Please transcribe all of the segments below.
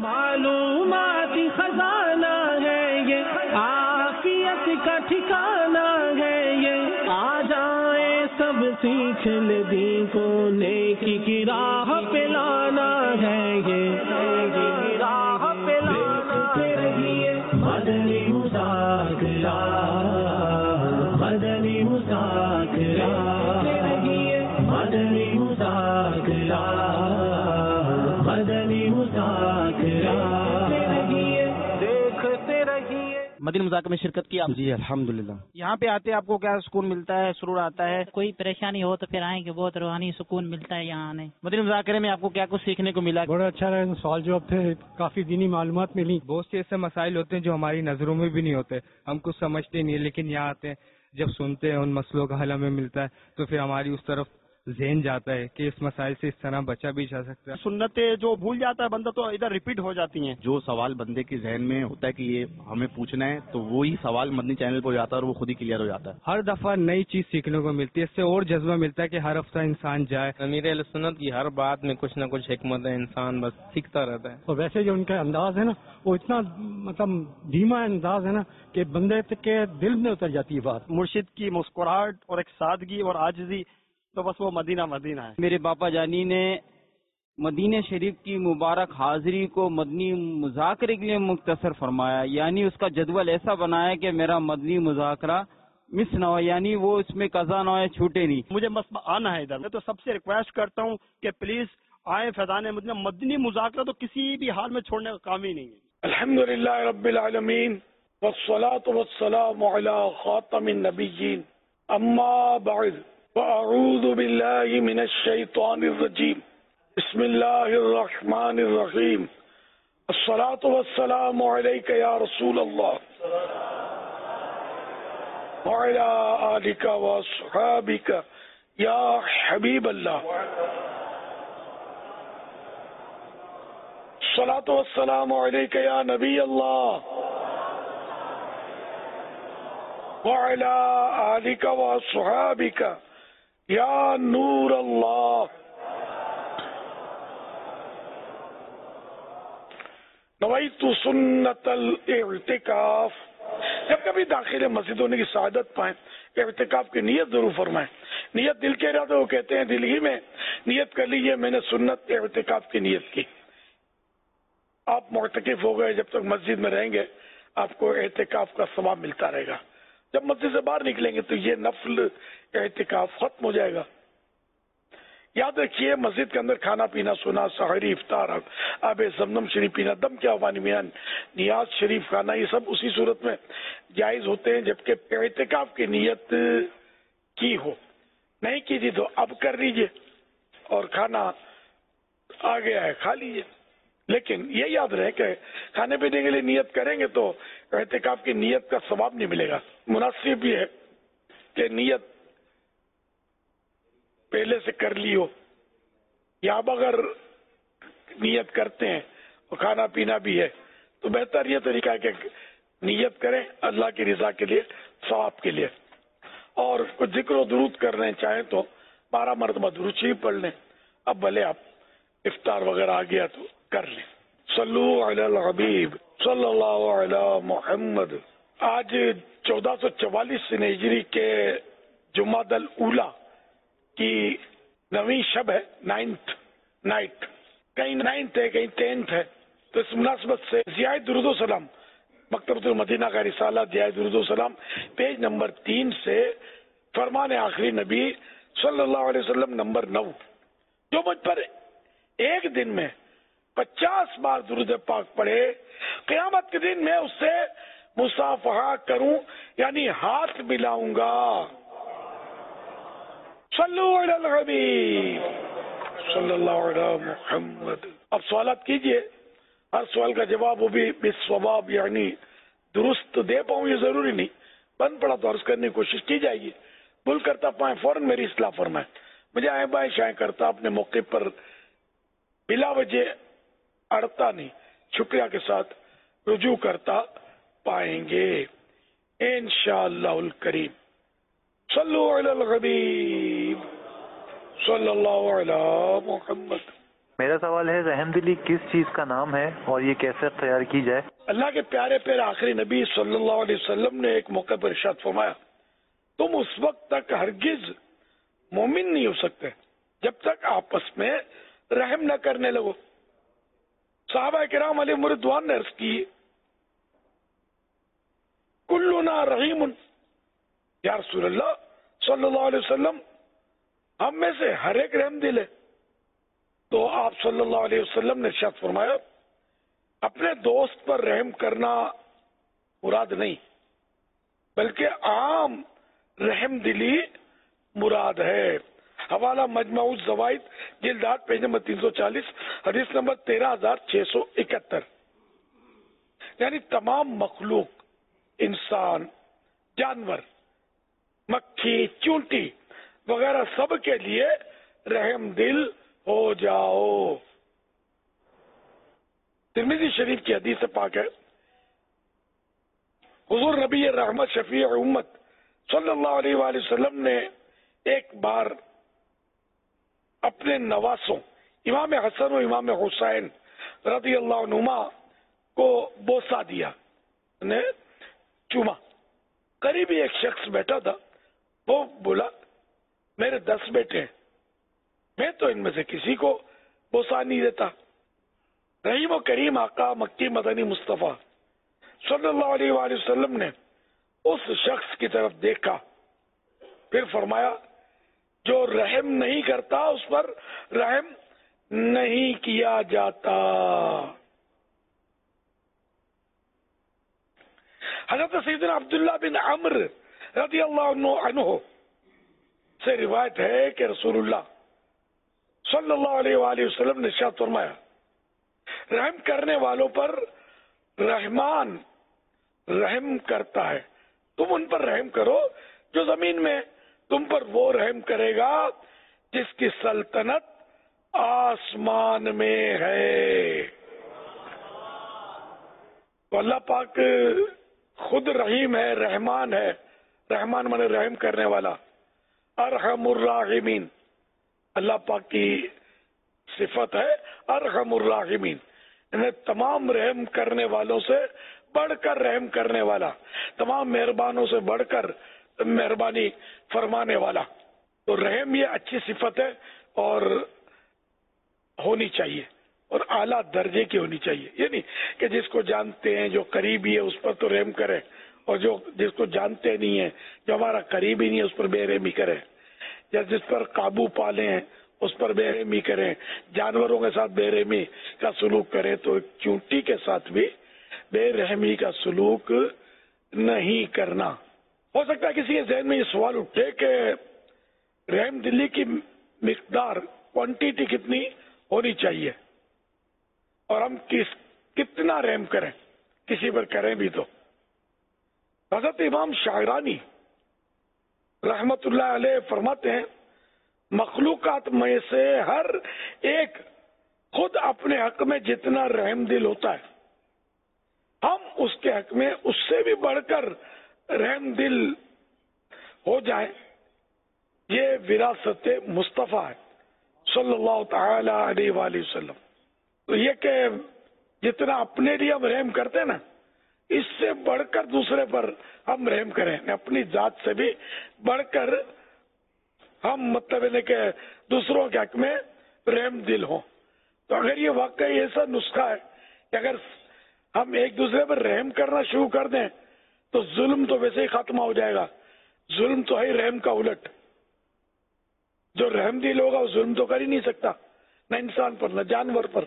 معلومات خزانہ ہے یہ، عافیت کا ٹھکانہ ہے یہ، آ جائیں سب سیکھ لے دین کو، نیکی کی راہ پہ لانا ہے یہ، راہ پہ لانا ہے۔ مدنی مذاکرہ، مدنی مذاکرہ، مدنی مذاکرہ، مدنی مذاکرہ، دیکھتے رہیے۔ مدنی مذاکرے میں شرکت کی آپ؟ جی الحمدللہ۔ یہاں پہ آتے آپ کو کیا سکون ملتا ہے، سرور آتا ہے؟ کوئی پریشانی ہو تو پھر آئیں گے، بہت روحانی سکون ملتا ہے یہاں آنے۔ مدنی مذاکرے میں آپ کو کیا کچھ سیکھنے کو ملا؟ بڑا اچھا رہا، سوال جواب تھے، کافی دینی معلومات ملی۔ بہت سے ایسے مسائل ہوتے ہیں جو ہماری نظروں میں بھی نہیں ہوتے، ہم کچھ سمجھتے نہیں ہیں، لیکن یہاں آتے ہیں جب سنتے ہیں ان مسئلوں کا حل ہمیں ملتا ہے تو پھر ہماری اس طرف ذہن جاتا ہے کہ اس مسائل سے اس طرح بچا بھی جا سکتا ہے۔ سنتیں جو بھول جاتا ہے بندہ تو ادھر ریپیٹ ہو جاتی ہیں۔ جو سوال بندے کے ذہن میں ہوتا ہے کہ یہ ہمیں پوچھنا ہے تو وہی سوال مدنی چینل پہ ہو جاتا ہے اور وہ خود ہی کلیئر ہو جاتا ہے۔ ہر دفعہ نئی چیز سیکھنے کو ملتی ہے، اس سے اور جذبہ ملتا ہے کہ ہر ہفتہ انسان جائے۔ امیر اہل سنت کی ہر بات میں کچھ نہ کچھ حکمت ہے، انسان بس سیکھتا رہتا ہے۔ اور ویسے جو ان کا انداز ہے نا، وہ اتنا مطلب دھیما انداز ہے نا کہ بندے کے دل میں اتر جاتی ہے بات۔ مرشد کی مسکراہٹ اور ایک سادگی اور عاجزی، تو بس وہ مدینہ مدینہ ہے۔ میرے باپا جانی نے مدینہ شریف کی مبارک حاضری کو مدنی مذاکرے کے لیے مختصر فرمایا، یعنی اس کا جدول ایسا بنایا کہ میرا مدنی مذاکرہ مس نہ ہو، یعنی وہ اس میں قضا نہ ہو، چھوٹے نہیں۔ مجھے بس آنا ہے ادھر، میں تو سب سے ریکویسٹ کرتا ہوں کہ پلیز آئیں فیضان مدینہ۔ مدنی مذاکرہ تو کسی بھی حال میں چھوڑنے کا کام ہی نہیں ہے۔ الحمدللہ رب العالمین والصلاة والسلام علی خاتم النبیین، اما بعد فاعوذ باللہ من الشیطان الرجیم، بسم اللہ الرحمن الرحیم، الصلاة والسلام علیک یا رسول اللہ وعلی آلک واصحابک یا حبیب اللہ، الصلاة والسلام علیک یا نبی اللہ وعلی آلک واصحابک یا نور اللہ۔ نویت سنت الاعتکاف، جب کبھی داخل مسجد ہونے کی سعادت پائیں اعتکاف کی نیت ضرور فرمائیں۔ نیت دل کے ارادے وہ کہتے ہیں دل ہی میں نیت کر لیجیے میں نے سنت اعتکاف کی نیت کی۔ آپ معتکف ہو گئے، جب تک مسجد میں رہیں گے آپ کو اعتکاف کا ثواب ملتا رہے گا۔ جب مسجد سے باہر نکلیں گے تو یہ نفل اعتکاف ختم ہو جائے گا۔ یاد رکھیے مسجد کے اندر کھانا پینا، سونا، سحری، افطار، آب زمزم شریف پینا، دم کے عوانی میان، نیاز شریف کھانا، یہ سب اسی صورت میں جائز ہوتے ہیں جبکہ اعتکاف کی نیت کی ہو۔ نہیں کی تھی تو اب کر لیجئے، اور کھانا آ گیا ہے کھا لیجئے، لیکن یہ یاد رہے کہ کھانے پینے کے لیے نیت کریں گے تو اعتکاف کی نیت کا ثواب نہیں ملے گا۔ مناسب یہ ہے کہ نیت پہلے سے کر لی ہو، یا اب اگر نیت کرتے ہیں اور کھانا پینا بھی ہے تو بہتر یہ طریقہ ہے کہ نیت کریں اللہ کی رضا کے لیے، ثواب کے لیے، اور کچھ ذکر و درود کر رہے ہیں چاہیں تو 12 مرتبہ درود شریف پڑھ لیں۔ اب بھلے آپ افطار وغیرہ آ گیا تو کر لیں۔ صلو علی الحبیب صلی اللہ علی محمد۔ آج 1444 ہجری کے جمادی الاولیٰ کی 9ویں شب ہے، 9th نائٹ، کہیں 9th ہے کہیں 10th ہے، تو اس مناسبت سے ضیاء درود و سلام مکتبۃ المدینہ کا رسالہ ضیاء درود و سلام پیج نمبر 3 سے فرمان آخری نبی صلی اللہ علیہ وسلم نمبر 9، جو مجھ پر ایک دن میں 50 بار درود پاک پڑھے، قیامت کے دن میں اس سے مصافحہ کروں، یعنی ہاتھ ملاؤں گا۔ صلو علی الحبیب صلی اللہ علی محمد۔ اب سوالات کیجئے، ہر سوال کا جواب وہ بھی بالصواب، یعنی درست دے پاؤں یہ ضروری نہیں، بند پڑا تو عرض کرنے کی کوشش کی جائے گی، بھول کرتا پائیں فوراً میری اصلاح فرمائیں، مجھے آئیں بائیں شائیں کرتا اپنے موقع پر بلا وجہ اڑتا نہیں، شکریہ کے ساتھ رجوع کرتا پائیں گے انشاءاللہ الکریم۔ صلو علی الحبیب صلی اللہ علی محمد۔ میرا سوال ہے رحم دلی کس چیز کا نام ہے اور یہ کیسے اختیار کی جائے؟ اللہ کے پیارے پیارے آخری نبی صلی اللہ علیہ وسلم نے ایک موقع پر ارشاد فرمایا تم اس وقت تک ہرگز مومن نہیں ہو سکتے جب تک آپس میں رحم نہ کرنے لگو. صحابہ کرام علیہ رضوان نے عرض کی کلنا رحیم، یا رسول اللہ صلی اللہ علیہ وسلم ہم میں سے ہر ایک رحم دل ہے. تو آپ صلی اللہ علیہ وسلم نے ارشاد فرمایا اپنے دوست پر رحم کرنا مراد نہیں بلکہ عام رحم دلی مراد ہے. حوالہ مجمع الزوائد جلد 8 پیج نمبر 340 حدیث نمبر 13671. یعنی تمام مخلوق، انسان، جانور، مکھی، چونٹی وغیرہ سب کے لیے رحم دل ہو جاؤ. ترمذی شریف کی حدیث پاک ہے حضور نبی رحمت شفیع امت صلی اللہ علیہ وآلہ وسلم نے ایک بار اپنے نواسوں امام حسن و امام حسین رضی اللہ عنہما کو بوسہ دیا، نے چوما. قریبی ایک شخص بیٹھا تھا، وہ بولا میرے 10 بیٹے ہیں، میں تو ان میں سے کسی کو بوسہ نہیں دیتا. رحیم و کریم آقا مکی مدنی مصطفیٰ صلی اللہ علیہ وآلہ وسلم نے اس شخص کی طرف دیکھا، پھر فرمایا جو رحم نہیں کرتا اس پر رحم نہیں کیا جاتا. حضرت سیدنا عبداللہ بن عمر رضی اللہ عنہ سے روایت ہے کہ رسول اللہ صلی اللہ علیہ وآلہ وسلم نے ارشاد فرمایا رحم کرنے والوں پر رحمان رحم کرتا ہے، تم ان پر رحم کرو جو زمین میں تم پر وہ رحم کرے گا جس کی سلطنت آسمان میں ہے. تو اللہ پاک خود رحیم ہے، رحمان ہے. رحمان مانے رحم کرنے والا. ارحم الراحمین اللہ پاک کی صفت ہے، ارحم الراحمین یعنی تمام رحم کرنے والوں سے بڑھ کر رحم کرنے والا، تمام مہربانوں سے بڑھ کر مہربانی فرمانے والا. تو رحم یہ اچھی صفت ہے اور ہونی چاہیے اور اعلیٰ درجے کی ہونی چاہیے. یعنی کہ جس کو جانتے ہیں جو قریبی ہے اس پر تو رحم کرے، اور جو جس کو جانتے نہیں ہیں جو ہمارا قریبی نہیں ہے اس پر بے رحمی کرے، یا جس پر قابو پالے ہیں اس پر بے رحمی کریں. جانوروں کے ساتھ بے رحمی کا سلوک کریں تو ایک چونٹی کے ساتھ بھی بے رحمی کا سلوک نہیں کرنا. ہو سکتا ہے کسی کے ذہن میں یہ سوال اٹھے کہ رحم دلی کی مقدار، کوانٹیٹی کتنی ہونی چاہیے اور ہم کتنا رحم کریں، کسی پر کریں بھی تو. حضرت امام شاعرانی رحمت اللہ علیہ فرماتے ہیں مخلوقات میں سے ہر ایک خود اپنے حق میں جتنا رحم دل ہوتا ہے ہم اس کے حق میں اس سے بھی بڑھ کر رحم دل ہو جائیں. یہ وراثت مصطفیٰ ہے صلی اللہ تعالی علیہ وآلہ وسلم. تو یہ کہ جتنا اپنے لیے ہم رحم کرتے ہیں نا اس سے بڑھ کر دوسرے پر ہم رحم کریں، اپنی ذات سے بھی بڑھ کر ہم مطلب ہے کہ دوسروں کے حق میں رحم دل ہوں. تو اگر یہ واقعی ایسا نسخہ ہے کہ اگر ہم ایک دوسرے پر رحم کرنا شروع کر دیں تو ظلم تو ویسے ہی ختم ہو جائے گا. ظلم تو ہے رحم کا الٹ. جو رحم دل ہوگا وہ ظلم تو کر ہی نہیں سکتا، نہ انسان پر نہ جانور پر.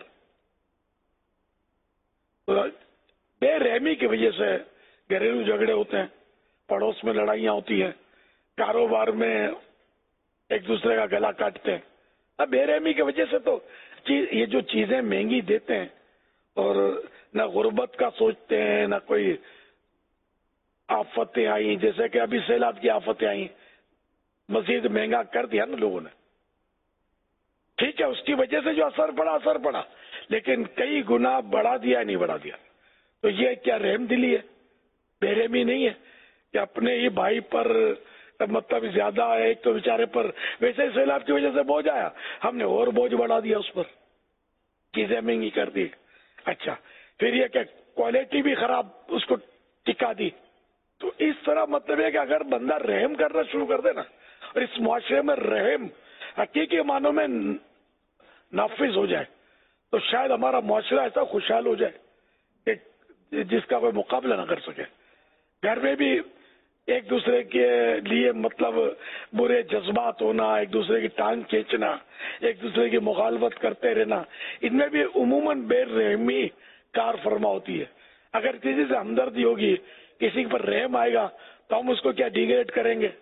بے رحمی کی وجہ سے گھریلو جھگڑے ہوتے ہیں، پڑوس میں لڑائیاں ہوتی ہیں، کاروبار میں ایک دوسرے کا گلا کاٹتے ہیں. اب بے رحمی کی وجہ سے تو یہ جو چیزیں مہنگی دیتے ہیں اور نہ غربت کا سوچتے ہیں نہ کوئی آفتیں آئی، جیسے کہ ابھی سیلاب کی آفتیں آئی، مزید مہنگا کر دیا نا لوگوں نے. ٹھیک ہے اس کی وجہ سے جو اثر پڑا لیکن کئی گنا بڑھا دیا نہیں بڑھا دیا. تو یہ کیا رحم دلی ہے؟ بے رحمی نہیں ہے کہ اپنے ہی بھائی پر مطلب زیادہ ہے، ایک تو بیچارے پر ویسے ہی سیلاب کی وجہ سے بوجھ آیا، ہم نے اور بوجھ بڑھا دیا اس پر. چیزیں مہنگی کر دی. اچھا پھر یہ کہ کوالٹی بھی خراب اس کو ٹکا دی. تو اس طرح مطلب ہے کہ اگر بندہ رحم کرنا شروع کر دے نا, اور اس معاشرے میں رحم حقیقی معنوں میں نافذ ہو جائے, تو شاید ہمارا معاشرہ ایسا خوشحال ہو جائے کہ جس کا کوئی مقابلہ نہ کر سکے. گھر میں بھی ایک دوسرے کے لیے مطلب برے جذبات ہونا, ایک دوسرے کی ٹانگ کھینچنا, ایک دوسرے کی مخالفت کرتے رہنا, ان میں بھی عموماً بے رحمی کار فرما ہوتی ہے. اگر کسی سے ہمدردی ہوگی, کسی پر رحم آئے گا, تو ہم اس کو کیا ڈیگریڈ کریں گے,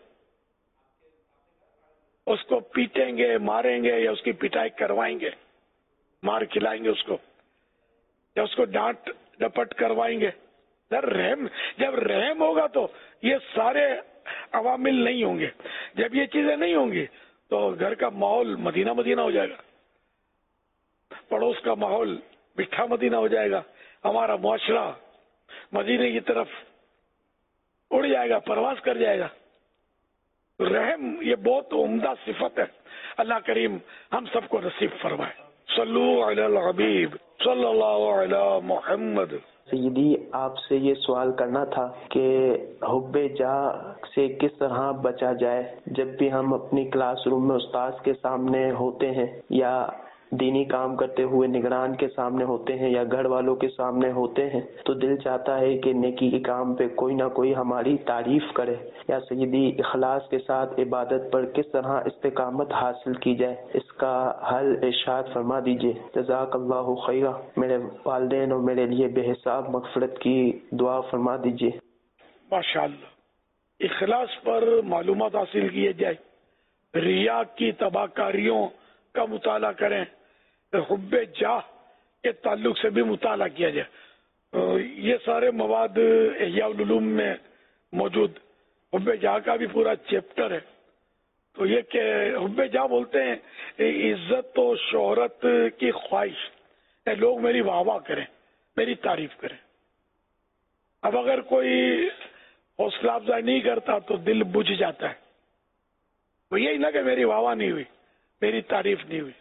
اس کو پیٹیں گے, ماریں گے, یا اس کی پٹائی کروائیں گے, مار کھلائیں گے اس کو, یا اس کو ڈانٹ ڈپٹ کروائیں گے. رحم, جب رحم ہوگا تو یہ سارے عوامل نہیں ہوں گے. جب یہ چیزیں نہیں ہوں گی تو گھر کا ماحول مدینہ مدینہ ہو جائے گا, پڑوس کا ماحول میٹھا مدینہ ہو جائے گا, ہمارا معاشرہ مدینے کی طرف اڑ جائے گا, پرواز کر جائے گا. رحم یہ بہت عمدہ صفت ہے. اللہ کریم ہم سب کو نصیب فرمائے. صلو علی الحبیب صلی اللہ علی محمد. سیدی, آپ سے یہ سوال کرنا تھا کہ حب جاہ سے کس طرح بچا جائے. جب بھی ہم اپنی کلاس روم میں استاذ کے سامنے ہوتے ہیں, یا دینی کام کرتے ہوئے نگران کے سامنے ہوتے ہیں, یا گھر والوں کے سامنے ہوتے ہیں, تو دل چاہتا ہے کہ نیکی کے کام پہ کوئی نہ کوئی ہماری تعریف کرے. یا سیدی, اخلاص کے ساتھ عبادت پر کس طرح استقامت حاصل کی جائے, اس کا حل ارشاد فرما دیجیے. جزاک اللہ خیرہ. میرے والدین اور میرے لیے بے حساب مغفرت کی دعا فرما دیجیے. ماشاءاللہ, اخلاص پر معلومات حاصل کیے جائے, ریا کی تباہ کاریوں کا مطالعہ کریں, حب جاہ کے تعلق سے بھی مطالعہ کیا جائے. یہ سارے مواد احیاء العلوم میں موجود. حب جاہ کا بھی پورا چیپٹر ہے. تو یہ کہ حب جاہ بولتے ہیں عزت و شہرت کی خواہش, لوگ میری واہ واہ کریں, میری تعریف کریں. اب اگر کوئی حوصلہ افزائی نہیں کرتا تو دل بجھ جاتا ہے. وہ یہی نہ کہ میری واہ واہ نہیں ہوئی, میری تعریف نہیں ہوئی.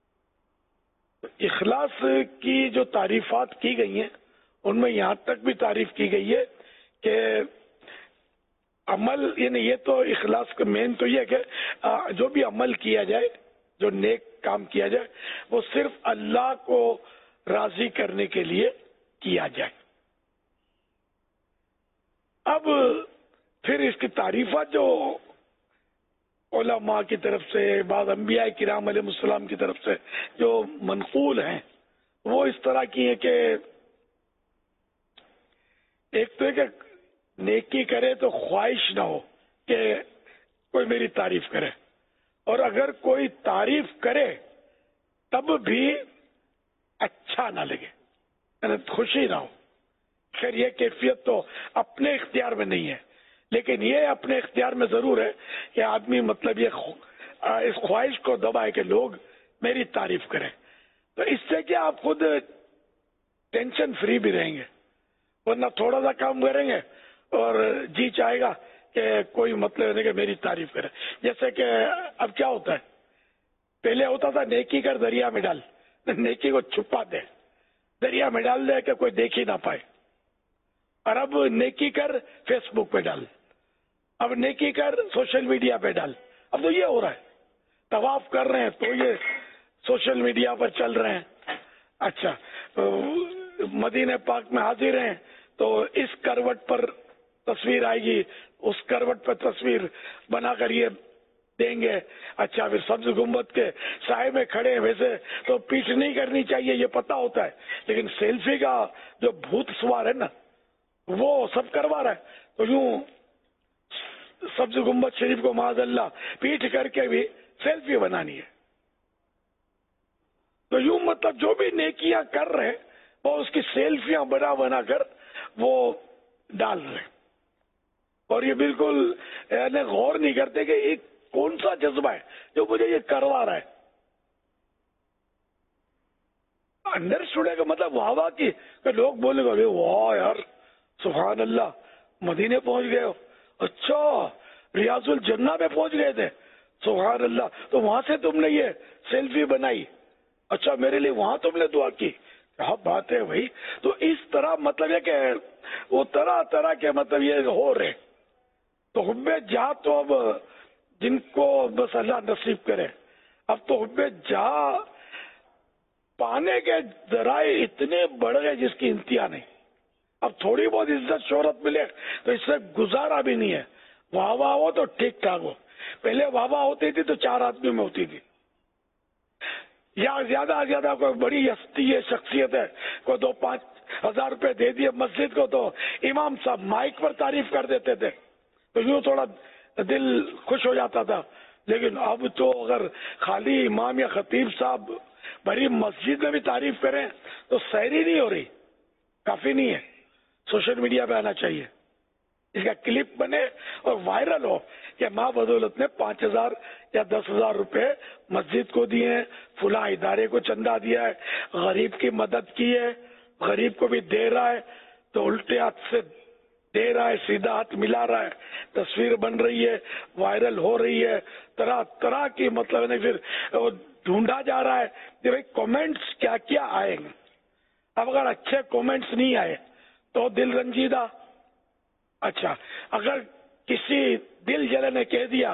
اخلاص کی جو تعریفات کی گئی ہیں ان میں یہاں تک بھی تعریف کی گئی ہے کہ عمل, یعنی یہ تو اخلاص کا مین تو یہ کہ جو بھی عمل کیا جائے, جو نیک کام کیا جائے, وہ صرف اللہ کو راضی کرنے کے لیے کیا جائے. اب پھر اس کی تعریفات جو علماء کی طرف سے, بعض انبیاء کرام علیہ السلام کی طرف سے جو منقول ہیں, وہ اس طرح کی ہیں کہ ایک تو ہے کہ نیکی کرے تو خواہش نہ ہو کہ کوئی میری تعریف کرے, اور اگر کوئی تعریف کرے تب بھی اچھا نہ لگے, یعنی خوشی نہ ہو. خیر یہ کیفیت تو اپنے اختیار میں نہیں ہے, لیکن یہ اپنے اختیار میں ضرور ہے کہ آدمی مطلب یہ اس خواہش کو دبائے کہ لوگ میری تعریف کریں. تو اس سے کیا آپ خود ٹینشن فری بھی رہیں گے, ورنہ تھوڑا سا کام کریں گے اور جی چاہے گا کہ کوئی مطلب نہیں کہ میری تعریف کرے. جیسے کہ اب کیا ہوتا ہے, پہلے ہوتا تھا نیکی کر دریا میں ڈال, نیکی کو چھپا دے, دریا میں ڈال دے کہ کوئی دیکھ ہی نہ پائے. اور اب نیکی کر فیس بک پہ ڈال, اب نیکی کر سوشل میڈیا پہ ڈال. اب تو یہ ہو رہا ہے, طواف کر رہے ہیں تو یہ سوشل میڈیا پر چل رہے ہیں. اچھا مدینہ پاک میں حاضر ہیں تو اس کروٹ پر تصویر آئے گی, اس کروٹ پر تصویر بنا کر یہ دیں گے. اچھا پھر سبز گنبد کے سائے میں کھڑے ہیں, ویسے تو پیچھ نہیں کرنی چاہیے یہ پتا ہوتا ہے, لیکن سیلفی کا جو بھوت سوار ہے نا وہ سب کروا رہا ہے. تو یوں سبز گنبد شریف کو معاذ اللہ پیٹھ کر کے بھی سیلفی بنانی ہے. تو یوں مطلب جو بھی نیکیاں کر رہے ہیں وہ اس کی سیلفیاں بنا بنا کر وہ ڈال رہے ہیں, اور یہ بالکل یعنی غور نہیں کرتے کہ یہ کون سا جذبہ ہے جو مجھے یہ کروا رہا ہے. اندر چھوڑے کا مطلب واہ واہ کی کہ لوگ بولے گا واہ یار سبحان اللہ مدینے پہنچ گئے ہو, اچھا ریاض الجنہ میں پہنچ گئے تھے, سبحان اللہ, تو وہاں سے تم نے یہ سیلفی بنائی. اچھا میرے لیے وہاں تم نے دعا کی، کیا بات ہے بھائی. تو اس طرح مطلب یہ کہ وہ طرح طرح کے مطلب یہ ہو رہے. تو حب جاہ تو اب جن کو بس اللہ نصیب کرے، اب تو حب جاہ پانے کے ذرائع اتنے بڑھ گئے جس کی انتہا نہیں. اب تھوڑی بہت عزت شہرت ملے تو اس سے گزارا بھی نہیں ہے. واہ واہ ہو تو ٹھیک ٹھاک ہو. پہلے واہ واہ ہوتی تھی تو 4 آدمی میں ہوتی تھی، یا زیادہ سے زیادہ کوئی بڑی ہستی ہے، شخصیت ہے، کوئی 2-5 ہزار روپے دے دیے مسجد کو تو امام صاحب مائک پر تعریف کر دیتے تھے، تو یوں تھوڑا دل خوش ہو جاتا تھا. لیکن اب تو اگر خالی امام یا خطیب صاحب بڑی مسجد میں بھی تعریف کریں تو سحری نہیں ہو رہی، کافی نہیں ہے. سوشل میڈیا پہ آنا چاہیے، اس کا کلپ بنے اور وائرل ہو کہ ماں بدولت نے 5,000 یا 10,000 روپے مسجد کو دیے ہیں، فلاں ادارے کو چندہ دیا ہے، غریب کی مدد کی ہے، غریب کو بھی دے رہا ہے تو الٹے ہاتھ سے دے رہا ہے، سیدھا ہاتھ ملا رہا ہے، تصویر بن رہی ہے، وائرل ہو رہی ہے، طرح طرح کی مطلب نہیں. پھر ڈھونڈا جا رہا ہے کہ بھائی کامنٹس کیا کیا آئیں گے. اب اگر اچھے کامنٹس نہیں آئے تو دل رنجیدہ. اچھا اگر کسی دل جلے نے کہہ دیا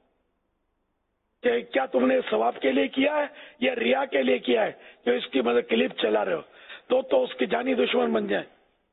کہ کیا تم نے ثواب کے لیے کیا ہے یا ریا کے لیے کیا ہے جو اس کی مطلب کلپ چلا رہے ہو تو اس کی جانی دشمن بن جائیں.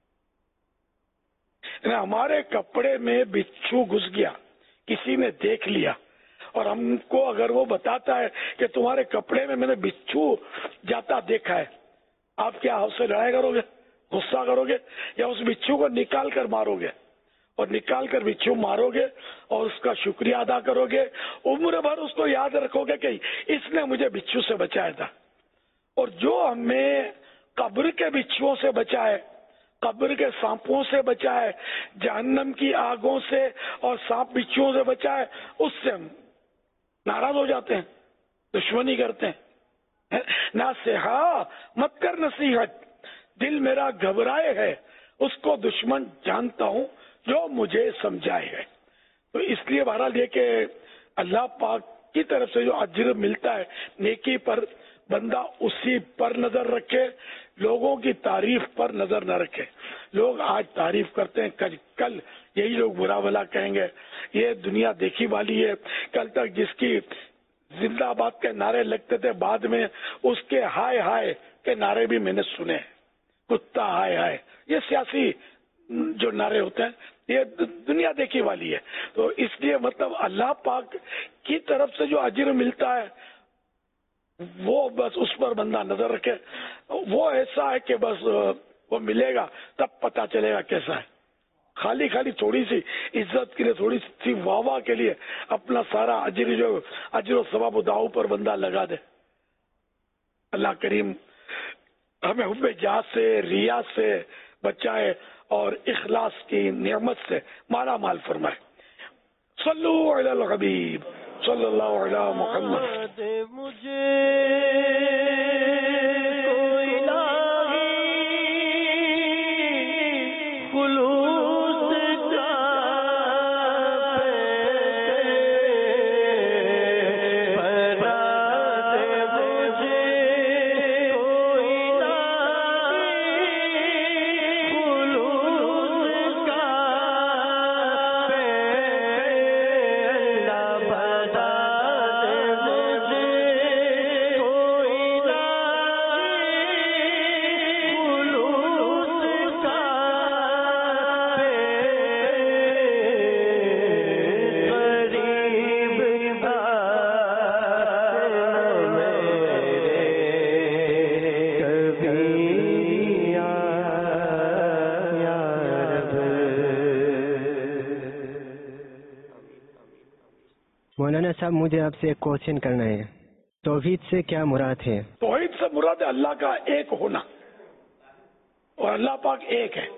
ہمارے کپڑے میں بچھو گھس گیا، کسی نے دیکھ لیا اور ہم کو اگر وہ بتاتا ہے کہ تمہارے کپڑے میں نے بچھو جاتا دیکھا ہے، آپ کیا اس سے لڑائی کرو گے، غصہ کرو گے، یا اس بچھو کو نکال کر مارو گے؟ اور نکال کر بچھو مارو گے اور اس کا شکریہ ادا کرو گے، عمر بھر اس کو یاد رکھو گے کہ اس نے مجھے بچھو سے بچایا تھا. اور جو ہمیں قبر کے بچھوؤں سے بچائے، قبر کے سانپوں سے بچائے، جہنم کی آگوں سے اور سانپ بچھوؤں سے بچائے، اس سے ہم ناراض ہو جاتے ہیں، دشمنی کرتے ہیں. ناصحہ مت کر نصیحت، دل میرا گھبرائے ہے، اس کو دشمن جانتا ہوں جو مجھے سمجھائے ہے. تو اس لیے بہرحال یہ کہ اللہ پاک کی طرف سے جو اجر ملتا ہے نیکی پر، بندہ اسی پر نظر رکھے، لوگوں کی تعریف پر نظر نہ رکھے. لوگ آج تعریف کرتے ہیں، کل یہی لوگ برا بھلا کہیں گے. یہ دنیا دیکھی والی ہے. کل تک جس کی زندہ آباد کے نعرے لگتے تھے، بعد میں اس کے ہائے ہائے کے نعرے بھی میں نے سنے. کتا ہائے ہائے، یہ سیاسی جو نعرے ہوتے ہیں، یہ دنیا دیکھی والی ہے. تو اس لیے مطلب اللہ پاک کی طرف سے جو اجر ملتا ہے وہ بس اس پر بندہ نظر رکھے. وہ ایسا ہے کہ بس وہ ملے گا تب پتا چلے گا کیسا ہے. خالی تھوڑی سی عزت کے لیے، تھوڑی سی واہ واہ کے لیے اپنا سارا اجر و ثواب و داؤ پر بندہ لگا دے. اللہ کریم ہمیں حب جاہ سے، ریا سے بچائے اور اخلاص کی نعمت سے مالا مال فرمائے. صلو علی الحبیب صلی اللہ علی محمد. مولانا صاحب مجھے آپ سے ایک کوشچن کرنا ہے، توحید سے کیا مراد ہے؟ توحید سے مراد ہے اللہ کا ایک ہونا، اور اللہ پاک ایک ہے.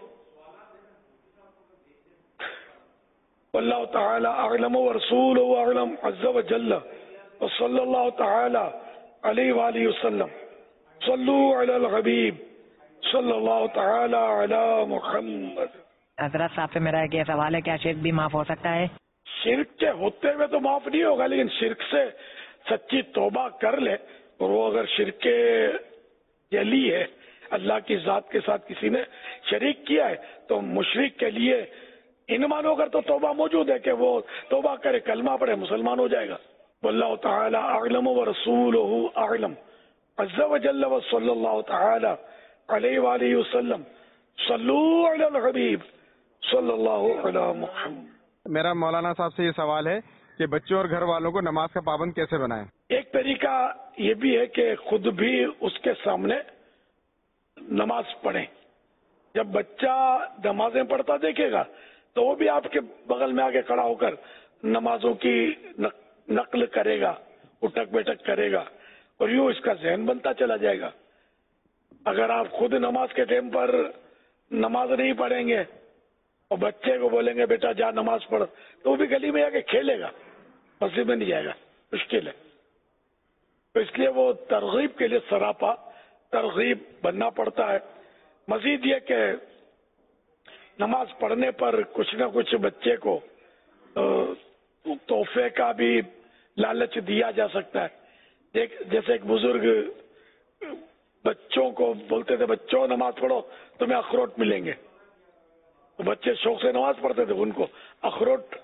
اللہ تعالی اعلم ورسولہ اعلم عز وجل وصلی اللہ تعالی علیہ وآلہ وسلم. صلو علی الحبیب صلی اللہ تعالی علی محمد. حضرت صاحب سے میرا ایک یہ سوال ہے، کیا شرک بھی معاف ہو سکتا ہے؟ شرک کے ہوتے ہوئے تو معاف نہیں ہوگا، لیکن شرک سے سچی توبہ کر لے اور وہ اگر شرک جلی ہے، اللہ کی ذات کے ساتھ کسی نے شریک کیا ہے، تو مشرک کے لیے ان مانو کر تو توبہ موجود ہے کہ وہ توبہ کرے، کلمہ پڑھے، مسلمان ہو جائے گا۔ واللہ تعالی اعلم ورسولہ اعلم عز وجل وصلی اللہ تعالی علیہ وآلہ وسلم صلو علی الحبیب صلی اللہ علی محمد۔ میرا مولانا صاحب سے یہ سوال ہے کہ بچوں اور گھر والوں کو نماز کا پابند کیسے بنائیں؟ ایک طریقہ یہ بھی ہے کہ خود بھی اس کے سامنے نماز پڑھیں۔ جب بچہ نمازیں پڑھتا دیکھے گا تو وہ بھی آپ کے بغل میں آگے کھڑا ہو کر نمازوں کی نقل کرے گا، اٹھک بیٹھک کرے گا، اور یوں اس کا ذہن بنتا چلا جائے گا۔ اگر آپ خود نماز کے ٹائم پر نماز نہیں پڑھیں گے اور بچے کو بولیں گے بیٹا جا نماز پڑھ، تو وہ بھی گلی میں آ کے کھیلے گا، مسجد میں نہیں جائے گا، مشکل ہے۔ تو اس لیے وہ ترغیب کے لیے سراپا ترغیب بننا پڑتا ہے۔ مزید یہ کہ نماز پڑھنے پر کچھ نہ کچھ بچے کو تحفے کا بھی لالچ دیا جا سکتا ہے۔ جیسے ایک بزرگ بچوں کو بولتے تھے بچوں نماز پڑھو تمہیں اخروٹ ملیں گے، تو بچے شوق سے نماز پڑھتے تھے، ان کو اخروٹ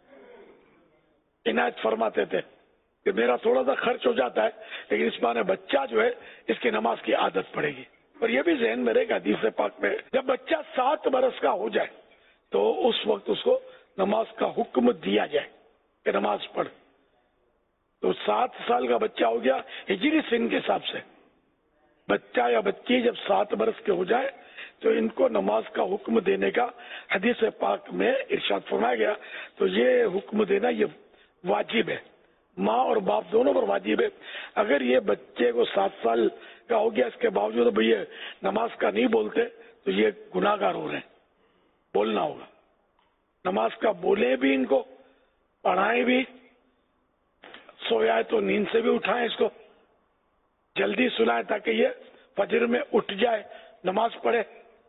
عنایت فرماتے تھے کہ میرا تھوڑا سا خرچ ہو جاتا ہے لیکن اس بہانے بچہ جو ہے اس کی نماز کی عادت پڑے گی۔ اور یہ بھی ذہن میں رہے گا حدیث پاک میں جب بچہ 7 برس کا ہو جائے تو اس وقت اس کو نماز کا حکم دیا جائے کہ نماز پڑھ۔ تو 7 سال کا بچہ ہو گیا ہجری سن کے حساب سے، بچہ یا بچی جب 7 برس کے ہو جائے تو ان کو نماز کا حکم دینے کا حدیث پاک میں ارشاد فرمایا گیا۔ تو یہ حکم دینا یہ واجب ہے، ماں اور باپ دونوں پر واجب ہے۔ اگر یہ بچے کو 7 سال کا ہو گیا اس کے باوجود بھئی نماز کا نہیں بولتے تو یہ گناہ گار ہو رہے ہیں، بولنا ہوگا نماز کا، بولے بھی ان کو، پڑھائیں بھی، سویا ہے تو نیند سے بھی اٹھائیں، اس کو جلدی سلائیں تاکہ یہ فجر میں اٹھ جائے نماز پڑھے،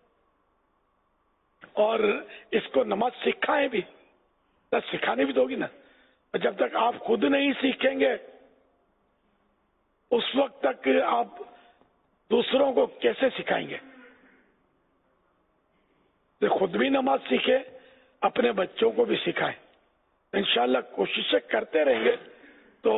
اور اس کو نماز سکھائیں بھی، سکھانے بھی تو ہوگی نا۔ جب تک آپ خود نہیں سیکھیں گے اس وقت تک آپ دوسروں کو کیسے سکھائیں گے؟ تو خود بھی نماز سیکھیں، اپنے بچوں کو بھی سکھائیں۔ انشاءاللہ کوششیں کرتے رہیں گے تو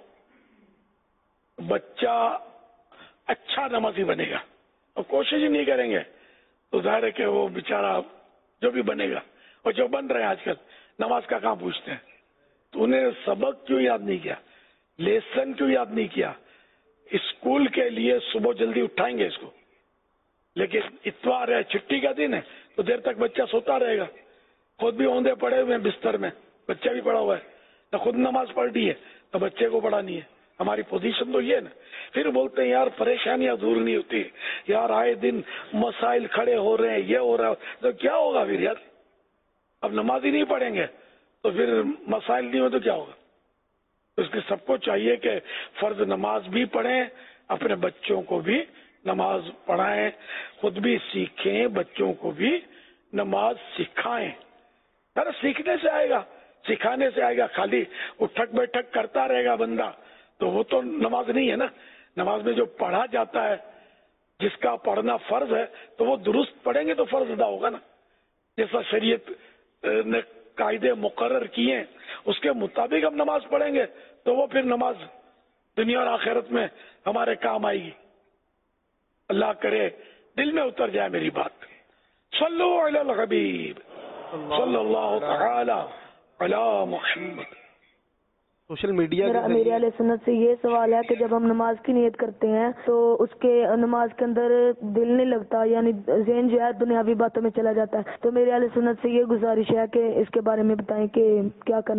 بچہ اچھا نمازی بنے گا، اور کوشش ہی نہیں کریں گے تو ظاہر ہے کہ وہ بیچارہ جو بھی بنے گا، اور جو بن رہے ہیں آج کل نماز کا کہاں پوچھتے ہیں، تو انہیں سبق کیوں یاد نہیں کیا، لیسن کیوں یاد نہیں کیا؟ اسکول کے لیے صبح جلدی اٹھائیں گے اس کو، لیکن اتوار ہے چھٹی کا دن ہے تو دیر تک بچہ سوتا رہے گا، خود بھی اوندے پڑے ہوئے ہیں بستر میں، بچہ بھی پڑا ہوا ہے، نہ خود نماز پڑھنی ہے نہ بچے کو پڑھانی ہے۔ ہماری پوزیشن تو یہ ہے نا۔ پھر بولتے ہیں یار پریشانیاں دور نہیں ہوتی، یار آئے دن مسائل کھڑے ہو رہے ہیں، یہ ہو رہا ہے، تو کیا ہوگا پھر یار؟ اب نماز ہی نہیں پڑھیں گے تو پھر مسائل نہیں ہو تو کیا ہوگا؟ اس لیے سب کو چاہیے کہ فرض نماز بھی پڑھیں، اپنے بچوں کو بھی نماز پڑھائیں، خود بھی سیکھیں، بچوں کو بھی نماز سکھائیں۔ سر سیکھنے سے آئے گا، سکھانے سے آئے گا، خالی اٹھک بیٹھک کرتا رہے گا بندہ تو وہ تو نماز نہیں ہے نا۔ نماز میں جو پڑھا جاتا ہے، جس کا پڑھنا فرض ہے تو وہ درست پڑھیں گے تو فرض ادا ہوگا نا۔ جیسا شریعت نے قاعدے مقرر کیے اس کے مطابق ہم نماز پڑھیں گے تو وہ پھر نماز دنیا اور آخرت میں ہمارے کام آئے گی۔ اللہ کرے دل میں اتر جائے میری بات۔ صلو علی الحبیب صلی اللہ تعالی علی محمد۔ سوشل میڈیا میرے علیہ سنت سے یہ سوال ہے کہ جب ہم نماز کی نیت کرتے ہیں تو اس کے نماز کے اندر دل نہیں لگتا، یعنی ذہن جو ہے دنیاوی باتوں میں چلا جاتا ہے، تو میرے علیہ سنت سے یہ گزارش ہے کہ اس کے بارے میں بتائیں کہ کیا کرنا۔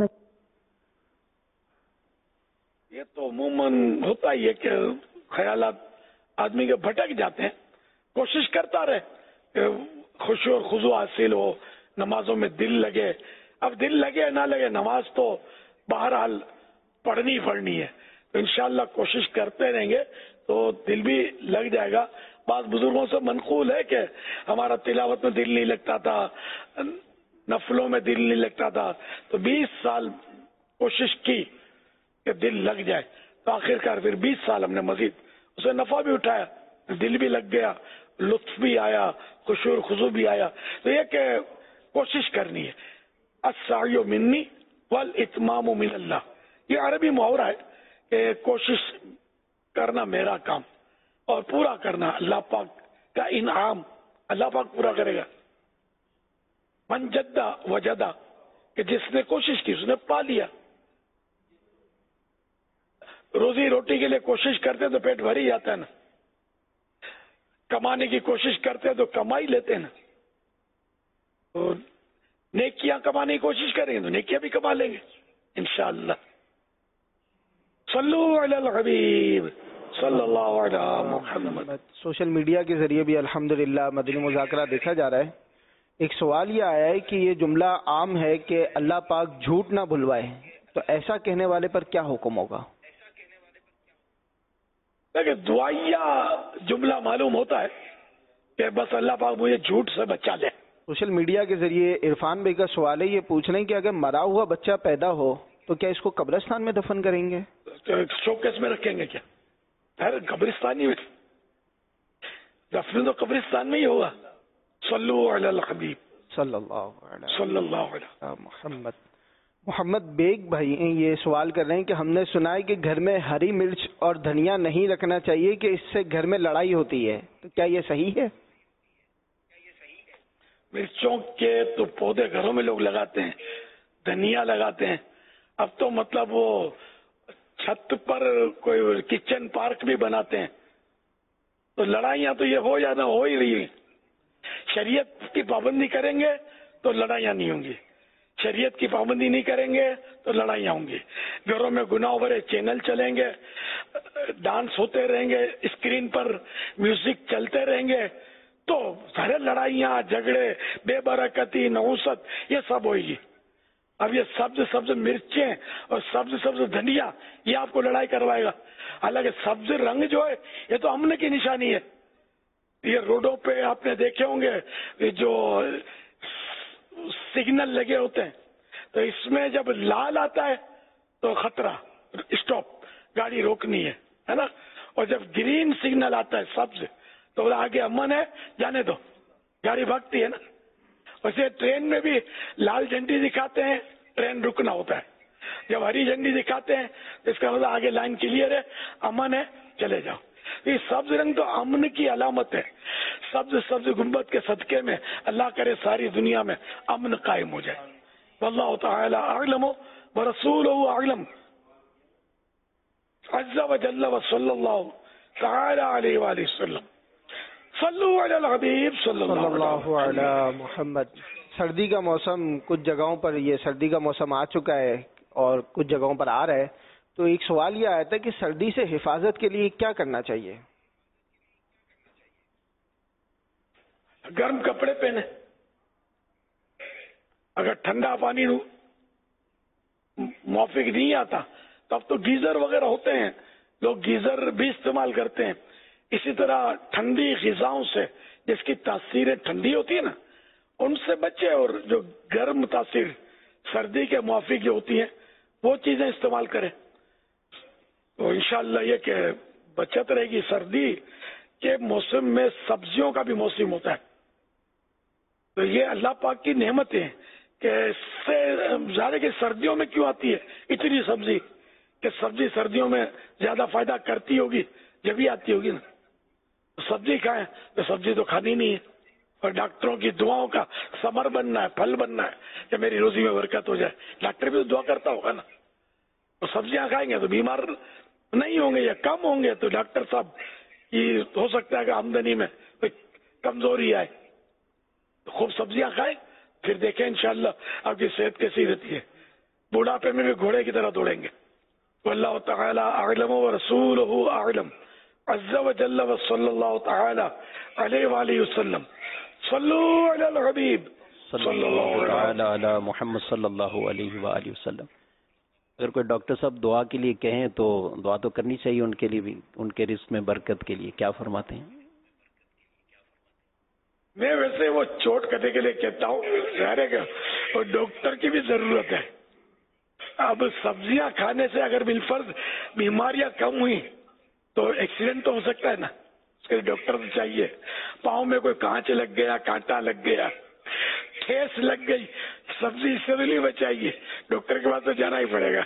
یہ تو عموماً ہوتا ہی ہے کہ خیالات آدمی کے بھٹک جاتے ہیں، کوشش کرتا رہے کہ خشوع اور خضوع حاصل ہو، نمازوں میں دل لگے۔ اب دل لگے نہ لگے نماز تو بہرحال پڑھنی ہے، تو انشاءاللہ کوشش کرتے رہیں گے تو دل بھی لگ جائے گا۔ بعض بزرگوں سے منقول ہے کہ ہمارا تلاوت میں دل نہیں لگتا تھا، نفلوں میں دل نہیں لگتا تھا، تو 20 سال کوشش کی کہ دل لگ جائے، تو آخر کار پھر 20 سال ہم نے مزید اسے نفع بھی اٹھایا, دل بھی لگ گیا, لطف بھی آیا, خشوع خضوع بھی آیا. تو یہ کہ کوشش کرنی ہے. السعی منی والاتمام من اللہ, یہ عربی محاورہ ہے کہ کوشش کرنا میرا کام اور پورا کرنا اللہ پاک کا انعام, اللہ پاک پورا کرے گا. من جدہ وجدہ, کہ جس نے کوشش کی اس نے پا لیا. روزی روٹی کے لیے کوشش کرتے تو پیٹ بھر ہی جاتا ہے نا, کمانے کی کوشش کرتے تو کما ہی لیتے ہیں نا. تو نیکیاں کمانے کی کوشش کریں گے تو نیکیاں بھی کما لیں گے انشاءاللہ. صلو علی الحبیب صلی اللہ علیہ محمد. سوشل میڈیا کے ذریعے بھی الحمدللہ مدنی مذاکرہ دیکھا جا رہا ہے. ایک سوال یہ آیا ہے کہ یہ جملہ عام ہے کہ اللہ پاک جھوٹ نہ بھلوائے, تو ایسا کہنے والے پر کیا حکم ہوگا؟ دیکھیں, دعائیا جملہ معلوم ہوتا ہے کہ بس اللہ پاک مجھے جھوٹ سے بچا لے. سوشل میڈیا کے ذریعے عرفان بھائی کا سوال ہے, یہ پوچھ رہے ہیں کہ اگر مرا ہوا بچہ پیدا ہو تو کیا اس کو قبرستان میں دفن کریں گے؟ شوکیس میں رکھیں گے کیا؟ قبرستان ہی میں دفن تو قبرستان میں ہی ہوگا. صلو علی الحبیب صلی اللہ علیہ محمد. محمد بیگ بھائی یہ سوال کر رہے ہیں کہ ہم نے سنا ہے کہ گھر میں ہری مرچ اور دھنیا نہیں رکھنا چاہیے کہ اس سے گھر میں لڑائی ہوتی ہے, تو کیا یہ صحیح ہے؟ مرچوں کے تو پودے گھروں میں لوگ لگاتے ہیں, دھنیا لگاتے ہیں. اب تو مطلب وہ چھت پر کوئی کچن پارک بھی بناتے ہیں. تو لڑائیاں تو یہ ہو یا نہ ہو ہی رہی ہیں. شریعت کی پابندی کریں گے تو لڑائیاں نہیں ہوں گی, شریعت کی پابندی نہیں کریں گے تو لڑائیاں ہوں گی. گھروں میں گناہ بھرے چینل چلیں گے, ڈانس ہوتے رہیں گے, اسکرین پر میوزک چلتے رہیں گے, تو سارے لڑائیاں جھگڑے بے برکتی نحوست یہ سب ہوئے گی. اب یہ سبز سبز مرچیں اور سبز سبز دھنیا یہ آپ کو لڑائی کروائے گا. حالانکہ سبز رنگ جو ہے یہ تو امن کی نشانی ہے. یہ روڈوں پہ آپ نے دیکھے ہوں گے جو سگنل لگے ہوتے ہیں, تو اس میں جب لال آتا ہے تو خطرہ, اسٹاپ, گاڑی روکنی ہے نا. اور جب گرین سگنل آتا ہے سبز تو آگے امن ہے, جانے دو, گاڑی بھاگتی ہے نا. ویسے ٹرین میں بھی لال جھنڈی دکھاتے ہیں, ٹرین رکنا ہوتا ہے. جب ہری جھنڈی دکھاتے ہیں تو اس کا مطلب آگے لائن کلیئر ہے, امن ہے, چلے جاؤ. یہ سبز رنگ تو امن کی علامت ہے. سبز سبز گنبد کے صدقے میں اللہ کرے ساری دنیا میں امن قائم ہو جائے. واللہ تعالی اعلم ورسولہ اعلم عز وجل وصلی اللہ تعالی علیہ وآلہ وسلم. صلو علی الحبیب صلی اللہ علی محمد. سردی کا موسم کچھ جگہوں پر, یہ سردی کا موسم آ چکا ہے اور کچھ جگہوں پر آ رہا ہے, تو ایک سوال یہ آیا تھا کہ سردی سے حفاظت کے لیے کیا کرنا چاہیے؟ گرم کپڑے پہنے. اگر ٹھنڈا پانی موافق نہیں آتا تو اب تو گیزر وغیرہ ہوتے ہیں, لوگ گیزر بھی استعمال کرتے ہیں. اسی طرح ٹھنڈی غذاؤں سے جس کی تاثیریں ٹھنڈی ہوتی ہے نا, ان سے بچے, اور جو گرم تاثیر سردی کے موافق جو ہوتی ہیں وہ چیزیں استعمال کریں. تو انشاءاللہ یہ کہ بچت رہے گی. سردی کے موسم میں سبزیوں کا بھی موسم ہوتا ہے, تو یہ اللہ پاک کی نعمتیں ہیں کہ اس سے ظاہر کہ سردیوں میں کیوں آتی ہے اتنی سبزی, کہ سبزی سردیوں میں زیادہ فائدہ کرتی ہوگی جب ہی آتی ہوگی نا. سبزی کھائیں تو سبزی تو کھانی نہیں ہے, اور ڈاکٹروں کی دعاؤں کا ثمر بننا ہے, پھل بننا ہے کہ میری روزی میں برکت ہو جائے. ڈاکٹر بھی تو دعا کرتا ہوگا نا. تو سبزیاں کھائیں گے تو بیمار نہیں ہوں گے یا کم ہوں گے, تو ڈاکٹر صاحب کی ہو سکتا ہے کہ آمدنی میں کوئی کمزوری آئے. خوب سبزیاں کھائیں, پھر دیکھیں انشاءاللہ آپ کی صحت کیسی رہتی ہے. بڑھاپے میں بھی گھوڑے کی طرح دوڑیں گے. واللہ تعالی اعلم ورسولہ اعلم عز وجل وصلی اللہ تعالی علیہ وآلہ وسلم. صلو علی الحبیب صلی اللہ تعالی علی محمد صلی اللہ علیہ وآلہ وسلم. اگر کوئی ڈاکٹر صاحب دعا کے لیے کہیں تو دعا تو کرنی چاہیے ان کے لیے بھی, ان کے رزق میں برکت کے لیے, کیا فرماتے ہیں؟ میں ویسے وہ چوٹ کٹے کے لیے کہتا ہوں, ظاہر ہے کہ وہ ڈاکٹر کی بھی ضرورت ہے. اب سبزیاں کھانے سے اگر بالفرض बीमारियां कम हुई तो एक्सीडेंट तो हो सकता है ना, उसके लिए डॉक्टर तो चाहिए। पाँव में कोई कांच लग गया, कांटा लग गया, ठेस लग गई, सब्जी इससे तो नहीं बचाइए, डॉक्टर के पास तो जाना ही पड़ेगा।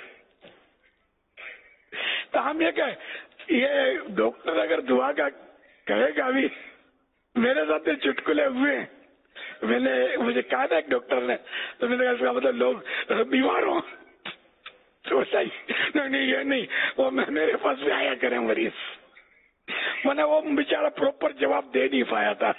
तो हम ये कहें, ये डॉक्टर अगर दुआ का कहेगा भी, मेरे साथ ये चुटकुले हुए हैं। मुझे कहा था एक डॉक्टर ने, तो मैंने कहा इसका मतलब लोग बीमार हो, तो बताइए नहीं ये नहीं, वो मेरे पास भी आया करें मरीज। मैंने वो बेचारा प्रॉपर जवाब दे नहीं पाया था।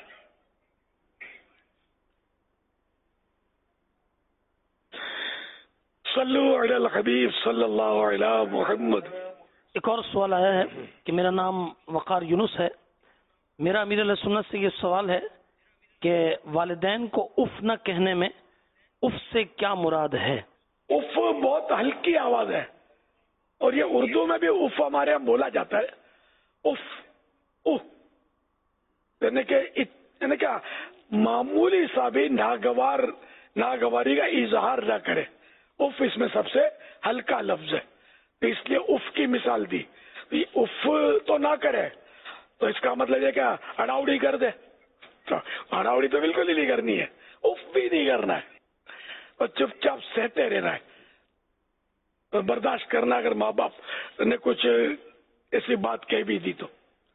सल्लु अलल हबीब सल्लल्लाहु अलैहि मुहम्मद। एक और सवाल आया है कि मेरा नाम वकार यूनुस है, मेरा अमीर अहले सुन्नत से ये सवाल है कि वालिदैन को उफ न कहने में उफ से क्या मुराद है? उफ बहुत हल्की आवाज है और ये उर्दू में भी उफ हमारे यहाँ बोला जाता है। उफ उफ यानी क्या, मामूली सा भी नागवारी का इजहार न करे। उफ इसमें सबसे हल्का लफ्ज है, तो इसलिए उफ की मिसाल दी। उफ तो ना करे तो इसका मतलब है क्या, अड़ाउड़ी कर दे? तो अड़ाउड़ी तो बिल्कुल ही नहीं करनी है, उफ भी नहीं करना है और चुपचाप सहते रहना है, तो बर्दाश्त करना। अगर माँ बाप ने कुछ ऐसी बात कह भी दी तो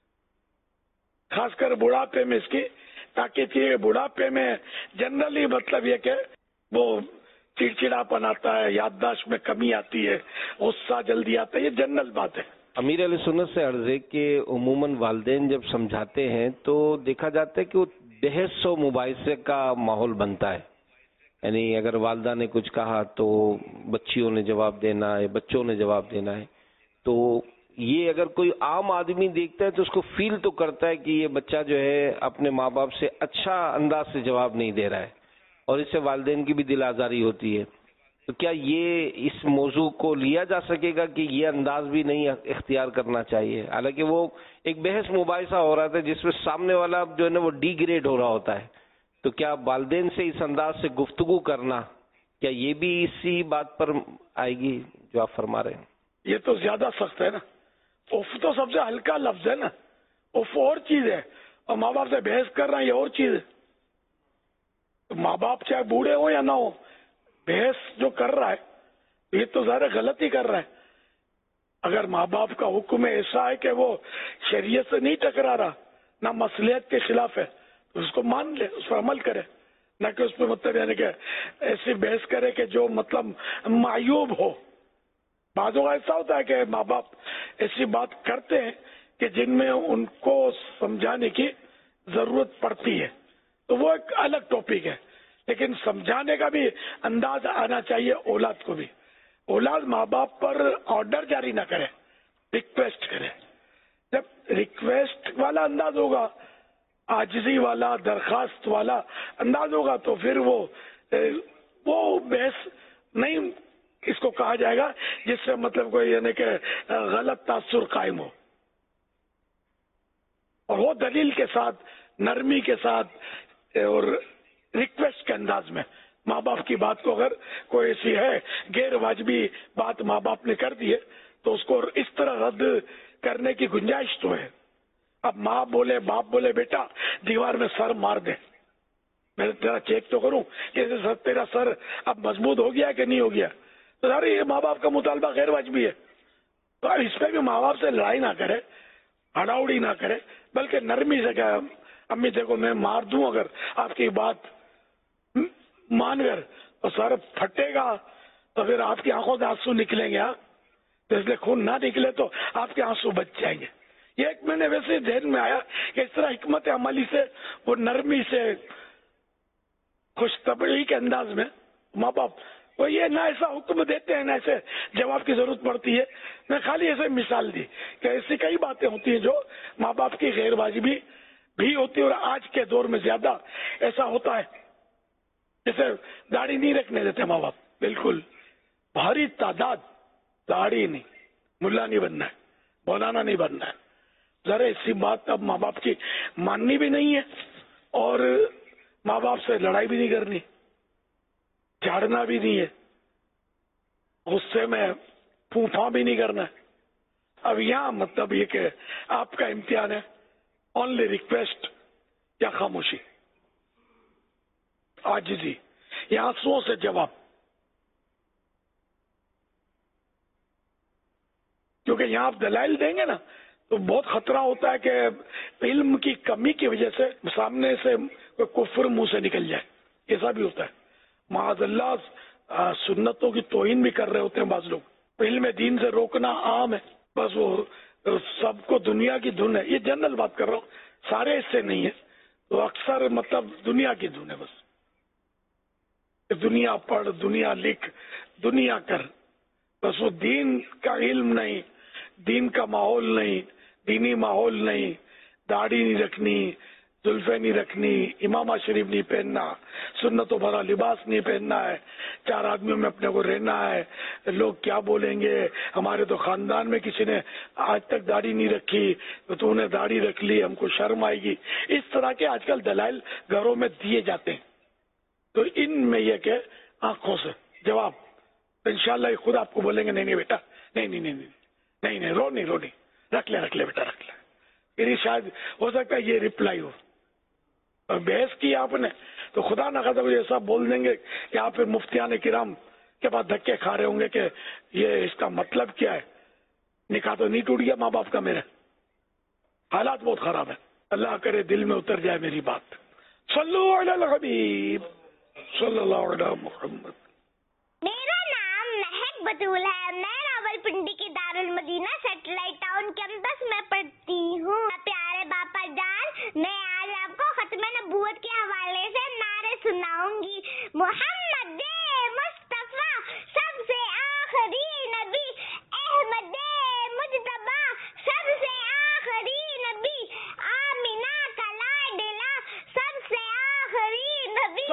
खासकर बुढ़ापे में इसकी ताकीद की। बुढ़ापे में जनरली मतलब ये कि वो चिड़चिड़ापन आता है, याददाश्त में कमी आती है, गुस्सा जल्दी आता है, ये जनरल बात है। अमीर अहले सुन्नत से अर्ज है कि उमूमन वालिदैन जब समझाते हैं तो देखा जाता है कि वो बहस और मुबाहिसे का माहौल बनता है। यानी अगर वालदा ने कुछ कहा तो बच्चियों ने जवाब देना है, बच्चों ने जवाब देना है। तो ये अगर कोई आम आदमी देखता है तो उसको फील तो करता है कि ये बच्चा जो है अपने माँ बाप से अच्छा अंदाज से जवाब नहीं दे रहा है और इससे वालिदैन की भी दिल आज़ारी होती है। तो क्या ये इस मौजू को लिया जा सकेगा कि ये अंदाज भी नहीं इख्तियार करना चाहिए? हालांकि वो एक बहस मुबाहिसा हो रहा था जिसमें सामने वाला जो है ना वो डिग्रेड हो रहा होता है, तो क्या वालिदैन से इस अंदाज से गुफ्तगू करना, क्या ये भी इसी बात पर आएगी जो आप फरमा रहे हैं? ये तो ज्यादा सख्त है ना। उफ तो सबसे हल्का लफ्ज है ना, उफ और चीज है और माँ बाप से बहस करना ये और चीज है। तो माँ बाप चाहे बूढ़े हो या ना हो, बहस जो कर रहा है ये तो ज़्यादा गलत ही कर रहा है। अगर माँ बाप का हुक्म ऐसा है कि वो शरीयत से नहीं टकरा रहा, ना मसलियत के खिलाफ है, तो उसको मान ले, उस पर अमल करे, ना कि उस पर मतलब यानी कि ऐसी बहस करे कि जो मतलब मायूब हो। बाज़ों का ऐसा होता है कि माँ बाप ऐसी बात करते हैं कि जिनमें उनको समझाने की जरूरत पड़ती है, तो वो एक अलग टॉपिक है। लेकिन समझाने का भी अंदाज आना चाहिए औलाद को भी। औलाद माँ बाप पर ऑर्डर जारी ना करे, रिक्वेस्ट करे। जब रिक्वेस्ट वाला अंदाज होगा, आजिज़ी वाला, दरखास्त वाला अंदाज होगा, तो फिर वो बहस नहीं इसको कहा जाएगा जिससे मतलब कोई यानी कि गलत तासुर कायम हो। और वो दलील के साथ, नरमी के साथ और रिक्वेस्ट के अंदाज में माँ बाप की बात को, अगर कोई ऐसी है गैर वाजबी बात माँ बाप ने कर दी है तो उसको इस तरह रद्द करने की गुंजाइश तो है। अब माँ बोले, बाप बोले, बेटा दीवार में सर मार दे, मैं तेरा चेक तो करूं कि तेरा सर अब मजबूत हो गया कि नहीं हो गया। तो यार ये माँ बाप का मुतालबा गैर वाजबी है। तो इस पे भी माँ बाप से लड़ाई ना करे, हड़ाउड़ी ना करे, बल्कि नरमी से कहे, अम्मी देखो मैं मार दूं अगर आपकी बात मानकर, तो सर फटेगा तो फिर आपकी आंखों से आंसू निकलेंगे। तो इसलिए खून ना निकले तो आपके आंसू बच जाएंगे। ये एक मैंने वैसे ध्यान में आया कि इस तरह हिकमत अमली से, वो नरमी से, खुशतबड़ी के अंदाज में माँ बाप वो ये ना ऐसा हुक्म देते हैं, ना ऐसे जवाब की जरूरत पड़ती है। मैं खाली ऐसे मिसाल दी कि ऐसी कई बातें होती हैं जो माँ बाप की गैर वाजिबी भी होती है और आज के दौर में ज्यादा ऐसा होता है। जैसे दाढ़ी नहीं रखने देते माँ बाप, बिल्कुल भारी तादाद, दाढ़ी नहीं, मुल्ला नहीं बनना है, मौलाना नहीं बनना है। जरा ऐसी बात अब माँ बाप की माननी भी नहीं है और माँ बाप से लड़ाई भी नहीं करनी, झाड़ना भी नहीं है, गुस्से में फूफा भी नहीं करना है। اب یہاں مطلب یہ کہ آپ کا امتحان ہے، اونلی ریکویسٹ یا خاموشی، عاجزی یا آنسوؤں سے جواب، کیونکہ یہاں آپ دلائل دیں گے نا تو بہت خطرہ ہوتا ہے کہ علم کی کمی کی وجہ سے سامنے سے کوئی کفر منہ سے نکل جائے، ایسا بھی ہوتا ہے معاذ اللہ، سنتوں کی توہین بھی کر رہے ہوتے ہیں بعض لوگ۔ علم دین سے روکنا عام ہے، بس وہ سب کو دنیا کی دھن ہے، یہ جنرل بات کر رہا ہوں، سارے اس سے نہیں ہے، تو اکثر مطلب دنیا کی دھن ہے، بس دنیا پڑھ، دنیا لکھ، دنیا کر، بس وہ دین کا علم نہیں، دین کا ماحول نہیں، دینی ماحول نہیں، داڑھی نہیں رکھنی، زلفیں نہیں رکھنی، امامہ شریف نہیں پہننا، سنتوں بھرا لباس نہیں پہننا ہے، چار آدمیوں میں اپنے کو رہنا ہے، لوگ کیا بولیں گے، ہمارے تو خاندان میں کسی نے آج تک داڑھی نہیں رکھی تو نے داڑھی رکھ لی، ہم کو شرم آئے گی، اس طرح کے آج کل دلائل گھروں میں دیے جاتے ہیں۔ تو ان میں یہ کہ آنکھوں سے جواب، انشاءاللہ خود آپ کو بولیں گے نہیں نہیں بیٹا، نہیں نہیں نہیں نہیں نہیں، رو نہیں، رکھ لے بیٹا، رکھ لے، پھر شاید ہو سکتا ہے یہ ریپلائی ہو۔ اور بحث کی آپ نے تو خدا نہ خدا ایسا بول دیں گے کہ آپ پھر مفتیان کرام کے بعد دھکے کھا رہے ہوں گے کہ یہ اس کا مطلب کیا ہے، نکاح تو نہیں ٹوٹ گیا ماں باپ کا میرے، حالات بہت خراب ہے، اللہ کرے دل میں اتر جائے میری بات۔ صلو علی الحبیب صلی اللہ علیہ محمد۔ میرا نام مہک بطول ہے، میں راولپنڈی کے دارالمدینہ سیٹلائٹ ٹاؤن کیمپس میں پڑھتی ہوں۔ پیارے باپا جان، میں آج آپ کو ختم نبوت کے حوالے سے نعرے سناؤں گی۔ محمد مصطفیٰ سب سے آخری نبی، احمد مجتبیٰ سب سے آخری نبی، آمینہ کا لاڈلہ سب سے آخری نبی،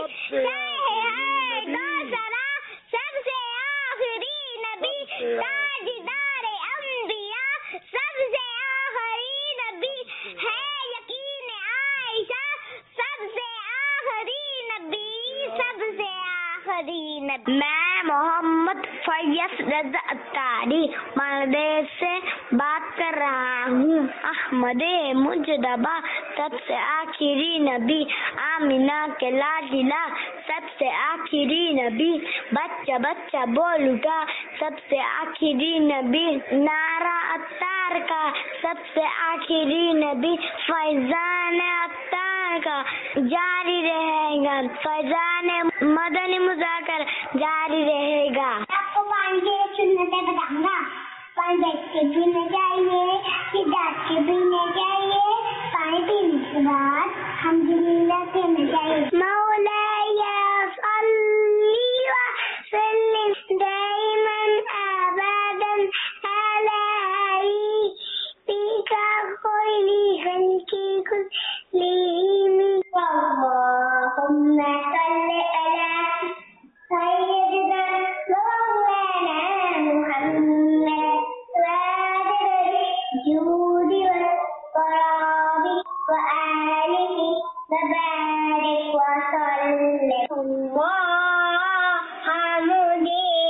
دوسرا سب سے آخری نبی، تاجدار انبیاء سب سے آخری نبی، ہے یقین عائشہ سب سے آخری نبی، سب سے آخری نبی۔ میں محمد فیض رضا اتاری بنگلہ سے بات کر رہا ہوں۔ احمد مجتبیٰ سب سے آخری نبی، آمینہ کے لاڈلہ سب سے آخری نبی، بچہ بچہ بول اٹھا سب سے آخری نبی، نعرہ اتار کا سب سے آخری نبی، فیضان اتار کا جاری رہے گا، فیضان مدنی مذاکر جاری رہے گا۔ آپ کو پانی کی سنتیں بتاؤں گا، پانی بیٹھ کے پینا چاہیے، ڈانٹ کے پینا چاہیے، پانی پینے کے بعد الحمدللہ کہنا چاہیے۔ مولاي صلی وسلم دائما ابدا على حبيبك خير خلق كلهم، اللهم صل على سيدنا مولانا محمد وعلى الجود والكرم وآله وبارك وسلم۔ اللہ حمدی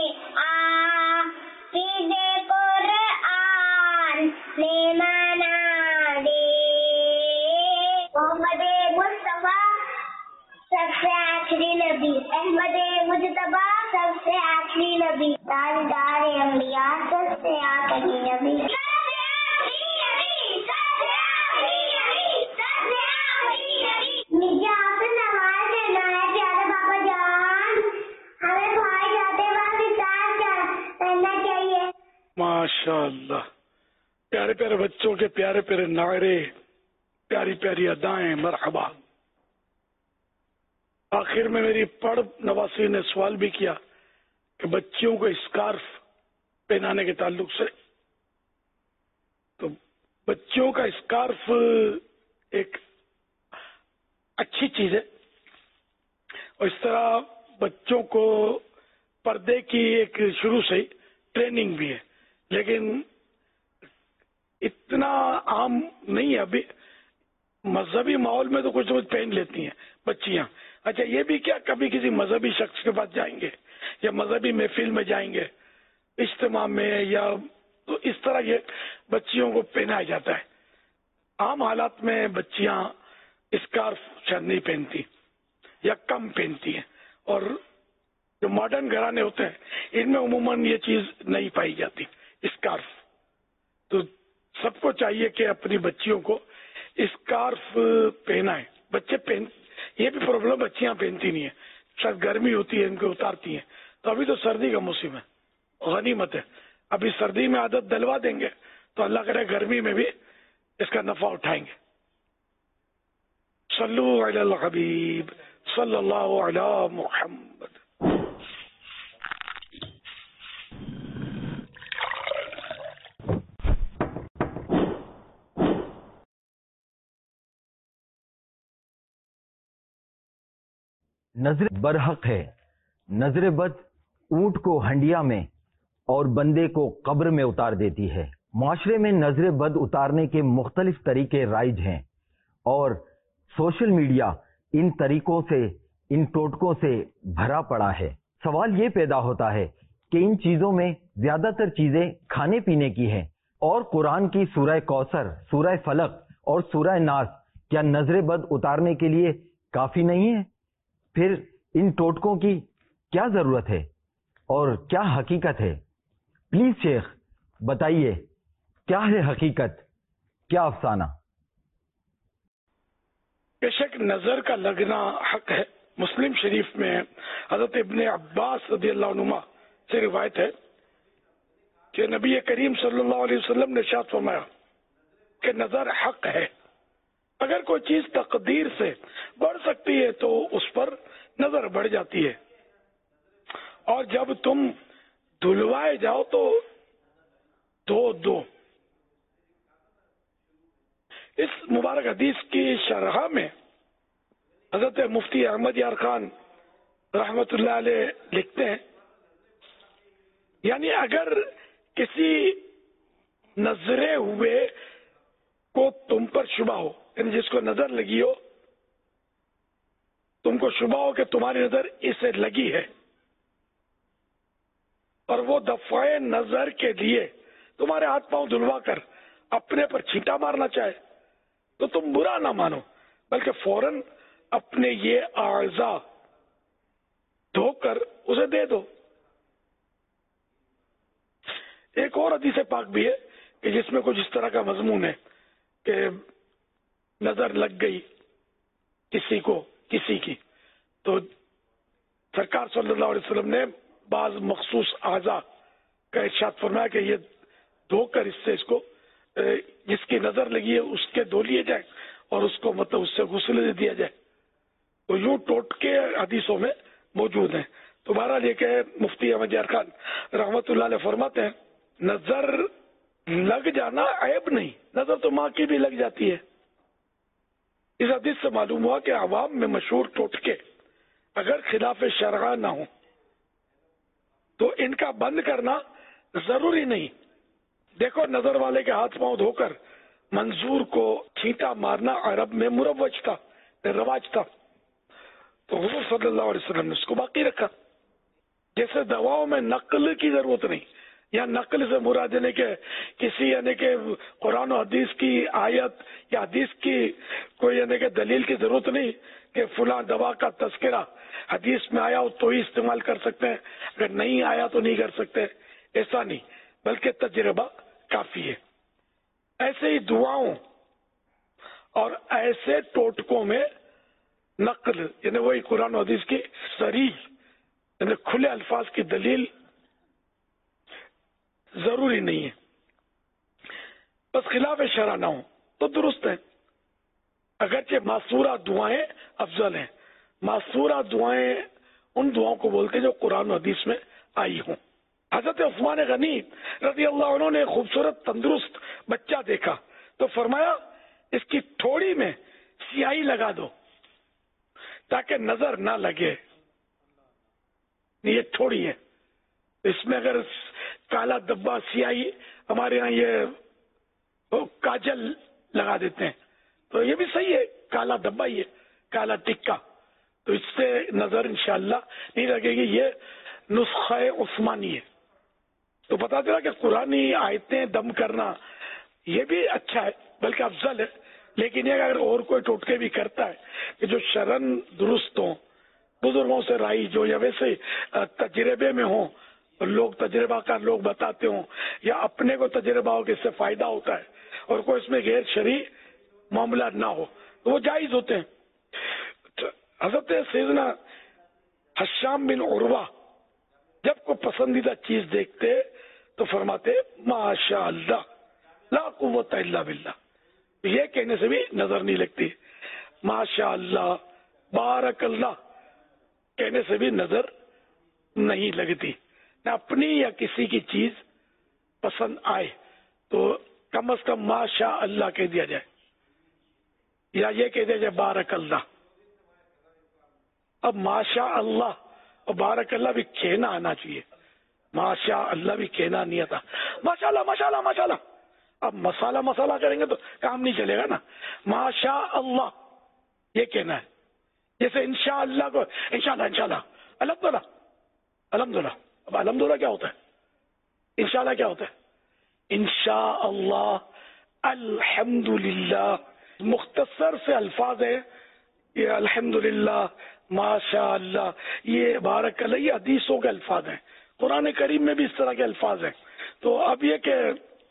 حافظ قرآن لیمانا دے، محمد مصطفیٰ سب سے آخری نبی، احمد مجتبیٰ سب سے آخری نبی، تاجدار انبیاء سب سے آخری نبی، مجھے آپ سے سوال کرنا ہے پیارے باپا جان، ہمیں بھائی جاتے وقت کیا کرنا چاہیے؟ ماشاء اللہ، پیارے پیارے بچوں کے پیارے پیارے نعرے، پیاری پیاری ادائیں، مرحبا۔ آخر میں میری پڑھ نواسی نے سوال بھی کیا کہ بچیوں کو اسکارف پہنانے کے تعلق سے، تو بچیوں کا اسکارف ایک اچھی چیز ہے، اور اس طرح بچوں کو پردے کی ایک شروع سے ہی ٹریننگ بھی ہے، لیکن اتنا عام نہیں ہے ابھی۔ مذہبی ماحول میں تو کچھ نہ کچھ پہن لیتی ہیں بچیاں۔ اچھا یہ بھی کیا کبھی کسی مذہبی شخص کے پاس جائیں گے یا مذہبی محفل میں جائیں گے، اجتماع میں یا تو اس طرح یہ بچیوں کو پہنایا جاتا ہے. عام حالات میں بچیاں اسکارف شاید نہیں پہنتی یا کم پہنتی ہیں, اور جو ماڈرن گھرانے ہوتے ہیں ان میں عموماً یہ چیز نہیں پائی جاتی اسکارف. تو سب کو چاہیے کہ اپنی بچیوں کو اسکارف پہنائیں. بچے یہ بھی پرابلم, بچیاں پہنتی نہیں ہیں, شاید گرمی ہوتی ہے ان کو اتارتی ہیں. تو ابھی تو سردی کا موسم ہے, غنیمت ہے, ابھی سردی میں عادت دلوا دیں گے تو اللہ کرے گرمی میں بھی اس کا نفع اٹھائیں گے. صلو علی الحبیب صلی اللہ علی محمد. نظر برحق ہے, نظر بد اونٹ کو ہنڈیا میں اور بندے کو قبر میں اتار دیتی ہے. معاشرے میں نظر بد اتارنے کے مختلف طریقے رائج ہیں اور سوشل میڈیا ان طریقوں سے, ان ٹوٹکوں سے بھرا پڑا ہے. سوال یہ پیدا ہوتا ہے کہ ان چیزوں میں زیادہ تر چیزیں کھانے پینے کی ہیں, اور قرآن کی سورہ کوثر, سورہ فلق اور سورہ ناس کیا نظر بد اتارنے کے لیے کافی نہیں ہے؟ پھر ان ٹوٹکوں کی کیا ضرورت ہے اور کیا حقیقت ہے؟ پلیز شیخ بتائیے, کیا ہے حقیقت, کیا افسانہ؟ بے شک نظر کا لگنا حق ہے. مسلم شریف میں حضرت ابن عباس رضی اللہ عنہما سے روایت ہے کہ نبی کریم صلی اللہ علیہ وسلم نے ارشاد فرمایا کہ نظر حق ہے. اگر کوئی چیز تقدیر سے بڑھ سکتی ہے تو اس پر نظر بڑھ جاتی ہے, اور جب تم دھلوائے جاؤ تو دو. اس مبارک حدیث کی شرح میں حضرت مفتی احمد یار خان رحمت اللہ علیہ لکھتے ہیں, یعنی اگر کسی نظرے ہوئے کو تم پر شبہ ہو, یعنی جس کو نظر لگی ہو, تم کو شبہ ہو کہ تمہاری نظر اسے لگی ہے, اور وہ دفع نظر کے لیے تمہارے ہاتھ پاؤں دھلوا کر اپنے پر چھینٹا مارنا چاہے تو تم برا نہ مانو, بلکہ فوراً اپنے یہ اعضاء دھو کر اسے دے دو. ایک اور حدیث پاک بھی ہے کہ جس میں کچھ اس طرح کا مضمون ہے کہ نظر لگ گئی کسی کو کسی کی, تو سرکار صلی اللہ علیہ وسلم نے بعض مخصوص اعضاء کا ارشاد فرمایا کہ یہ دھو کر اس سے اس کو جس کی نظر لگی ہے اس کے دھو لیے جائے اور اس کو مطلب اس سے غسل دے دیا جائے. تو یوں ٹوٹ کے حدیثوں میں موجود ہیں. تو بہرحال یہ کہ مفتی احمد یار خان رحمت اللہ علیہ فرماتے ہیں نظر لگ جانا عیب نہیں, نظر تو ماں کی بھی لگ جاتی ہے. اس حدیث سے معلوم ہوا کہ عوام میں مشہور ٹوٹکے اگر خلاف شرع نہ ہوں تو ان کا بند کرنا ضروری نہیں. دیکھو نظر والے کے ہاتھ پاؤں دھو کر منظور کو چھینٹا مارنا عرب میں مروج تھا, رواج تھا, تو حضور صلی اللہ علیہ وسلم نے اس کو باقی رکھا. جیسے دواؤں میں نقل کی ضرورت نہیں, یا نقل سے مراد یعنی کہ کسی یعنی کہ قرآن و حدیث کی آیت یا حدیث کی کوئی یعنی کہ دلیل کی ضرورت نہیں کہ فلاں دوا کا تذکرہ حدیث میں آیا ہو تو ہی استعمال کر سکتے ہیں, اگر نہیں آیا تو نہیں کر سکتے, ایسا نہیں, بلکہ تجربہ کافی ہے. ایسے ہی دعاؤں اور ایسے ٹوٹکوں میں نقل یعنی وہی قرآن و حدیث کی صریح یعنی کھلے الفاظ کی دلیل ضروری نہیں ہے. بس خلاف شرع نہ ہو تو درست ہے. اگرچہ معصورہ دعائیں افضل ہیں. معصورہ دعائیں ان دعاؤں کو بولتے ہیں جو قرآن و حدیث میں آئی ہوں. حضرت عثمان غنی رضی اللہ عنہ نے خوبصورت تندرست بچہ دیکھا تو فرمایا اس کی تھوڑی میں سیاہی لگا دو تاکہ نظر نہ لگے. یہ تھوڑی ہے, اس میں اگر کالا دبا سیاہی, ہمارے ہاں یہ کاجل لگا دیتے ہیں تو یہ بھی صحیح ہے, کالا دبا ہی ہے, کالا ٹکا, تو اس سے نظر انشاءاللہ نہیں لگے گی. یہ نسخہ عثمانی ہے, تو پتا چلا کہ قرآنی آیتیں دم کرنا یہ بھی اچھا ہے، بلکہ افضل ہے، لیکن یہ اگر اور کوئی ٹوٹکے بھی کرتا ہے کہ جو شرن درست ہوں، بزرگوں سے رائی جو یا ویسے تجربے میں ہوں، لوگ تجربہ کار لوگ بتاتے ہوں، یا اپنے کو تجربہ ہو کہ اس سے فائدہ ہوتا ہے اور کوئی اس میں غیر شرعی معاملہ نہ ہو تو وہ جائز ہوتے ہیں۔ حضرت سیدنا حشام بن عروہ جب کوئی پسندیدہ چیز دیکھتے تو فرماتے ماشاء اللہ لا قوت الا باللہ، یہ کہنے سے بھی نظر نہیں لگتی، ماشاء اللہ بارک اللہ کہنے سے بھی نظر نہیں لگتی۔ نہ اپنی یا کسی کی چیز پسند آئے تو کم از کم ماشاء اللہ کہہ دیا جائے، یا یہ کہہ دیا جائے بارک اللہ۔ اب ماشاء اللہ اور بارک اللہ بھی کہنا آنا چاہیے، ماشاء اللہ بھی کہنا نہیں آتا، ماشاء اللہ ماشاء اللہ ماشاء اللہ۔ اب مسالہ کریں گے تو کام نہیں چلے گا نا، ماشاء اللہ یہ کہنا ہے۔ جیسے انشاءاللہ کو انشاءاللہ انشاءاللہ، الحمدللہ الحمدللہ۔ اب الحمدللہ کیا ہوتا ہے؟ انشاءاللہ کیا ہوتا ہے؟ انشاءاللہ الحمدللہ، مختصر سے الفاظ ہیں یہ، الحمدللہ ماشاء اللہ، یہ بارک اللہ، یہ حدیثوں کے الفاظ ہیں، قرآن کریم میں بھی اس طرح کے الفاظ ہیں۔ تو اب یہ کہ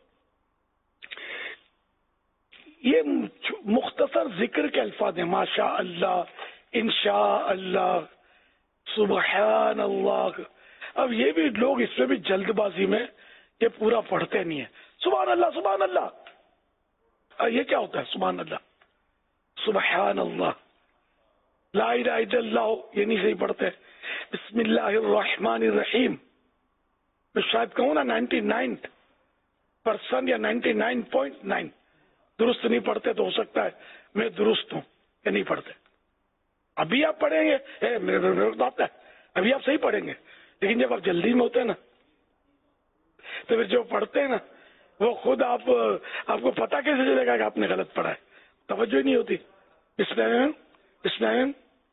یہ مختصر ذکر کے الفاظ ہیں، ماشاء اللہ، انشاء اللہ، سبحان اللہ۔ اب یہ بھی لوگ اس میں بھی جلد بازی میں یہ پورا پڑھتے نہیں ہیں، سبحان اللہ سبحان اللہ، یہ کیا ہوتا ہے؟ سبحان اللہ سبحان اللہ، لا الہ الا اللہ یہ نہیں صحیح پڑھتے، بسم اللہ الرحمن الرحیم میں شاید کہوں نا 99% یا 99.9 درست نہیں پڑھتے، تو ہو سکتا ہے میں درست ہوں یا نہیں پڑھتے۔ ابھی آپ پڑھیں گے میرے بات ہے، ابھی آپ صحیح پڑھیں گے، لیکن جب آپ جلدی میں ہوتے ہیں نا تو پھر جو پڑھتے ہیں نا وہ خود آپ کو پتہ کیسے چلے گا کہ آپ نے غلط پڑھا ہے؟ توجہ ہی نہیں ہوتی۔ بسم اللہ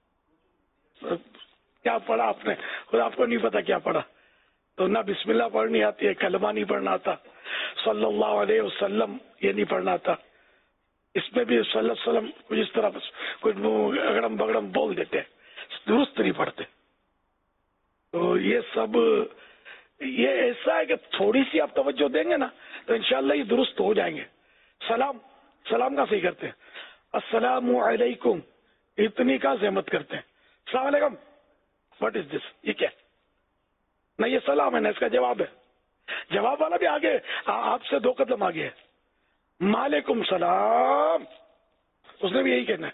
کیا پڑھا آپ نے، خود آپ کو نہیں پتا کیا پڑھا، تو نہ بسم اللہ پڑھنی آتی ہے، کلمہ نہیں پڑھنا آتا، صلی اللہ علیہ وسلم یہ نہیں پڑھنا آتا، اس میں بھی صلی اللہ علیہ وسلم کچھ اس طرح کچھ اگڑم بگڑم بول دیتے ہیں، درست نہیں پڑھتے۔ تو یہ سب یہ ایسا ہے کہ تھوڑی سی آپ توجہ دیں گے نا تو انشاءاللہ یہ درست ہو جائیں گے۔ سلام کا صحیح کرتے ہیں، السلام علیکم، اتنی کا زحمت کرتے ہیں، السلام علیکم، واٹ از دس، یہ کیا نہ، یہ سلام ہے نہ اس کا جواب ہے، جواب والا بھی آگے آپ سے 2 قدم آگے ہے، وعلیکم السلام، اس نے بھی یہی کہنا ہے۔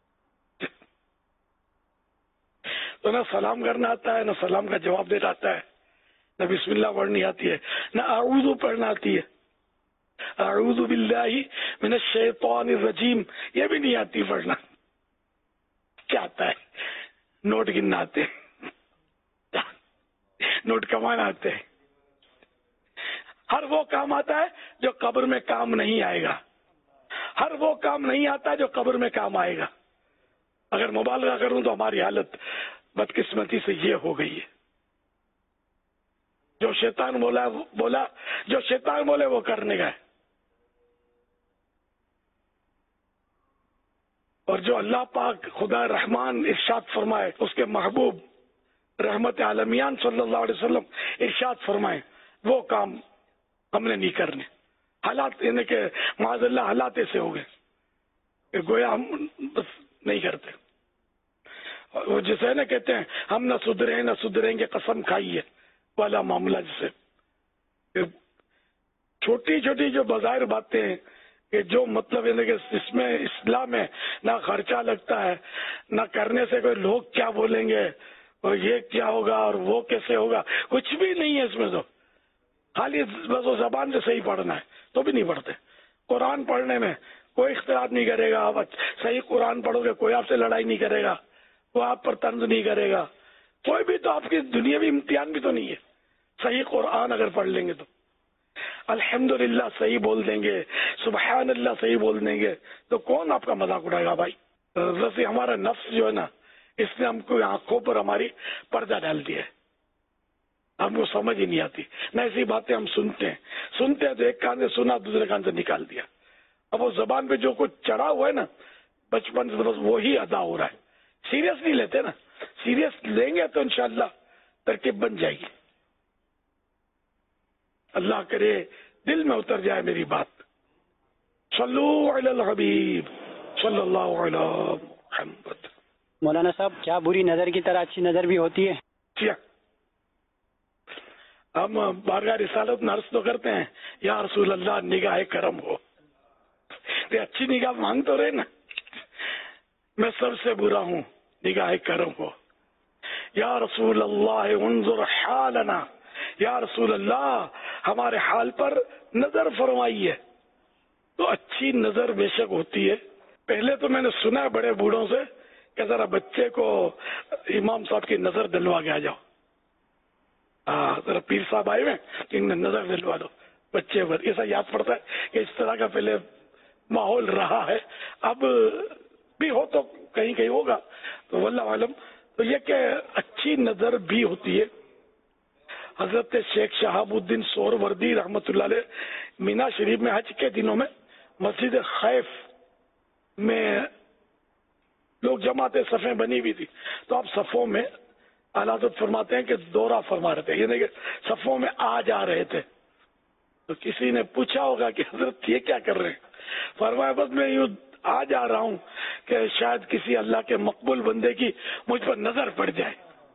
تو نہ سلام کرنا آتا ہے، نہ سلام کا جواب دینا آتا ہے، نہ بسم اللہ پڑھنی آتی ہے، نہ اعوذ پڑھنا آتی ہے، اعوذ باللہ من الشیطان الرجیم یہ بھی نہیں آتی پڑھنا۔ کیا آتا ہے؟ نوٹ گننا آتے ہیں، نوٹ کمانا آتے ہیں، ہر وہ کام آتا ہے جو قبر میں کام نہیں آئے گا، ہر وہ کام نہیں آتا جو قبر میں کام آئے گا۔ اگر مبالغہ کروں تو ہماری حالت بدقسمتی سے یہ ہو گئی ہے، جو شیطان بولا جو شیطان بولے وہ کرنے گئے، اور جو اللہ پاک خدا رحمان ارشاد فرمائے، اس کے محبوب رحمت عالمیان صلی اللہ علیہ وسلم ارشاد فرمائے، وہ کام ہم نے نہیں کرنے۔ حالات یعنی کہ معاذ اللہ حالات ایسے ہو گئے کہ گویا ہم بس نہیں کرتے، وہ جسے نا کہتے ہیں ہم نہ سدھریں گے قسم کھائیے والا معاملہ، جسے چھوٹی چھوٹی جو بظاہر باتیں ہیں کہ جو مطلب ہے کہ اس میں اسلام میں نہ خرچہ لگتا ہے، نہ کرنے سے کوئی لوگ کیا بولیں گے اور یہ کیا ہوگا اور وہ کیسے ہوگا، کچھ بھی نہیں ہے اس میں، تو خالی بس وہ زبان سے صحیح پڑھنا ہے تو بھی نہیں پڑھتے۔ قرآن پڑھنے میں کوئی اختلاف نہیں کرے گا، آپ صحیح قرآن پڑھو گے کوئی آپ سے لڑائی نہیں کرے گا، وہ آپ پر طنز نہیں کرے گا، کوئی بھی، تو آپ کی دنیاوی امتحان بھی تو نہیں ہے۔ صحیح قرآن اگر پڑھ لیں گے تو الحمدللہ صحیح بول دیں گے، سبحان اللہ صحیح بول دیں گے، تو کون آپ کا مذاق اڑائے گا بھائی؟ ویسے ہمارا نفس جو ہے نا، اس نے ہم کو آنکھوں پر ہماری پردہ ڈال دیا ہے، ہم کو سمجھ ہی نہیں آتی نہ ایسی باتیں ہم سنتے ہیں تو ایک کان سے سنا دوسرے کان سے نکال دیا. اب وہ زبان پہ جو کچھ چڑھا ہوا ہے نا بچپن سے بس وہی ادا ہو رہا ہے. سیریس نہیں لیتے نا, سیریس لیں گے تو انشاءاللہ ترکیب بن جائے گی. اللہ کرے دل میں اتر جائے میری بات. صلو علی الحبیب صلی اللہ علی محمد. مولانا صاحب, کیا بری نظر کی طرح اچھی نظر بھی ہوتی ہے؟ کیا ہم بارگاہ رسالت میں عرض تو کرتے ہیں یا رسول اللہ نگاہ کرم ہو. اچھی نگاہ مانگ تو رہے نا, میں سب سے برا ہوں, نگاہ کرم ہو. یا رسول اللہ انظر حالنا, یا رسول اللہ ہمارے حال پر نظر فرمائیے. تو اچھی نظر بے شک ہوتی ہے. پہلے تو میں نے سنا ہے بڑے بوڑھوں سے کہ ذرا بچے کو امام صاحب کی نظر دلوا کے آ جاؤ. ذرا پیر صاحب آئے ہوئے کہ نظر دلوا دو بچے پر. ایسا یاد پڑتا ہے کہ اس طرح کا پہلے ماحول رہا ہے, اب بھی ہو تو کہیں کہیں ہوگا, تو واللہ عالم. تو یہ کہ اچھی نظر بھی ہوتی ہے. حضرت شیخ شہاب الدین سہروردی رحمۃ اللہ علیہ مینا شریف میں حج کے دنوں میں مسجد خیف میں لوگ جماعت صفیں بنی ہوئی تھی, تو آپ صفوں میں حضرت فرماتے ہیں کہ دورہ فرما رہے تھے, یعنی کہ صفوں میں آ جا رہے تھے. تو کسی نے پوچھا ہوگا کہ حضرت یہ کیا کر رہے ہیں؟ فرمایا بس میں یوں آ جا رہا ہوں کہ شاید کسی اللہ کے مقبول بندے کی مجھ پر نظر پڑ جائے.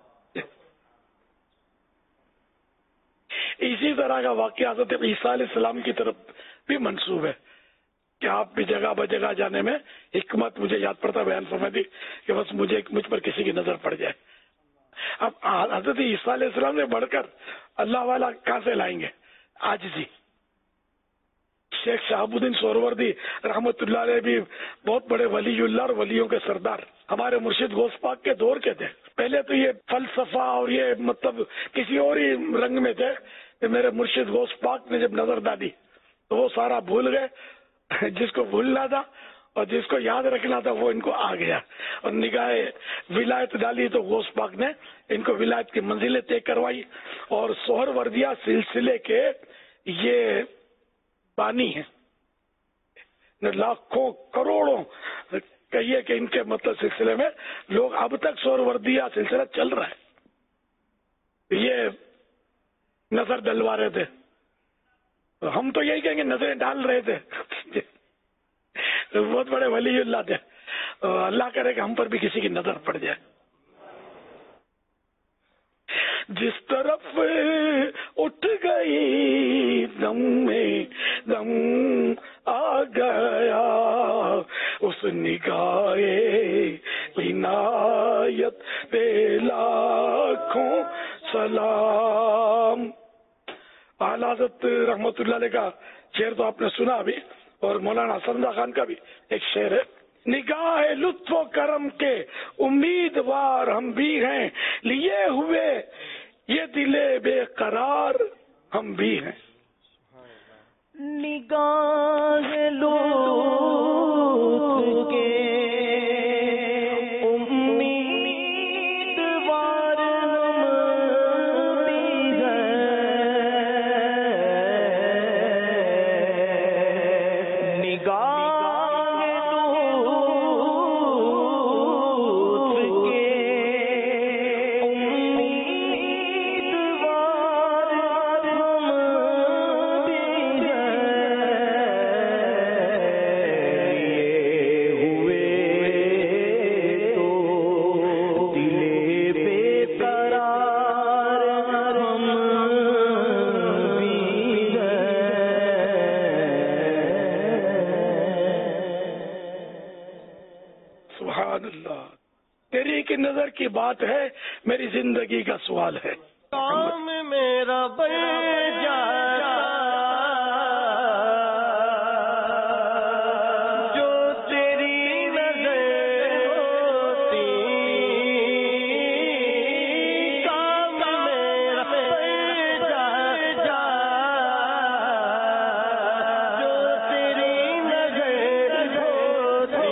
اسی طرح کا واقعہ حضرت عیسیٰ علیہ السلام کی طرف بھی منسوب ہے کہ آپ بھی جگہ بجگہ جانے میں حکمت مجھے یاد پڑتا بیان فرمائی تھی کہ بس مجھ پر کسی کی نظر پڑ جائے. اب حضرت عیسیٰ علیہ السلام سے بڑھ کر اللہ والا کہاں سے لائیں گے؟ عاجزی. شیخ شہاب الدین سہروردی رحمۃ اللہ علیہ بھی بہت بڑے ولی اللہ اور ولیوں کے سردار, ہمارے مرشد غوث پاک کے دور کے تھے. پہلے تو یہ فلسفہ اور یہ مطلب کسی اور ہی رنگ میں تھے کہ میرے مرشد غوث پاک نے جب نظر ڈالی تو وہ سارا بھول گئے. جس کو بھولنا تھا اور جس کو یاد رکھنا تھا وہ ان کو آ گیا, اور نگاہ ولایت ڈالی تو غوث پاک نے ان کو ولایت کی منزلیں طے کروائی. اور سہروردیہ سلسلے کے یہ بانی ہیں, لاکھوں کروڑوں کہیے کہ ان کے مطلب سلسلے میں لوگ اب تک سہروردیہ سلسلہ چل رہا ہے. یہ نظر ڈلوا رہے تھے, ہم تو یہی کہیں گے نظریں ڈال رہے تھے. بہت بڑے ولی اللہ تھے, اللہ کرے کہ ہم پر بھی کسی کی نظر پڑ جائے. جس طرف اٹھ گئی دم میں دم آ گیا اس نگاہ عنایت پہ لاکھوں سلام. اعلیٰ حضرت رحمت اللہ علیہ کا شعر تو آپ نے سنا ابھی, اور مولانا حسن رضا خان کا بھی ایک شعر ہے, نگاہ لطف و کرم کے امیدوار ہم بھی ہیں, لیے ہوئے یہ دل بے قرار ہم بھی ہیں. نگاہ لطف کے کی بات ہے, میری زندگی کا سوال ہے. کام میرا بن جاتا جو تیری نظر ہوتی, کام میرا بن جاتا جو تیری نظر ہوتی.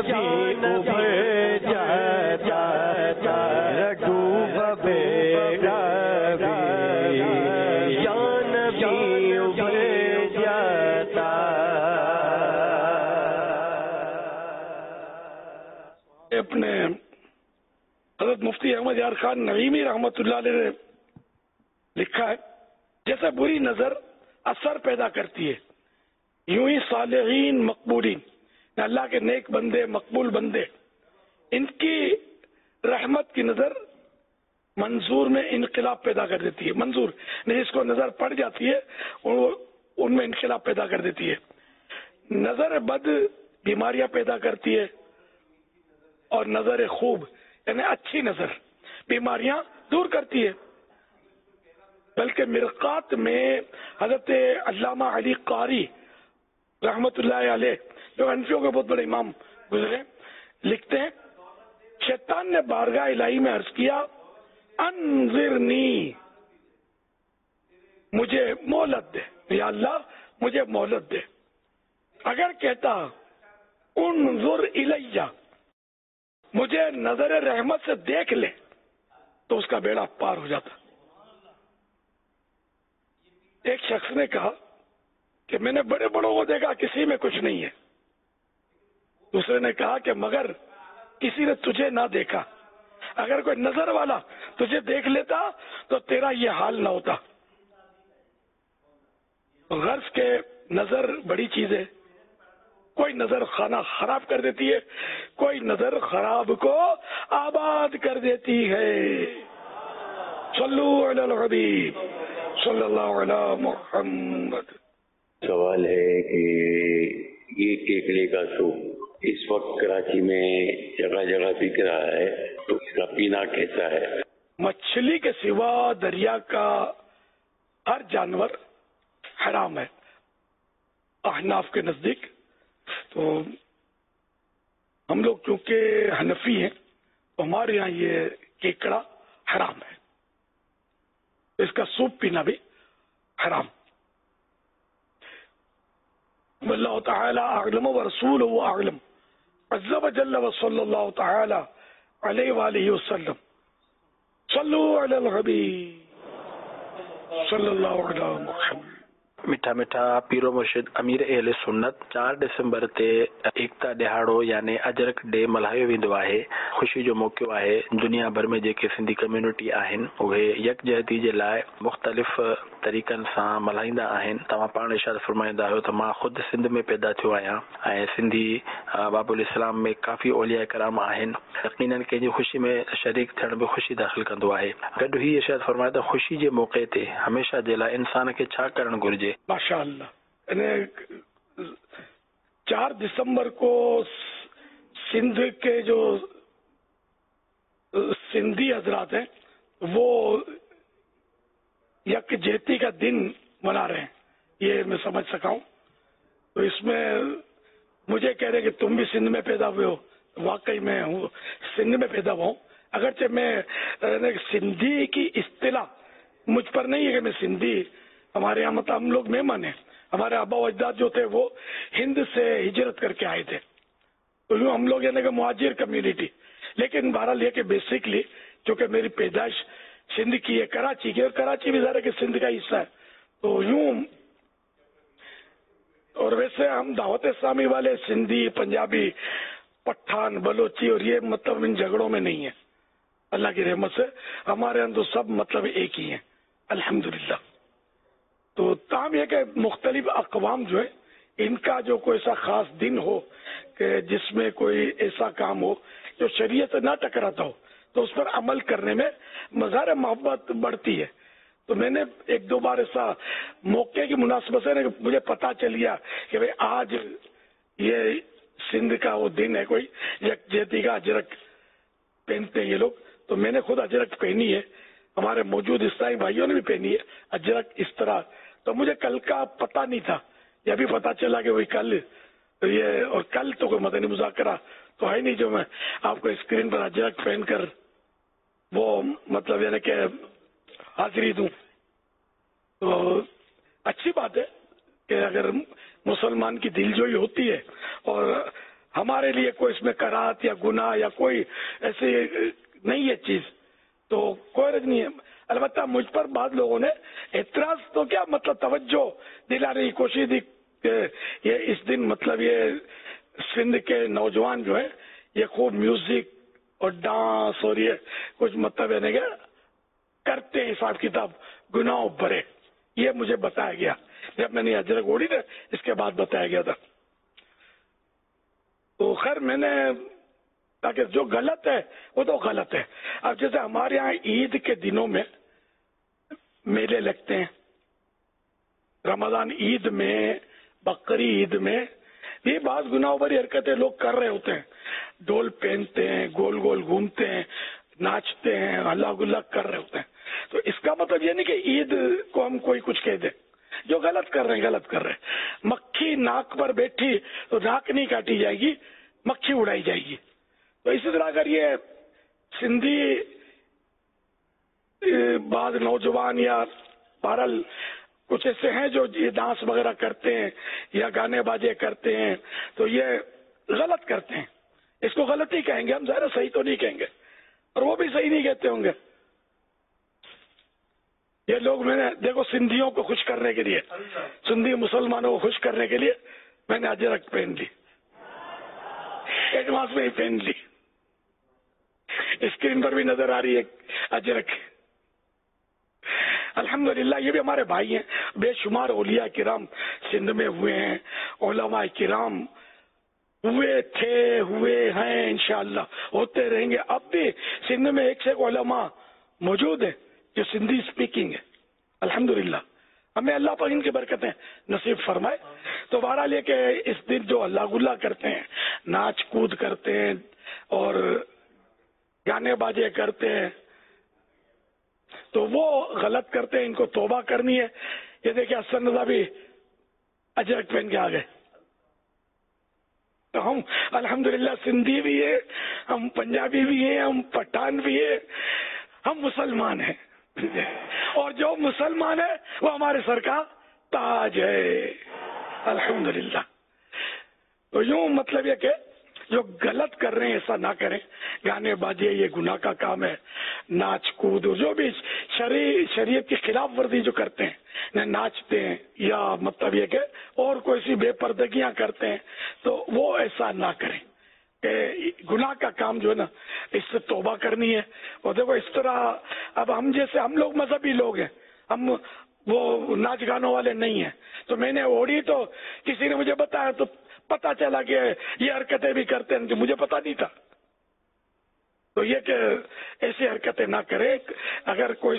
اپنے حضرت مفتی احمد یار خان نعیمی رحمت اللہ علیہ نے لکھا ہے، جیسے بری نظر اثر پیدا کرتی ہے، یوں ہی صالحین مقبولین، اللہ کے نیک بندے مقبول بندے، ان کی رحمت کی نظر منظور میں انقلاب پیدا کر دیتی ہے. منظور جس کو نظر پڑ جاتی ہے ان میں انقلاب پیدا کر دیتی ہے. نظر بد بیماریاں پیدا کرتی ہے اور نظر خوب یعنی اچھی نظر بیماریاں دور کرتی ہے. بلکہ مرقات میں حضرت علامہ علی قاری رحمت اللہ علیہ جو حنفیوں کے بہت بڑے امام گزرے لکھتے ہیں، شیطان نے بارگاہ الہی میں عرض کیا انظرنی، مجھے مہلت دے، یا اللہ مجھے مہلت دے. اگر کہتا انظر الیہ، مجھے نظر رحمت سے دیکھ لے، تو اس کا بیڑا پار ہو جاتا. ایک شخص نے کہا کہ میں نے بڑے بڑوں کو دیکھا کسی میں کچھ نہیں ہے. دوسرے نے کہا کہ مگر کسی نے تجھے نہ دیکھا، اگر کوئی نظر والا تجھے دیکھ لیتا تو تیرا یہ حال نہ ہوتا. غرض کے نظر بڑی چیز ہے. کوئی نظر خانہ خراب کر دیتی ہے، کوئی نظر خراب کو آباد کر دیتی ہے. صلو علی الحبیب صلی اللہ علی محمد. سوال ہے کہ یہ کیکڑے کا سوپ اس وقت کراچی میں جگہ جگہ بک رہا ہے، تو اس کا پینا کیسا ہے؟ مچھلی کے سوا دریا کا ہر جانور حرام ہے احناف کے نزدیک. تو ہم لوگ چونکہ حنفی ہیں تو ہمارے یہاں یہ کیکڑا حرام ہے، اس کا سوپ پینا بھی حرام. واللہ تعالی اعلم ورسولہ اعلم عز وجل وصلی اللہ تعالی علیہ وآلہ وسلم. صلو علی الحبیب صلی اللہ علیہ محمد. میٹھا میٹھا پیرو مرشد امیر اہل سنت 4 ڈسمبر تے ایکتا ॾिहाड़ो यानी अजरक डे मल्हायो वेंदो आहे. ख़ुशी जो मौक़ो आहे. दुनिया भर में जेके सिंधी कम्युनिटी आहिनि उहे यकजहती जे लाइ मुख़्तलिफ़ तरीक़नि सां मल्हाईंदा आहिनि. तव्हां पाण इशारा फरमाईंदा आहियो त मां ख़ुदि सिंध में पैदा थियो आहियां ऐं सिंधी बाबुल इस्लाम में काफ़ी औलिया कराम आहिनि. यकीनन कंहिंजी ख़ुशी में शरीक थियण बि ख़ुशी दाख़िल कंदो आहे. गॾु ही इशारा फरमायो त ख़ुशी जे मौक़े ते हमेशह जे लाइ इंसान खे छा करणु घुरिजे? माशाअल्लाह. 4 दिसंबर को सिंध के जो सिंधी हजरात हैं वो यकजहती का दिन मना रहे हैं, ये मैं समझ सका हूँ. तो इसमें मुझे कह रहे कि तुम भी सिंध में पैदा हुए हो. वाकई मैं हूँ सिंध में पैदा हुआ हूँ, अगरचे मैं सिंधी की इस्तिलाह मुझ पर नहीं है कि मैं सिंधी. हमारे यहाँ मतलब हम लोग मेहमान हैं. हमारे आबा अजदाद जो थे वो हिंद से हिजरत करके आए थे, तो यूँ हम लोग यानी कि मुहाजिर कम्युनिटी. लेकिन बहरहाल ये कि बेसिकली चूँकि मेरी पैदाइश सिंध की है, कराची की, और कराची भी ज़रा कि सिंध का हिस्सा है, तो यूँ. और वैसे हम दावत इस्लामी वाले सिंधी, पंजाबी, पठान, बलोची और ये मतलब इन झगड़ों में नहीं है. अल्लाह की रहमत से हमारे यहाँ तो सब मतलब एक ही है अल्हम्दुलिल्लाह. तो ताम यह कि मुख्तलिफ अक़वाम जो है इनका जो कोई ऐसा खास दिन हो कि जिसमें कोई ऐसा काम हो जो शरीयत से ना टकराता हो, तो उस पर अमल करने में मज़ार मोहब्बत बढ़ती है. तो मैंने 1-2 बार ऐसा मौके की मुनासिबत से मुझे पता चल गया कि भाई आज ये सिंध का वो दिन है, कोई यकजहती का अजरक पहनते हैं ये लोग. तो मैंने खुद अजरक पहनी है, हमारे मौजूद इस्लामी भाइयों ने भी पहनी है अजरक इस तरह. तो मुझे कल का पता नहीं था, यह भी पता चला कि वही कल ये, और कल तो कोई मदनी मुज़ाकरा तो है नहीं जो मैं आपको स्क्रीन पर अजरक पहनकर वो मतलब यानी कि हाजिरी दूं. तो अच्छी बात है कि अगर मुसलमान की दिलजोई होती है और ہمارے لیے کوئی اس میں کراہت یا گناہ یا کوئی ایسی نہیں ہے چیز، تو کوئی رد نہیں ہے. البتہ مجھ پر بعض لوگوں نے اعتراض تو کیا مطلب توجہ دلانے کی کوشش دی کہ یہ اس دن مطلب یہ سندھ کے نوجوان جو ہیں یہ خوب میوزک اور ڈانس اور یہ کچھ مطلب ہے کہ کرتے ہیں حساب کتاب گناہوں بھرے. یہ مجھے بتایا گیا جب میں نے اجرک اوڑی تھا، اس کے بعد بتایا گیا تھا. تو خیر میں نے تاکہ جو غلط ہے وہ تو غلط ہے. اب جیسے ہمارے یہاں عید کے دنوں میں میلے لگتے ہیں، رمضان عید میں، بقری عید میں، یہ بعض گناہوں بھری حرکتیں لوگ کر رہے ہوتے ہیں. ڈول پہنتے ہیں، گول گول گھومتے ہیں، ناچتے ہیں، اللہ گلا کر رہے ہوتے ہیں. تو اس کا مطلب یہ نہیں کہ عید کو ہم کوئی کچھ کہہ دیں. جو غلط کر رہے ہیں غلط کر رہے ہیں. مکھی ناک پر بیٹھی تو ناک نہیں کاٹی جائے گی، مکھی اڑائی جائے گی. تو اسی طرح اگر یہ سندھی بعض نوجوان یا بہرحال کچھ ایسے ہیں جو یہ ڈانس وغیرہ کرتے ہیں یا گانے باجے کرتے ہیں تو یہ غلط کرتے ہیں. اس کو غلط ہی کہیں گے ہم، ظاہر صحیح تو نہیں کہیں گے، اور وہ بھی صحیح نہیں کہتے ہوں گے. یہ لوگ میں نے دیکھو سندھیوں کو خوش کرنے کے لیے، سندھی مسلمانوں کو خوش کرنے کے لیے میں نے اجرک پہن لی، ایڈوانس میں ہی پہن لی. اسکرین پر بھی نظر آ رہی ہے اجرک. الحمدللہ یہ بھی ہمارے بھائی ہیں. بے شمار اولیاء کرام سندھ میں ہوئے ہیں، علماء کرام ہوئے تھے، ہوئے ہیں، انشاءاللہ ہوتے رہیں گے. اب بھی سندھ میں ایک سے ایک علماء موجود ہیں جو سندھی سپیکنگ ہے. الحمدللہ ہمیں اللہ پاک ان کی برکتیں نصیب فرمائے. تو بہرحال یہ کہ اس دن جو اللہ گلا کرتے ہیں، ناچ کود کرتے ہیں اور گانے باجے کرتے ہیں تو وہ غلط کرتے ہیں، ان کو توبہ کرنی ہے. یہ دیکھیں حسن رضا بھی اجرک پہن کے آ گئے. تو ہم الحمدللہ سندھی بھی ہیں، ہم پنجابی بھی ہیں، ہم پٹھان بھی ہیں، ہم مسلمان ہیں. اور جو مسلمان ہے وہ ہمارے سر کا تاج ہے الحمدللہ. تو یوں مطلب یہ کہ جو غلط کر رہے ہیں ایسا نہ کریں. گانے باجے یہ گناہ کا کام ہے، ناچ کود جو بھی شریعت کی خلاف ورزی جو کرتے ہیں، ناچتے ہیں یا مطلب یہ کہ اور کوئی سی بے پردگیاں کرتے ہیں تو وہ ایسا نہ کریں. کہ گناہ کا کام جو ہے نا اس سے توبہ کرنی ہے. اور دیکھو اس طرح اب ہم جیسے ہم لوگ مذہبی لوگ ہیں، ہم وہ ناچ گانوں والے نہیں ہیں. تو میں نے اوڑی تو کسی نے مجھے بتایا تو پتا چلا کہ یہ حرکتیں بھی کرتے ہیں، مجھے پتا نہیں تھا. تو یہ کہ ایسی حرکتیں نہ کرے. اگر کوئی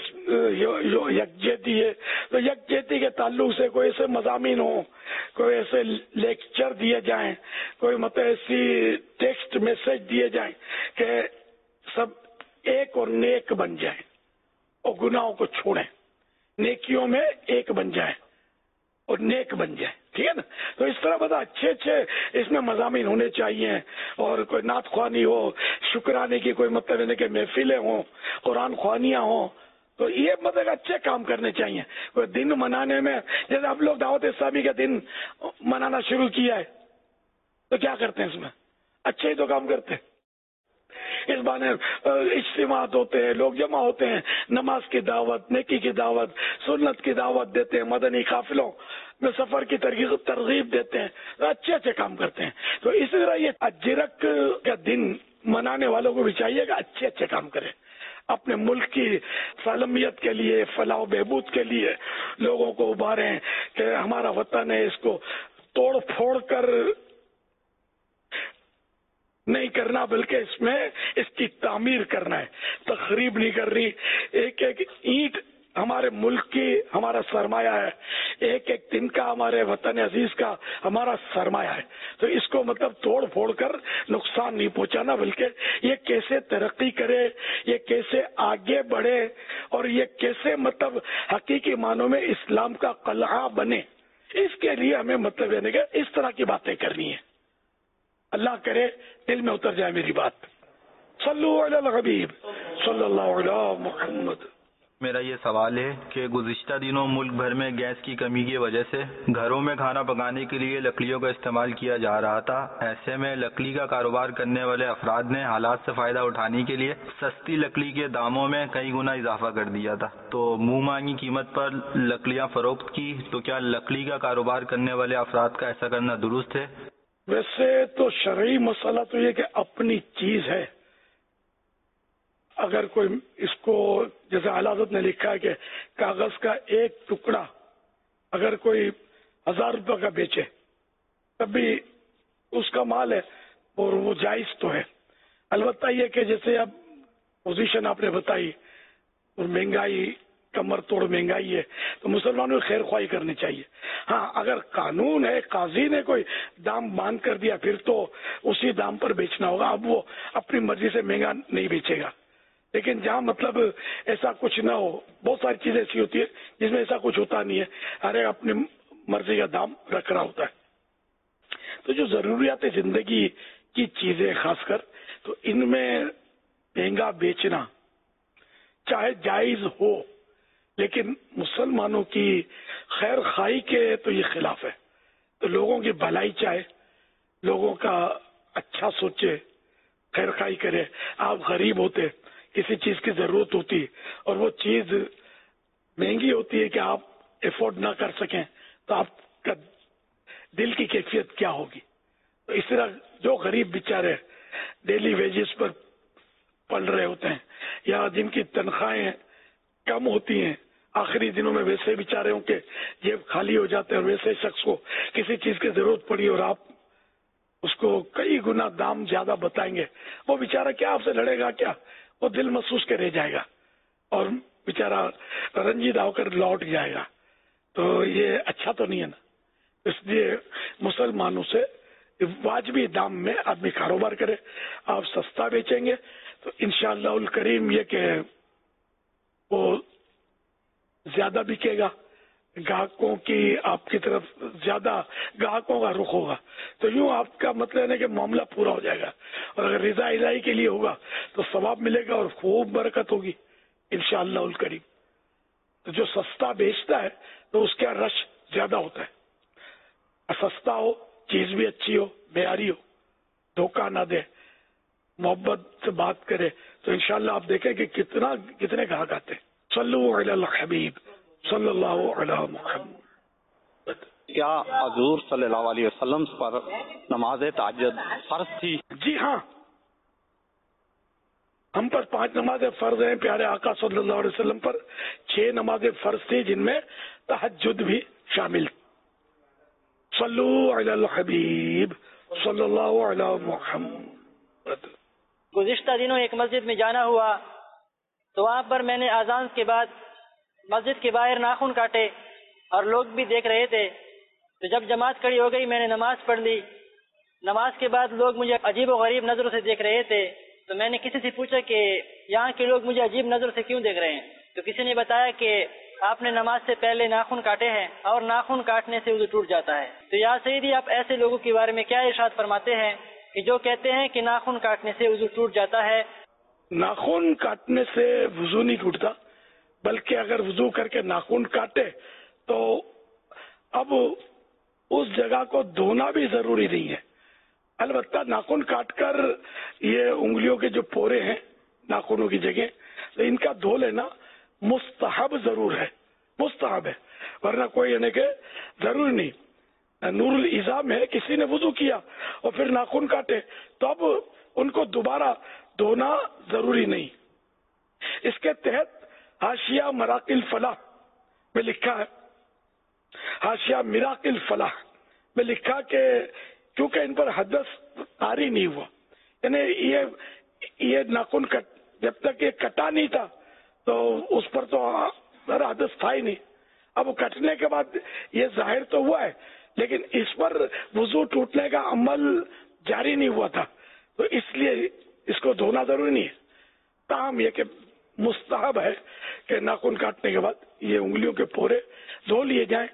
یکجہتی ہے تو یکجہتی کے تعلق سے کوئی ایسے مضامین ہوں، کوئی ایسے لیکچر دیے جائیں، کوئی مطلب ایسی ٹیکسٹ میسج دیے جائیں کہ سب ایک اور نیک بن جائیں اور گناہوں کو چھوڑیں، نیکیوں میں ایک بن جائیں اور نیک بن جائیں. ٹھیک ہے نا. تو اس طرح بتا اچھے اس میں مضامین ہونے چاہیے اور کوئی نعت خوانی ہو، شکرانے کی کوئی مطلب ہے کہ محفلیں ہوں، قرآن خوانیاں ہوں. تو یہ مطلب اچھے کام کرنے چاہیے. کوئی دن منانے میں جیسے اب لوگ دعوت اسلامی کا دن منانا شروع کیا ہے تو کیا کرتے ہیں اس میں اچھے ہی تو کام کرتے ہیں. اس بہانے اجتماعات ہوتے ہیں، لوگ جمع ہوتے ہیں، نماز کی دعوت، نیکی کی دعوت، سنت کی دعوت دیتے ہیں، مدنی قافلوں میں سفر کی ترغیب دیتے ہیں، اچھے کام کرتے ہیں. تو اسی طرح یہ اجرک کا دن منانے والوں کو بھی چاہیے کہ اچھے کام کریں، اپنے ملک کی سالمیت کے لیے، فلاح و بہبود کے لیے لوگوں کو ابھاریں کہ ہمارا وطن ہے، اس کو توڑ پھوڑ کر نہیں کرنا بلکہ اس میں اس کی تعمیر کرنا ہے، تخریب نہیں کر رہی. ایک اینٹ ہمارے ملک کی ہمارا سرمایہ ہے، ایک دن کا ہمارے وطن عزیز کا ہمارا سرمایہ ہے. تو اس کو مطلب توڑ پھوڑ کر نقصان نہیں پہنچانا بلکہ یہ کیسے ترقی کرے، یہ کیسے آگے بڑھے اور یہ کیسے مطلب حقیقی معنوں میں اسلام کا قلعہ بنے، اس کے لیے ہمیں مطلب یعنی کہ اس طرح کی باتیں کرنی ہے. اللہ کرے دل میں اتر جائے میری بات. صلو علی الحبیب صلی اللہ علیہ محمد. میرا یہ سوال ہے کہ گزشتہ دنوں ملک بھر میں گیس کی کمی کی وجہ سے گھروں میں کھانا پکانے کے لیے لکڑیوں کا استعمال کیا جا رہا تھا. ایسے میں لکڑی کا کاروبار کرنے والے افراد نے حالات سے فائدہ اٹھانے کے لیے سستی لکڑی کے داموں میں کئی گنا اضافہ کر دیا تھا. تو منہ مانگی قیمت پر لکڑیاں فروخت کی. تو کیا لکڑی کا کاروبار کرنے والے افراد کا ایسا کرنا درست ہے؟ ویسے تو شرعی مسئلہ تو یہ کہ اپنی چیز ہے. اگر کوئی اس کو جیسے اعلیٰ حضرت نے لکھا ہے کہ کاغذ کا ایک ٹکڑا اگر کوئی 1000 روپے کا بیچے تب بھی اس کا مال ہے اور وہ جائز تو ہے. البتہ یہ کہ جیسے اب پوزیشن آپ نے بتائی اور مہنگائی کمر توڑ مہنگائی ہے تو مسلمانوں کو خیر خواہی کرنی چاہیے. ہاں اگر قانون ہے قاضی نے کوئی دام باندھ کر دیا پھر تو اسی دام پر بیچنا ہوگا. اب وہ اپنی مرضی سے مہنگا نہیں بیچے گا. لیکن جہاں مطلب ایسا کچھ نہ ہو, بہت ساری چیزیں ایسی ہوتی ہے جس میں ایسا کچھ ہوتا نہیں ہے, ہر ایک اپنی مرضی کا دام رکھ رہا ہوتا ہے. تو جو ضروریات زندگی کی چیزیں خاص کر تو ان میں مہنگا بیچنا چاہے جائز ہو لیکن مسلمانوں کی خیر خواہی کے تو یہ خلاف ہے. تو لوگوں کی بھلائی چاہے, لوگوں کا اچھا سوچے, خیر خواہی کرے. آپ غریب ہوتے, کسی چیز کی ضرورت ہوتی اور وہ چیز مہنگی ہوتی ہے کہ آپ افورڈ نہ کر سکیں تو آپ کا دل کی کیفیت کیا ہوگی. تو اس طرح جو غریب بیچارے ڈیلی ویجز پر پل رہے ہوتے ہیں یا جن کی تنخواہیں کم ہوتی ہیں, آخری دنوں میں ویسے بیچارے کے جیب خالی ہو جاتے ہیں اور ویسے شخص کو کسی چیز کی ضرورت پڑی اور آپ اس کو کئی گنا دام زیادہ بتائیں گے, وہ بیچارہ کیا آپ سے لڑے گا, کیا وہ دل محسوس کے رہ جائے گا اور بیچارہ رنجیدہ ہو کر لوٹ جائے گا. تو یہ اچھا تو نہیں ہے نا. اس لیے مسلمانوں سے واجبی دام میں آدمی کاروبار کرے. آپ سستا بیچیں گے تو انشاءاللہ الکریم یہ کہ وہ زیادہ بکے گا, گاہکوں کی آپ کی طرف زیادہ گاہکوں کا رخ ہوگا. تو یوں آپ کا مطلب ہے کہ معاملہ پورا ہو جائے گا. اور اگر رضا الہی کے لیے ہوگا تو ثواب ملے گا اور خوب برکت ہوگی انشاءاللہ الکریم. تو جو سستا بیچتا ہے تو اس کا رش زیادہ ہوتا ہے. سستا ہو, چیز بھی اچھی ہو, معیاری ہو, دھوکہ نہ دے, محبت سے بات کرے تو انشاءاللہ آپ دیکھیں کہ کتنے گاہک آتے ہیں. صلو علی الحبیب صلی اللہ علیہ محمد. کیا حضور صلی اللہ علیہ وسلم پر نماز تہجد فرض تھی؟ جی ہاں, ہم پر 5 نمازیں فرض ہیں. پیارے آقا صلی اللہ علیہ وسلم پر 6 نمازیں فرض تھی جن میں تہجد بھی شامل. صلو علی الحبیب صلی اللہ علیہ محمد. گزشتہ دنوں ایک مسجد میں جانا ہوا تو وہاں پر میں نے اذان کے بعد مسجد کے باہر ناخن کاٹے اور لوگ بھی دیکھ رہے تھے. تو جب جماعت کھڑی ہو گئی میں نے نماز پڑھ لی. نماز کے بعد لوگ مجھے عجیب و غریب نظروں سے دیکھ رہے تھے. تو میں نے کسی سے پوچھا کہ یہاں کے لوگ مجھے عجیب نظر سے کیوں دیکھ رہے ہیں. تو کسی نے بتایا کہ آپ نے نماز سے پہلے ناخن کاٹے ہیں اور ناخن کاٹنے سے وضو ٹوٹ جاتا ہے. تو یا سیدی آپ ایسے لوگوں کے بارے میں کیا ارشاد فرماتے ہیں کہ جو کہتے ہیں کہ ناخن کاٹنے سے وضو ٹوٹ جاتا ہے؟ ناخن کاٹنے سے وضو نہیں ٹوٹتا, بلکہ اگر وضو کر کے ناخن کاٹے تو اب اس جگہ کو دھونا بھی ضروری نہیں ہے. البتہ ناخن کاٹ کر یہ انگلیوں کے جو پورے ہیں ناخنوں کی جگہ تو ان کا دھو لینا مستحب ضرور ہے, مستحب ہے, ورنہ کوئی یعنی کہ ضروری نہیں. نور الایزا میں کسی نے وضو کیا اور پھر ناخن کاٹے تو اب ان کو دوبارہ دھونا ضروری نہیں. اس کے تحت حاشیہ مراق الفلاح میں لکھا ہے, حاشیہ مراق الفلاح میں لکھا کہ کیونکہ ان پر حدث طاری نہیں ہوا, یعنی یہ ناخن جب تک یہ کٹا نہیں تھا تو اس پر تو حدث تھا ہی نہیں. اب کٹنے کے بعد یہ ظاہر تو ہوا ہے لیکن اس پر وضو ٹوٹنے کا عمل جاری نہیں ہوا تھا, تو اس لیے اس کو دھونا ضروری نہیں ہے. تاہم یہ کہ مستحب ہے کہ ناخن کاٹنے کے بعد یہ انگلیوں کے پورے دھو لیے جائیں.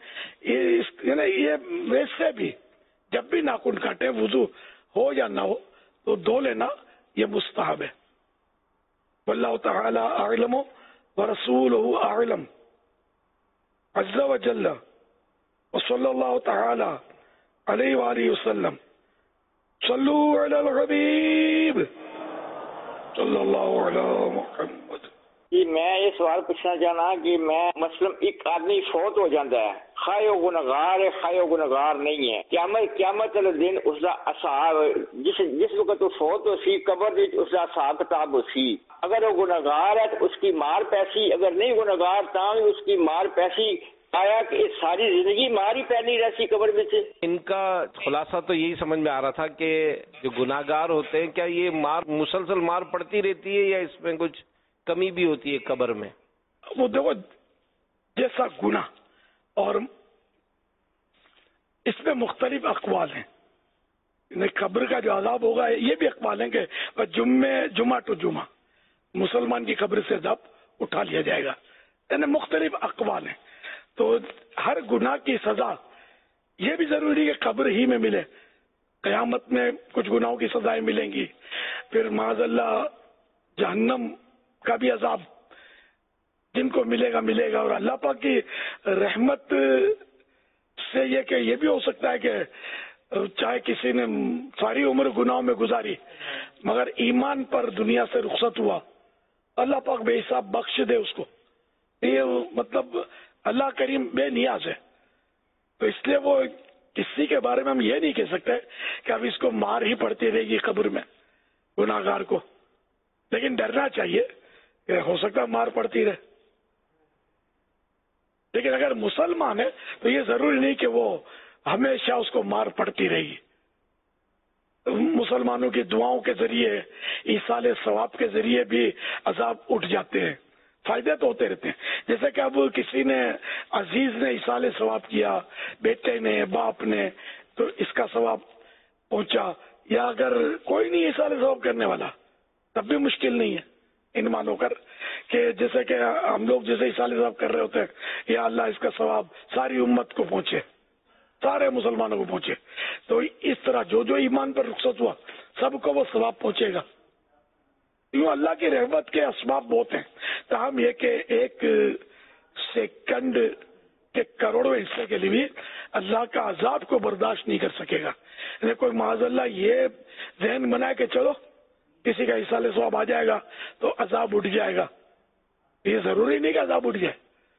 یہ ویسے بھی جب بھی ناخن کاٹے وضو ہو یا نہ ہو تو دھو لینا یہ مستحب ہے. واللہ تعالی اعلم ورسوله أعلم عز وجل وصلى الله تعالى عليه وآله وسلم صلوا على الحبيب صلی اللہ علیہ محمد. جی میں یہ سوال پوچھنا چاہنا کہ میں مثلا ایک آدمی فوت ہو جاتا ہے، خواہ وہ گنہگار ہے خواہ وہ گنہگار نہیں ہے، قیامت والے دن اس کا حساب جس وقت وہ فوت ہو سی قبر اس کا حساب کتاب ہو سی. اگر وہ گنہگار ہے تو اس کی مار پیسی، اگر نہیں گنہگار تو اس کی مار پیسی. آیا کہ ساری زندگی مار ہی پینی رہتی قبر میں سے. ان کا خلاصہ تو یہی سمجھ میں آ رہا تھا کہ جو گناہگار ہوتے ہیں کیا یہ مار مسلسل مار پڑتی رہتی ہے یا اس میں کچھ کمی بھی ہوتی ہے قبر میں؟ وہ دیکھو جیسا گناہ اور اس میں مختلف اقوال ہیں. قبر کا جو عذاب ہوگا یہ بھی اقوال ہیں کہ جمعہ ٹو جمعہ مسلمان کی قبر سے عذاب اٹھا لیا جائے گا. یعنی مختلف اقوال ہیں. تو ہر گناہ کی سزا یہ بھی ضروری ہے کہ قبر ہی میں ملے. قیامت میں کچھ گناہوں کی سزائیں ملیں گی، پھر معاذ اللہ جہنم کا بھی عذاب جن کو ملے گا. اور اللہ پاک کی رحمت سے یہ کہ یہ بھی ہو سکتا ہے کہ چاہے کسی نے ساری عمر گناہوں میں گزاری مگر ایمان پر دنیا سے رخصت ہوا، اللہ پاک بے حساب بخش دے اس کو. یہ مطلب اللہ کریم بے نیاز ہے. تو اس لیے وہ کسی کے بارے میں ہم یہ نہیں کہہ سکتے کہ اب اس کو مار ہی پڑتی رہے گی قبر میں گناہگار کو، لیکن ڈرنا چاہیے کہ ہو سکتا ہے مار پڑتی رہے. لیکن اگر مسلمان ہے تو یہ ضروری نہیں کہ وہ ہمیشہ اس کو مار پڑتی رہے گی. مسلمانوں کی دعاؤں کے ذریعے ایصال ثواب کے ذریعے بھی عذاب اٹھ جاتے ہیں، فائدے تو ہوتے رہتے ہیں. جیسے کہ اب کسی نے عزیز نے ایصال ثواب کیا، بیٹے نے باپ نے، تو اس کا ثواب پہنچا. یا اگر کوئی نہیں ایصال ثواب کرنے والا تب بھی مشکل نہیں ہے ان مانو کر کہ جیسے کہ ہم لوگ جیسے ایصال ثواب کر رہے ہوتے ہیں، یا اللہ اس کا ثواب ساری امت کو پہنچے، سارے مسلمانوں کو پہنچے. تو اس طرح جو ایمان پر رخصت ہوا سب کو وہ ثواب پہنچے گا. یوں اللہ کی رحمت کے اسباب بہت ہیں، تاہم یہ کہ ایک سیکنڈ کے کروڑویں حصے کے لیے بھی اللہ کا عذاب کو برداشت نہیں کر سکے گا. یعنی کوئی معاذ اللہ یہ ذہن بنائے کہ چلو کسی کا ایصال ثواب آ جائے گا تو عذاب اٹھ جائے گا. یہ ضروری نہیں کہ عذاب اٹھ جائے،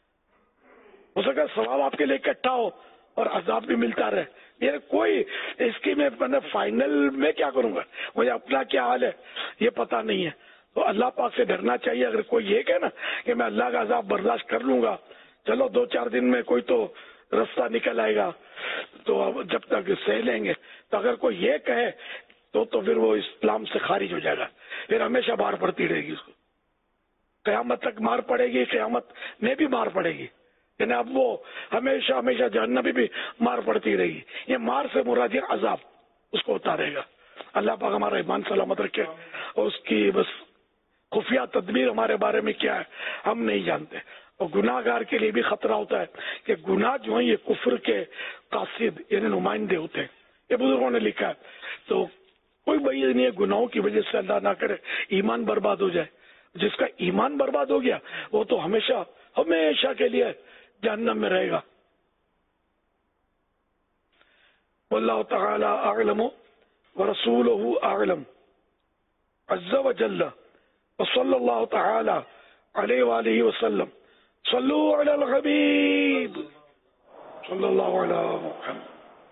ہو سکتا ہے ثواب آپ کے لیے اکٹھا ہو اور عذاب بھی ملتا رہے. یہ کوئی اس کی میں فائنل میں کیا کروں گا، مجھے اپنا کیا حال ہے یہ پتا نہیں ہے. تو اللہ پاک سے ڈرنا چاہیے. اگر کوئی یہ کہے نا کہ میں اللہ کا عذاب برداشت کر لوں گا، چلو 2-4 دن میں کوئی تو رستہ نکل آئے گا تو جب تک سہ لیں گے. تو اگر کوئی یہ کہے تو پھر وہ اسلام سے خارج ہو جائے گا، پھر ہمیشہ مار پڑتی رہے گی اس کو، قیامت تک مار پڑے گی، قیامت میں بھی مار پڑے گی. یعنی اب وہ ہمیشہ جہنم بھی مار پڑتی رہے گی. یہ مار سے مراد یہ عذاب اس کو اتارے گا. اللہ پاک ہمارا ایمان سلامت رکھے، اور اس کی بس خفیہ تدبیر ہمارے بارے میں کیا ہے ہم نہیں جانتے. اور گناہ گار کے لیے بھی خطرہ ہوتا ہے کہ گناہ جو ہیں یہ کفر کے قاصد یعنی نمائندے ہوتے ہیں. یہ بزرگوں نے لکھا ہے. تو کوئی بھائی نہیں ہے گناہوں کی وجہ سے اللہ نہ کرے ایمان برباد ہو جائے. جس کا ایمان برباد ہو گیا وہ تو ہمیشہ کے لیے جہنم میں رہے گا. واللہ تعالی اعلم ورسولہ اعلم عز وجل وصلی اللہ تعالی علیہ وآلہ وسلم صلو علی الحبیب صلی اللہ علیہ محمد.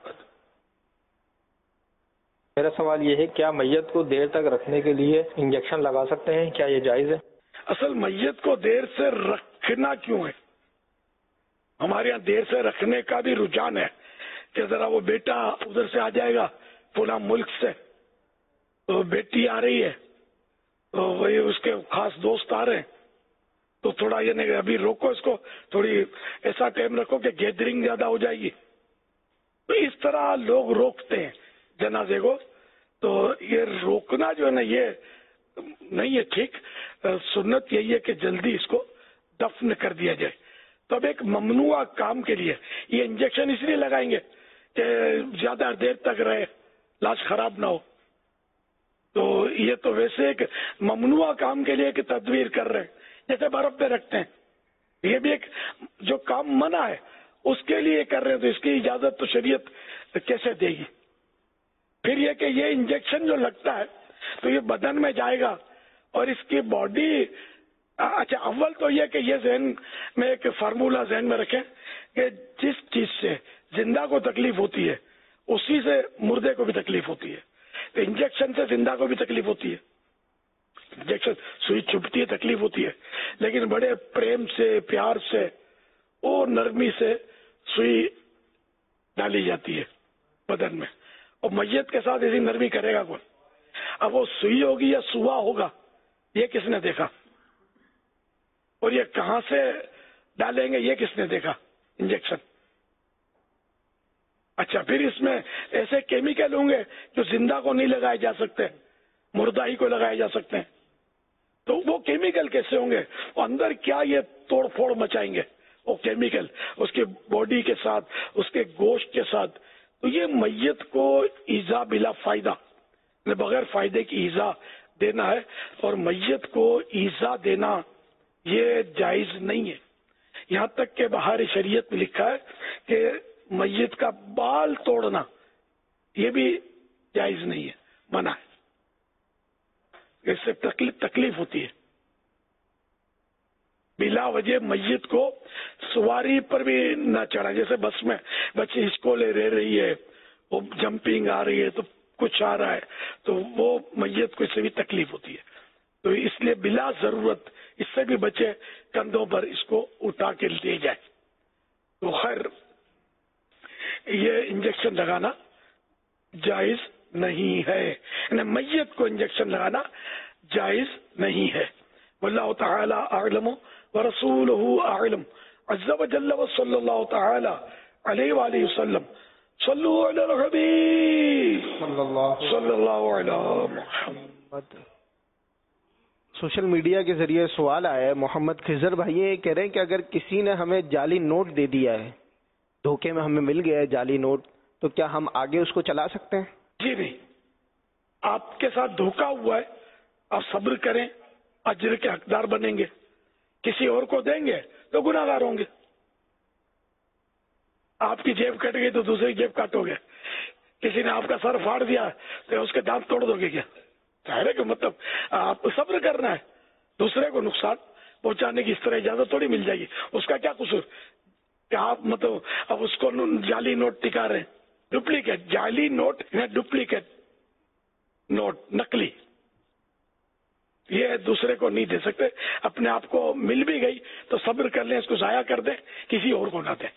میرا سوال یہ ہے کیا میت کو دیر تک رکھنے کے لیے انجیکشن لگا سکتے ہیں، کیا یہ جائز ہے؟ اصل میت کو دیر سے رکھنا کیوں ہے؟ ہمارے یہاں دیر سے رکھنے کا بھی رجحان ہے کہ ذرا وہ بیٹا ادھر سے آ جائے گا فلاں ملک سے، تو بیٹی آ رہی ہے تو وہی اس کے خاص دوست آ رہے ہیں، تو تھوڑا یہ نہیں ابھی روکو اس کو، تھوڑی ایسا ٹائم رکھو کہ گیدرنگ زیادہ ہو جائے گی. تو اس طرح لوگ روکتے ہیں جنازے کو. تو یہ روکنا جو ہے نا یہ نہیں ہے ٹھیک. سنت یہی ہے کہ جلدی اس کو دفن کر دیا جائے. تو اب ایک ممنوع کام کے لیے یہ انجیکشن اس لیے لگائیں گے کہ زیادہ دیر تک رہے، لاش خراب نہ ہو. تو یہ تو ویسے ایک ممنوع کام کے لیے کہ تدبیر کر رہے ہیں، جیسے برف پہ رکھتے ہیں. یہ بھی ایک جو کام منع ہے اس کے لیے کر رہے ہیں، تو اس کی اجازت تو شریعت کیسے دے گی؟ پھر یہ کہ یہ انجیکشن جو لگتا ہے تو یہ بدن میں جائے گا اور اس کی باڈی. اچھا، اول تو یہ کہ یہ ذہن میں ایک فارمولہ ذہن میں رکھیں کہ جس چیز سے زندہ کو تکلیف ہوتی ہے اسی سے مردے کو بھی تکلیف ہوتی ہے. تو انجیکشن سے زندہ کو بھی تکلیف ہوتی ہے، انجیکشن سوئی چبھتی ہے تکلیف ہوتی ہے، لیکن بڑے پریم سے پیار سے اور نرمی سے سوئی ڈالی جاتی ہے بدن میں. اور میت کے ساتھ ایسی نرمی کرے گا کون؟ اب وہ سوئی ہوگی یا سوا ہوگا یہ کس نے دیکھا؟ اور یہ کہاں سے ڈالیں گے یہ کس نے دیکھا انجیکشن؟ اچھا، پھر اس میں ایسے کیمیکل ہوں گے جو زندہ کو نہیں لگائے جا سکتے، مردہ ہی کو لگائے جا سکتے ہیں. تو وہ کیمیکل کیسے ہوں گے؟ اندر کیا یہ توڑ پھوڑ مچائیں گے وہ کیمیکل اس کے باڈی کے ساتھ، اس کے گوشت کے ساتھ. تو یہ میت کو ایذا بلا فائدہ، بغیر فائدے کی ایذا دینا ہے، اور میت کو ایذا دینا یہ جائز نہیں ہے. یہاں تک کہ بہار شریعت میں لکھا ہے کہ میت کا بال توڑنا یہ بھی جائز نہیں ہے، منع ہے. اس سے تکلیف ہوتی ہے. بلا وجہ میت کو سواری پر بھی نہ چڑھا. جیسے بس میں بچے ہچکولے رہ رہی ہے، وہ جمپنگ آ رہی ہے تو کچھ آ رہا ہے تو وہ میت کو اس سے بھی تکلیف ہوتی ہے. تو اس لیے بلا ضرورت اس سے بھی بچے کندھوں پر اس کو اٹھا کے لے جائے. تو خیر یہ انجیکشن لگانا جائز نہیں ہے، یعنی میت کو انجیکشن لگانا جائز نہیں ہے. واللہ تعالی اعلم ورسولہ اعلم عز وجل وصلی اللہ تعالی علیہ وآلہ وسلم. صلو علی الحبیب صلی اللہ علی محمد. سوشل میڈیا کے ذریعے سوال آیا ہے. محمد خضر بھائی یہ کہہ رہے ہیں کہ اگر کسی نے ہمیں جعلی نوٹ دے دیا ہے، دھوکے میں ہمیں مل گیا ہے جعلی نوٹ، تو کیا ہم آگے اس کو چلا سکتے ہیں؟ جی نہیں، آپ کے ساتھ دھوکا ہوا ہے، آپ صبر کریں، اجر کے حقدار بنیں گے. کسی اور کو دیں گے تو گناہ گار ہوں گے. آپ کی جیب کٹ گئی تو دوسری جیب کاٹو گے. کسی نے آپ کا سر پھاڑ دیا تو اس کے دانت توڑ دو گے کیا؟ ظاہر ہے کہ مطلب آپ کو صبر کرنا ہے. دوسرے کو نقصان پہنچانے کی اس طرح اجازت تھوڑی مل جائے گی. اس کا کیا قصور کہ آپ مطلب اب اس کو جعلی نوٹ ٹکا رہے ہیں؟ ڈپلیکیٹ جعلی نوٹ یا ڈپلیکیٹ نوٹ نقلی یہ دوسرے کو نہیں دے سکتے. اپنے آپ کو مل بھی گئی تو صبر کر لیں، اس کو ضائع کر دیں، کسی اور کو نہ دیں.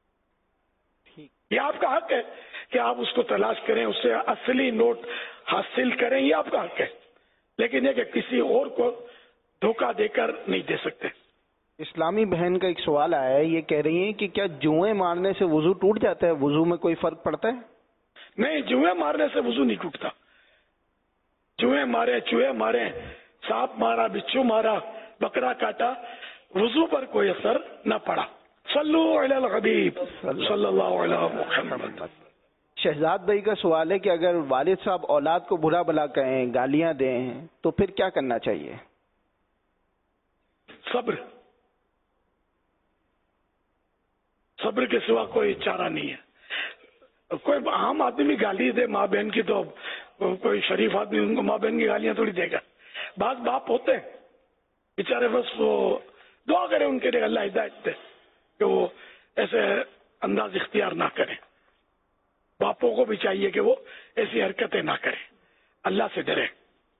یہ آپ کا حق ہے کہ آپ اس کو تلاش کریں، اس سے اصلی نوٹ حاصل کریں، یہ آپ کا حق ہے. لیکن یہ کہ کسی اور کو دھوکہ دے کر نہیں دے سکتے. اسلامی بہن کا ایک سوال آیا ہے، یہ کہہ رہی ہیں کہ کیا جوئیں مارنے سے وضو ٹوٹ جاتا ہے؟ وضو میں کوئی فرق پڑتا ہے؟ نہیں، جوئیں مارنے سے وضو نہیں ٹوٹتا. جوئیں مارے، چوہے مارے، سانپ مارا، بچھو مارا، بکرا کاٹا، وضو پر کوئی اثر نہ پڑا. صلو علی الحبیب صلی اللہ علیہ محمد. شہزاد بھائی کا سوال ہے کہ اگر والد صاحب اولاد کو برا بلا کہیں، گالیاں دیں تو پھر کیا کرنا چاہیے؟ صبر. صبر کے سوا کوئی چارہ نہیں ہے. کوئی عام آدمی گالی دے ماں بہن کی تو کوئی شریف آدمی ان کو ماں بہن کی گالیاں تھوڑی دے گا. بعض باپ ہوتے ہیں بیچارے، بس وہ دعا کریں ان کے لیے اللہ ہدایت دے کہ وہ ایسے انداز اختیار نہ کریں. باپوں کو بھی چاہیے کہ وہ ایسی حرکتیں نہ کریں، اللہ سے ڈریں.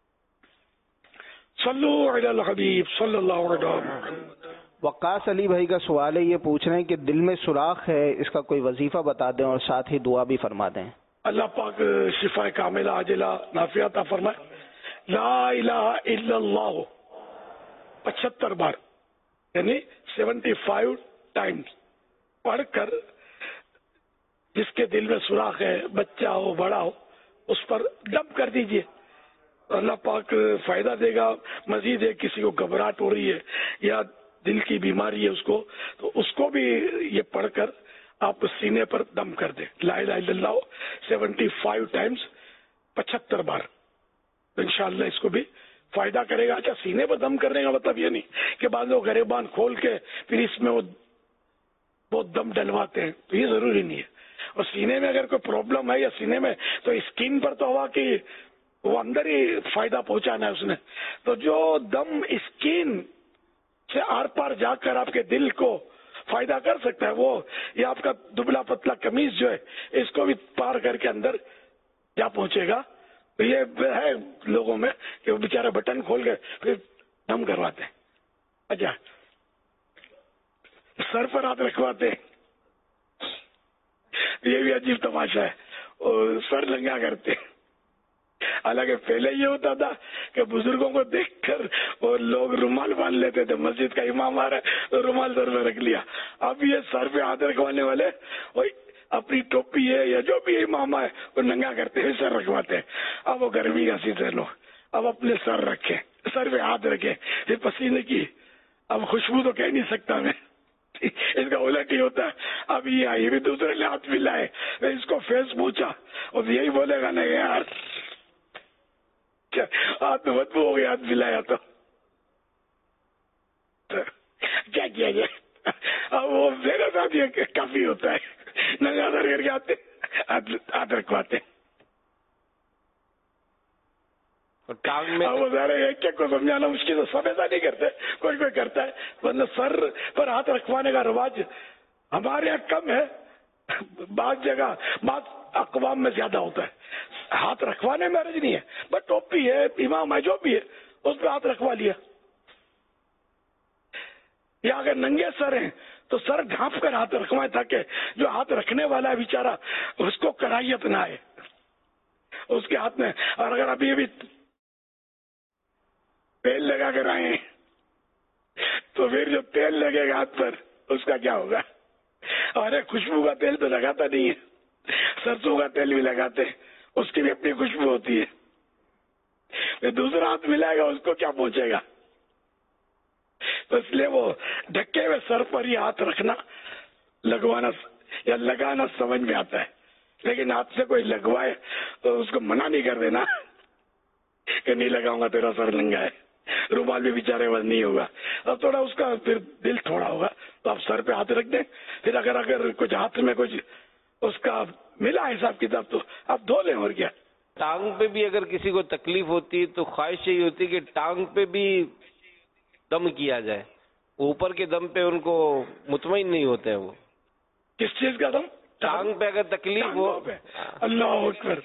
صلو علی الحبیب صلی اللہ علیہ وسلم. وقاص علی بھائی کا سوال ہے، یہ پوچھ رہے ہیں کہ دل میں سوراخ ہے، اس کا کوئی وظیفہ بتا دیں اور ساتھ ہی دعا بھی فرما دیں. اللہ پاک شفا کاملہ عاجلہ نافعہ عطا فرمائے. لا الہ الا اللہ 75 بار یعنی 75 ٹائمز پڑھ کر جس کے دل میں سوراخ ہے، بچہ ہو بڑا ہو، اس پر دم کر دیجئے. اللہ پاک فائدہ دے گا. مزید ہے کسی کو گھبراہٹ ہو رہی ہے یا دل کی بیماری ہے اس کو، تو اس کو بھی یہ پڑھ کر آپ سینے پر دم کر دیں. لا الہ الا اللہ 75 ٹائمز 75 بار. انشاءاللہ اس کو بھی فائدہ کرے گا. اچھا سینے پر دم کرنے کا مطلب یہ نہیں کہ بعض لوگ گریبان کھول کے پھر اس میں وہ بہت دم ڈلواتے ہیں, تو یہ ضروری نہیں ہے. اور سینے میں اگر کوئی پرابلم ہے یا سینے میں, تو اسکن پر تو ہوا کہ وہ اندر ہی فائدہ پہنچانا ہے اس نے. تو جو دم اسکن سے آر پار جا کر آپ کے دل کو فائدہ کر سکتا ہے, وہ یہ آپ کا دبلا پتلا قمیض جو ہے اس کو بھی پار کر کے اندر جا پہنچے گا. تو یہ ہے لوگوں میں کہ وہ بیچارے بٹن کھول کے پھر دم کرواتے ہیں. اچھا سر پر ہاتھ رکھواتے ہیں, یہ بھی عجیب تماشا ہے, اور سر لنگا کرتے ہیں. حالانکہ پہلے یہ ہوتا تھا کہ بزرگوں کو دیکھ کر اور لوگ رومال باندھ لیتے تھے, مسجد کا امام آ رہا ہے تو رومال سر میں رکھ لیا. اب یہ سر پہ ہاتھ رکھوانے والے اپنی ٹوپی ہے یا جو بھی امام ہے وہ ننگا کرتے ہیں, سر رکھواتے ہیں. اب وہ گرمی کا سیزن ہو, اب اپنے سر رکھیں, سر پہ ہاتھ رکھیں, پھر پسینے کی اب خوشبو تو کہہ نہیں سکتا میں, اس کا الٹ ہی ہوتا ہے. اب یہ آئی بھی دوسرے نے ہاتھ ملائے, اس کو فیس پوچھا اور یہی بولے گا نہیں یار ہاتھ میں بدبو ہو گیا, ہاتھ ملایا تو کیا کیا جائے. اب وہ میرے ساتھ یہ کافی ہوتا ہے, ننگا سر کر کے آتے ہاتھ رکھواتے. وہ سارے ایک ایک کو سمجھانا مشکل ہے, سب ایسا نہیں کرتے, کوئی کوئی کرتا ہے. ورنہ سر پر ہاتھ رکھوانے کا رواج ہمارے یہاں کم ہے, بعض جگہ بعض اقوام میں زیادہ ہوتا ہے. ہاتھ رکھوانے میں عرض نہیں ہے, بس ٹوپی ہے, امام ہے, جو بھی ہے اس پہ ہاتھ رکھوا لیا. یا اگر ننگے سر ہیں تو سر ڈھانپ کر ہاتھ رکھوائیں تاکہ جو ہاتھ رکھنے والا ہے بیچارہ اس کو کراہیت نہ آئے اس کے ہاتھ میں. اور اگر ابھی ابھی تیل لگا کر آئے تو پھر جو تیل لگے گا ہاتھ پر اس کا کیا ہوگا. ارے خوشبو کا تیل تو لگاتا نہیں ہے, سرسوں کا تیل بھی لگاتے, اس کی بھی اپنی خوشبو ہوتی ہے. پھر دوسرا ہاتھ ملائے گا اس کو کیا پہنچے گا. تو اس لیے وہ ڈھکے ہوئے سر پر ہی ہاتھ رکھنا, لگوانا یا لگانا سمجھ میں آتا ہے, لیکن ہاتھ سے کوئی لگوائے تو اس کو منع نہیں کر دینا کہ نہیں لگاؤں گا تیرا سر ننگا ہے. رومال بھی بیچارے وزن نہیں ہوگا. اب تھوڑا اس کا پھر دل تھوڑا ہوگا تو آپ سر پہ ہاتھ رکھ دیں. پھر اگر کچھ ہاتھ میں کچھ اس کا ملا حساب کتاب تو آپ دھو لیں. اور کیا ٹانگ پہ بھی اگر کسی کو تکلیف ہوتی ہے تو خواہش یہی ہوتی ہے کہ ٹانگ پہ بھی دم کیا جائے. اوپر کے دم پہ ان کو مطمئن نہیں ہوتے ہیں. وہ کس چیز کا دم؟ ٹانگ پہ اگر تکلیف ہو. اللہ اکبر.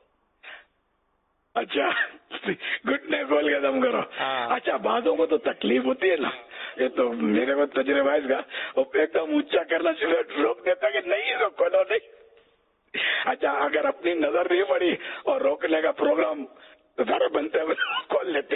اچھا گھٹنے کھول کے دم کرو. اچھا بعضوں کو تو تکلیف ہوتی ہے نا, یہ تو میرے کو تجربہ اس کا, وہ ایک دم اونچا کرنا چاہیے, روک دیتا کہ نہیں تو کھولو نہیں. اچھا اگر اپنی نظر نہیں پڑی اور روکنے کا پروگرام سارے بنتے ہوئے کھول لیتے,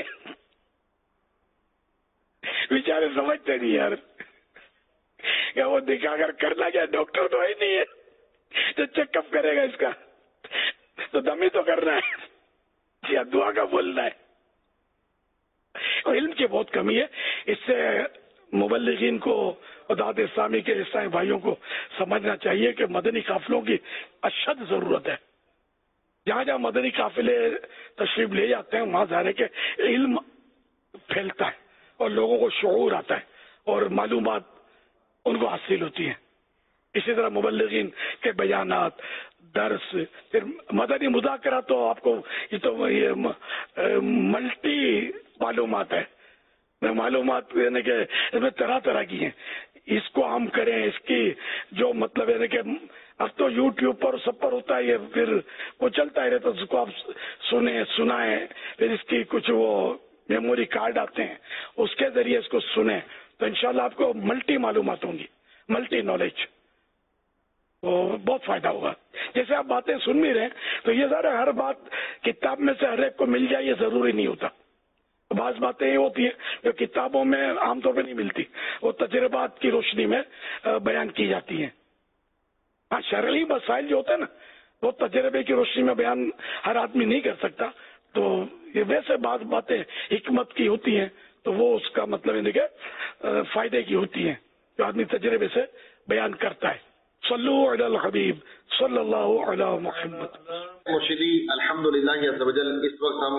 بیچارے سمجھتے نہیں یار کہ وہ دکھا کر کرنا کیا. ڈاکٹر تو ہی نہیں ہے جو چیک اپ کرے گا اس کا, تو دم ہی تو کرنا ہے یا دعا کا بولنا ہے. اور علم کی بہت کمی ہے. اس سے مبلغین کو اور دعوت اسلامی کے عیسائی بھائیوں کو سمجھنا چاہیے کہ مدنی قافلوں کی اشد ضرورت ہے. جہاں جہاں مدنی قافلے تشریف لے جاتے ہیں وہاں ظاہر ہے کہ علم پھیلتا ہے اور لوگوں کو شعور آتا ہے اور معلومات ان کو حاصل ہوتی ہیں. اسی طرح مبلغین کے بیانات, درس, پھر مدنی مذاکرات تو آپ کو یہ ملٹی معلومات ہے. معلومات یعنی کہ اس میں طرح طرح کی ہیں. اس کو ہم کریں, اس کی جو مطلب یعنی کہ اب تو یوٹیوب پر سب پر ہوتا ہے, یہ پھر وہ چلتا ہی رہتا, اس کو آپ سنیں سنائیں, پھر اس کی کچھ وہ میموری کارڈ آتے ہیں اس کے ذریعے اس کو سنیں تو انشاءاللہ آپ کو ملٹی معلومات ہوں گی, ملٹی نالج, تو بہت فائدہ ہوگا. جیسے آپ باتیں سن بھی رہے ہیں تو یہ ذرا ہر بات کتاب میں سے ہر ایک کو مل جائے یہ ضروری نہیں ہوتا. بعض باتیں یہ ہوتی ہیں جو کتابوں میں عام طور پہ نہیں ملتی, وہ تجربات کی روشنی میں بیان کی جاتی ہیں. ہاں شرعی مسائل جو ہوتے ہیں نا وہ تجربے کی روشنی میں بیان ہر آدمی نہیں کر سکتا, تو یہ ویسے بعض باتیں حکمت کی ہوتی ہیں تو وہ اس کا مطلب ہے کہ فائدے کی ہوتی ہیں جو آدمی تجربے سے بیان کرتا ہے. صلو علی الحبیب صلی اللہ علی محمد. مرشدی الحمدللہ عز و جل, اس وقت ہم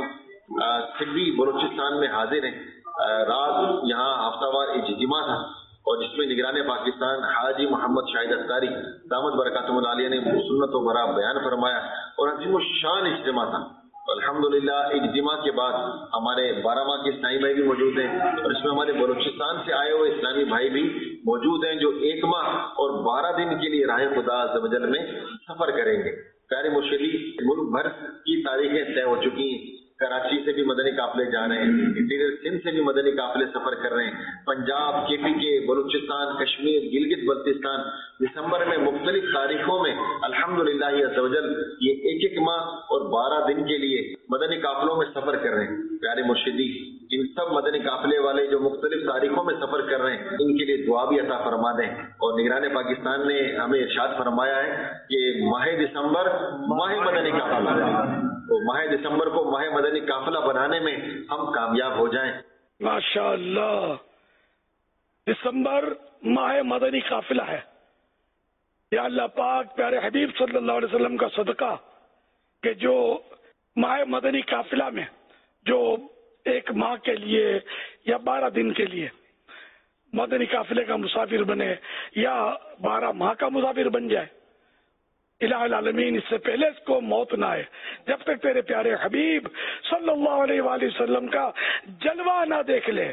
سڈی بلوچستان میں حاضر ہیں. رات یہاں ہفتہ وار اجتماع تھا اور جس میں نگران پاکستان حاجی محمد شاہد اختاری دامت برکاتہم العالیہ نے سنت و برا بیان فرمایا اور عظیم الشان اجتماع تھا. الحمدللہ اجتماع کے بعد ہمارے 12 ماہ کے اسلامی بھائی بھی موجود ہیں اور اس میں ہمارے بلوچستان سے آئے ہوئے اسلامی بھائی بھی موجود ہیں جو 1 ماہ اور 12 دن کے لیے راہ خدا عز و جل میں سفر کریں گے. پیارے مرشدی ملک بھر کی تاریخیں طے ہو چکی ہیں. کراچی سے بھی مدنی قافلے جا رہے ہیں, انٹیریئر سندھ سے بھی مدنی قافلے سفر کر رہے ہیں, پنجاب, KPK, بلوچستان, کشمیر, گلگت بلتستان. دسمبر میں مختلف تاریخوں میں الحمدللہ عز و جل یہ 1 ماہ اور 12 دن کے لیے مدنی قافلوں میں سفر کر رہے ہیں. پیارے مرشدی ان سب مدنی قافلے والے جو مختلف تاریخوں میں سفر کر رہے ہیں ان کے لیے دعا بھی عطا فرما دیں. اور نگران پاکستان نے ہمیں ارشاد فرمایا ہے کہ ماہ دسمبر ماہ مدنی قافلہ ہے, تو ماہ دسمبر کو ماہ مدنی قافلہ بنانے میں ہم کامیاب ہو جائیں. ماشاء اللہ, دسمبر ماہ مدنی قافلہ ہے. یا اللہ پاک پیارے حبیب صلی اللہ علیہ وسلم کا صدقہ کہ جو ماہ مدنی قافلہ میں جو 1 ماہ کے لیے یا 12 دن کے لیے مدنی قافلے کا مسافر بنے یا 12 ماہ کا مسافر بن جائے, الہ العالمین اس سے پہلے اس کو موت نہ آئے جب تک تیرے پیارے حبیب صلی اللہ علیہ وآلہ وسلم کا جلوہ نہ دیکھ لے.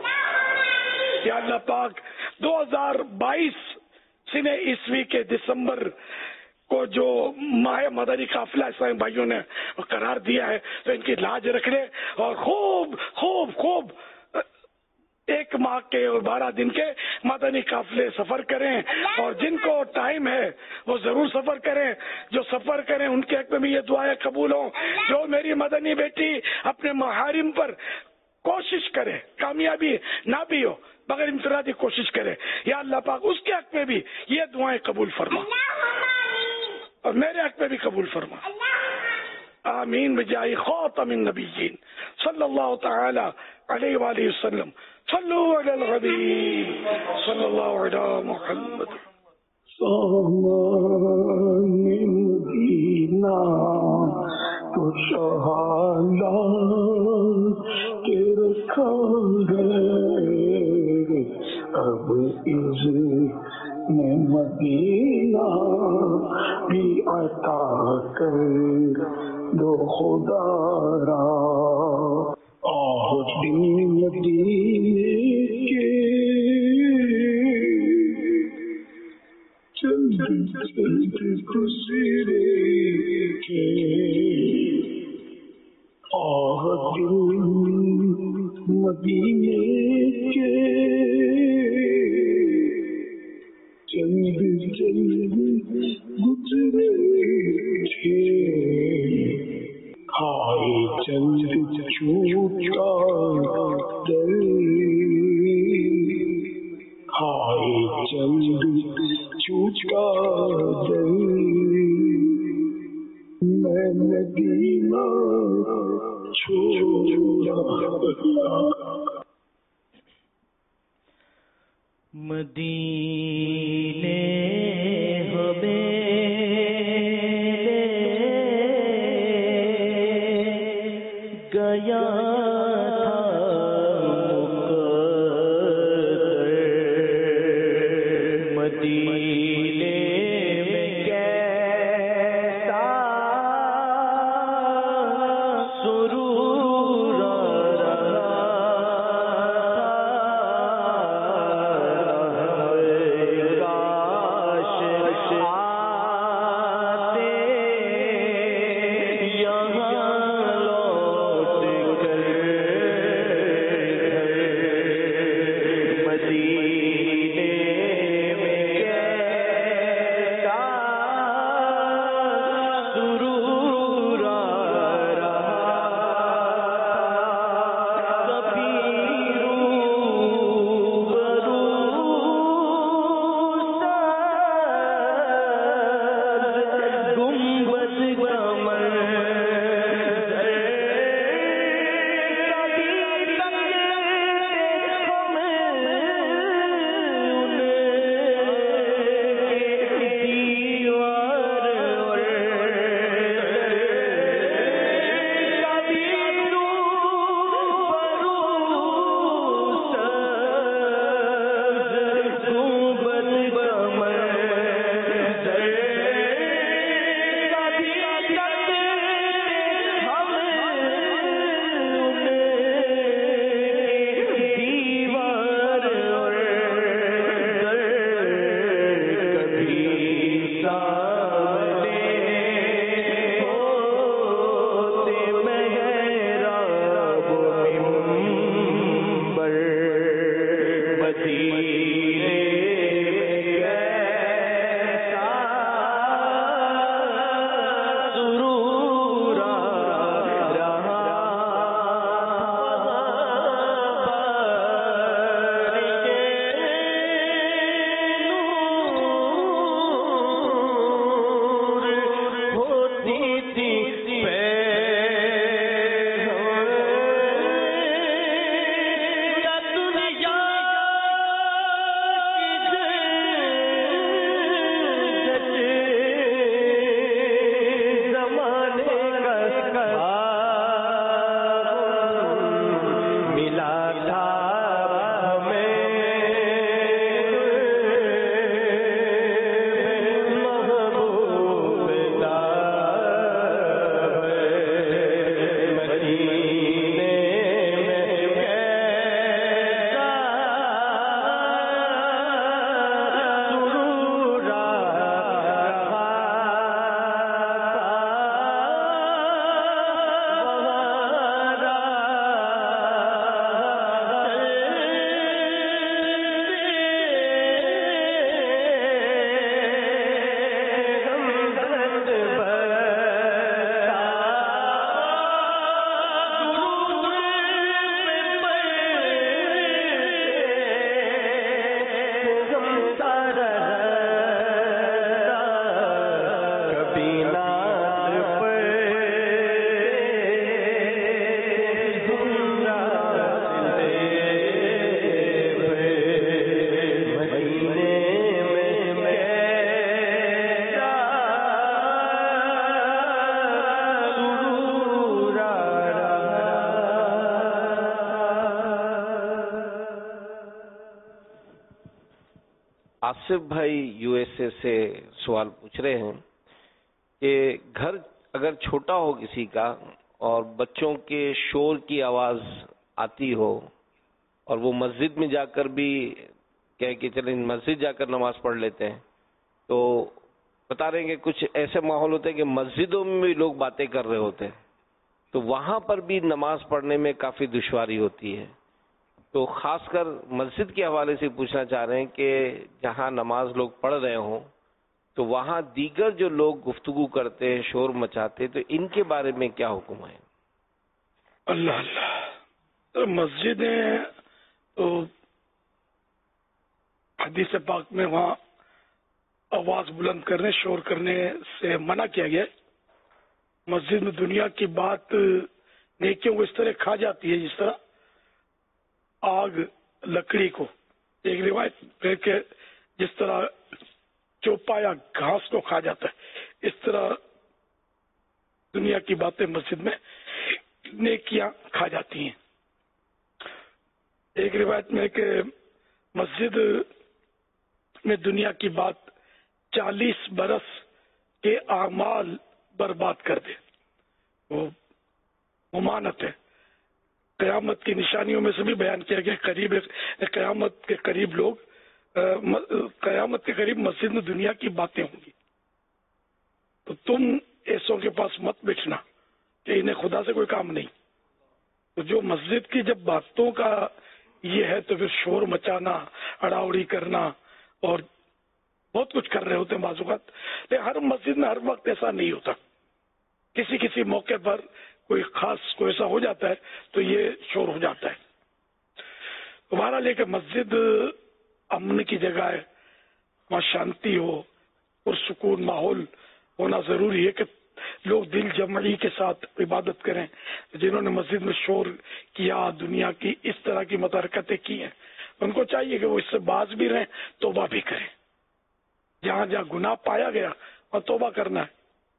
یا اللہ پاک 2022 سنہ عیسوی کے دسمبر کو جو ماہ مدنی قافلہ اسلامی بھائیوں نے قرار دیا ہے تو ان کی لاج رکھ لے اور خوب خوب خوب 1 ماہ کے اور 12 دن کے مدنی قافلے سفر کریں. اور جن کو ٹائم ہے وہ ضرور سفر کریں. جو سفر کریں ان کے حق میں بھی یہ دعائیں قبول ہوں. جو میری مدنی بیٹی اپنے محارم پر کوشش کرے, کامیابی نہ بھی ہو مگر انفرادی کوشش کرے, یا اللہ پاک اس کے حق میں بھی یہ دعائیں قبول فرما اور میرے حق میں بھی قبول فرما. آمین بجاہ خاتم النبیین صلی اللہ تعالی علیہ وآلہ وسلم. صلو علی الحبیب صلی اللہ علی محمد. مدینہ تو شہادہ کے رکھا ہے اب اس میں مدینہ بھی عطا کر دو خدا را. آہ دل مدینے کے چند گزرے کے, آہ دل مدینے کے چند گزرے تھے. ہائے چند چھوٹا دل, ہائے چند چھوٹا دل, میں مدینہ چھوڑا. مدینے ہمیں گیا آصف بھائی USA سے سوال پوچھ رہے ہیں کہ گھر اگر چھوٹا ہو کسی کا اور بچوں کے شور کی آواز آتی ہو اور وہ مسجد میں جا کر بھی کہہ کہ چلیں مسجد جا کر نماز پڑھ لیتے ہیں، تو بتا رہے ہیں کہ کچھ ایسے ماحول ہوتے ہیں کہ مسجدوں میں بھی لوگ باتیں کر رہے ہوتے ہیں، تو وہاں پر بھی نماز پڑھنے میں کافی دشواری ہوتی ہے. تو خاص کر مسجد کے حوالے سے پوچھنا چاہ رہے ہیں کہ جہاں نماز لوگ پڑھ رہے ہوں تو وہاں دیگر جو لوگ گفتگو کرتے ہیں، شور مچاتے، تو ان کے بارے میں کیا حکم ہے؟ اللہ اللہ، مسجدیں تو حدیث پاک میں وہاں آواز بلند کرنے، شور کرنے سے منع کیا گیا ہے. مسجد میں دنیا کی بات نیکیوں کو اس طرح کھا جاتی ہے جس طرح آگ لکڑی کو. ایک روایت ہے کہ جس طرح چوپا یا گھاس کو کھا جاتا ہے، اس طرح دنیا کی باتیں مسجد میں نیکیاں کھا جاتی ہیں. ایک روایت میں کہ مسجد میں دنیا کی بات 40 برس کے اعمال برباد کر دے. وہ ممانت ہے. قیامت کی نشانیوں میں سے بھی بیان کیا گیا، قیامت کے قریب لوگ قیامت کے قریب مسجد میں دنیا کی باتیں ہوں گی. تو تم ایسوں کے پاس مت بیٹھنا کہ انہیں خدا سے کوئی کام نہیں. تو جو مسجد کی جب باتوں کا یہ ہے تو پھر شور مچانا، اڑاوڑی کرنا اور بہت کچھ کر رہے ہوتے ہیں بعض اوقات. لیکن ہر مسجد میں ہر وقت ایسا نہیں ہوتا. کسی کسی موقع پر کوئی خاص کوئی ایسا ہو جاتا ہے تو یہ شور ہو جاتا ہے. تمہارا لے کے مسجد امن کی جگہ ہے، وہاں شانتی ہو، پرسکون ماحول ہونا ضروری ہے کہ لوگ دل جمعی کے ساتھ عبادت کریں. جنہوں نے مسجد میں شور کیا، دنیا کی اس طرح کی متحرکتیں کی ہیں، ان کو چاہیے کہ وہ اس سے باز بھی رہیں، توبہ بھی کریں. جہاں جہاں گناہ پایا گیا وہاں توبہ کرنا ہے.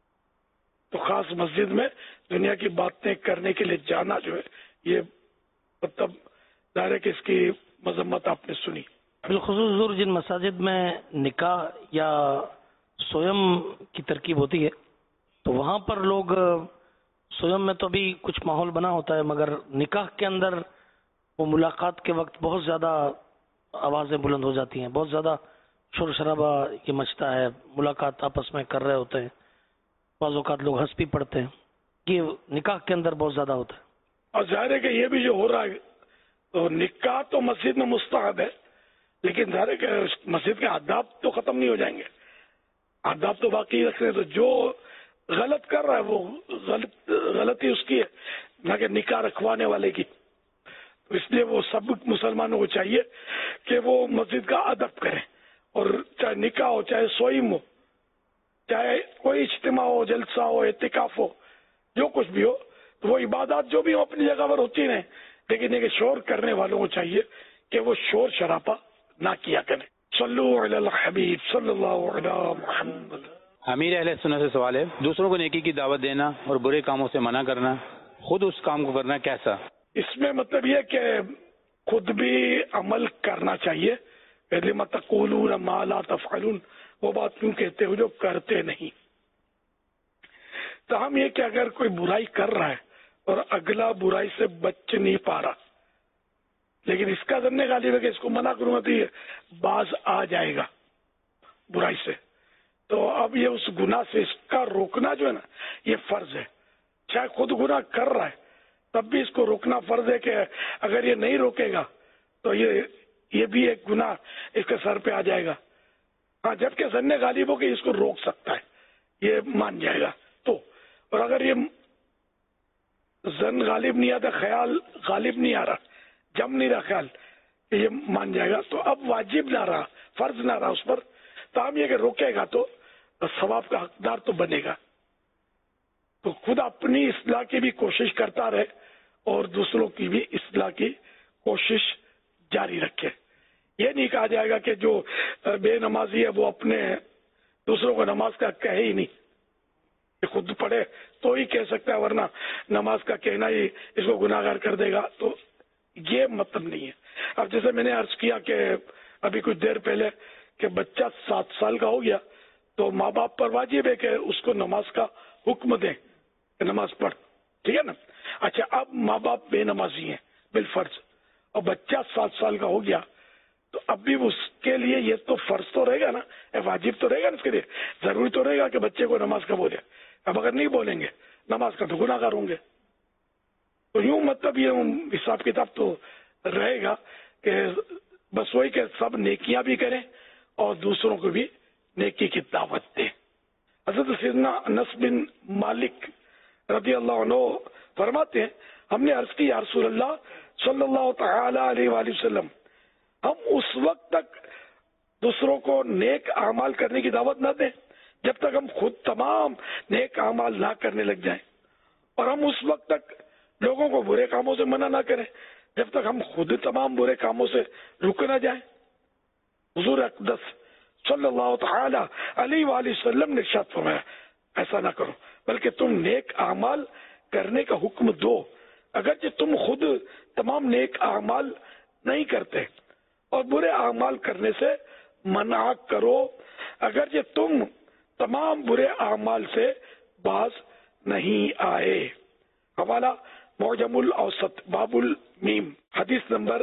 تو خاص مسجد میں دنیا کی باتیں کرنے کے لیے جانا جو ہے یہ مطلب ظاہر ہے کہ اس کی مذمت آپ نے سنی. بالخصوص حضور جن مساجد میں نکاح یا سویم کی ترکیب ہوتی ہے تو وہاں پر لوگ سویم میں تو بھی کچھ ماحول بنا ہوتا ہے، مگر نکاح کے اندر وہ ملاقات کے وقت بہت زیادہ آوازیں بلند ہو جاتی ہیں، بہت زیادہ شور شرابہ یہ مچتا ہے، ملاقات آپس میں کر رہے ہوتے ہیں، بعض اوقات لوگ ہنس بھی پڑتے ہیں. یہ نکاح کے اندر بہت زیادہ ہوتا ہے. اور ظاہر ہے کہ یہ بھی جو ہو رہا ہے تو نکاح تو مسجد میں مستحب ہے، لیکن ظاہر ہے کہ مسجد کے آداب تو ختم نہیں ہو جائیں گے، آداب تو باقی رکھنے. تو جو غلط کر رہا ہے وہ غلطی اس کی ہے، نہ کہ نکاح رکھوانے والے کی. تو اس لیے وہ سب مسلمانوں کو چاہیے کہ وہ مسجد کا ادب کریں، اور چاہے نکاح ہو، چاہے سوئم ہو، چاہے کوئی اجتماع ہو، جلسہ ہو، اعتکاف ہو، جو کچھ بھی ہو، تو وہ عبادات جو بھی ہو اپنی جگہ پر ہوتی رہیں، لیکن یہ کہ شور کرنے والوں کو چاہیے کہ وہ شور شرابہ نہ کیا کریں. صلو علی الحبیب صلی اللہ علی محمد. امیر اہل سنت سے سوال ہے، دوسروں کو نیکی کی دعوت دینا اور برے کاموں سے منع کرنا، خود اس کام کو کرنا کیسا؟ اس میں مطلب یہ کہ خود بھی عمل کرنا چاہیے. لِمَ تَقُولُونَ مَا لَا تَفْعَلُونَ، وہ بات کیوں کہتے ہو جو کرتے نہیں. تو ہم یہ کہ اگر کوئی برائی کر رہا ہے اور اگلا برائی سے بچ نہیں پا رہا، لیکن اس کا ذمہ غالب ہے کہ اس کو منع کروں گا تو یہ باز آ جائے گا برائی سے، تو اب یہ اس گناہ سے اس کا روکنا جو ہے نا یہ فرض ہے. چاہے خود گناہ کر رہا ہے تب بھی اس کو روکنا فرض ہے، کہ اگر یہ نہیں روکے گا تو یہ بھی ایک گناہ اس کے سر پہ آ جائے گا. ہاں جبکہ ظن غالب ہو کہ اس کو روک سکتا ہے، یہ مان جائے گا تو. اور اگر یہ ظن غالب نہیں آتا، خیال غالب نہیں آ رہا، جم نہیں رہا خیال کہ یہ مان جائے گا، تو اب واجب نہ رہا، فرض نہ رہا اس پر. تاہم یہ کہ روکے گا تو ثواب کا حقدار تو بنے گا. تو خود اپنی اصلاح کی بھی کوشش کرتا رہے اور دوسروں کی بھی اصلاح کی کوشش جاری رکھے. یہ نہیں کہا جائے گا کہ جو بے نمازی ہے وہ اپنے دوسروں کو نماز کا کہے ہی نہیں، کہ خود پڑھے تو ہی کہہ سکتا ہے، ورنہ نماز کا کہنا ہی اس کو گناہگار کر دے گا. تو یہ مطلب نہیں ہے. اب جیسے میں نے عرض کیا کہ ابھی کچھ دیر پہلے کہ بچہ 7 سال کا ہو گیا تو ماں باپ پر واجب ہے کہ اس کو نماز کا حکم دیں کہ نماز پڑھ، ٹھیک ہے نا. اچھا، اب ماں باپ بے نمازی ہیں بالفرض اور بچہ 7 سال کا ہو گیا تو اب بھی اس کے لیے یہ تو فرض تو رہے گا نا، واجب تو رہے گا نا، اس کے لیے ضروری تو رہے گا کہ بچے کو نماز کا بولے. اب اگر نہیں بولیں گے نماز کا تو گناہ گار ہوں گے. تو یوں مطلب یہ حساب کتاب تو رہے گا کہ بس وہی کہ سب نیکیاں بھی کریں اور دوسروں کو بھی نیکی کی دعوت دیں. حضرت سیدنا انس بن مالک رضی اللہ عنہ فرماتے ہیں ہم نے عرض کی یا رسول اللہ صلی اللہ تعالی علیہ وآلہ وسلم، ہم اس وقت تک دوسروں کو نیک اعمال کرنے کی دعوت نہ دیں جب تک ہم خود تمام نیک اعمال نہ کرنے لگ جائیں، اور ہم اس وقت تک لوگوں کو برے کاموں سے منع نہ کریں جب تک ہم خود تمام برے کاموں سے رک نہ جائیں. حضور اقدس صلی اللہ تعالی علیہ وآلہ وسلم نے ارشاد فرمایا ایسا نہ کرو بلکہ تم نیک اعمال کرنے کا حکم دو، اگرچہ تم خود تمام نیک اعمال نہیں کرتے، اور برے اعمال کرنے سے منع کرو اگرچہ تم تمام برے اعمال سے باز نہیں آئے. حوالہ معجم الاوسط باب المیم، حدیث نمبر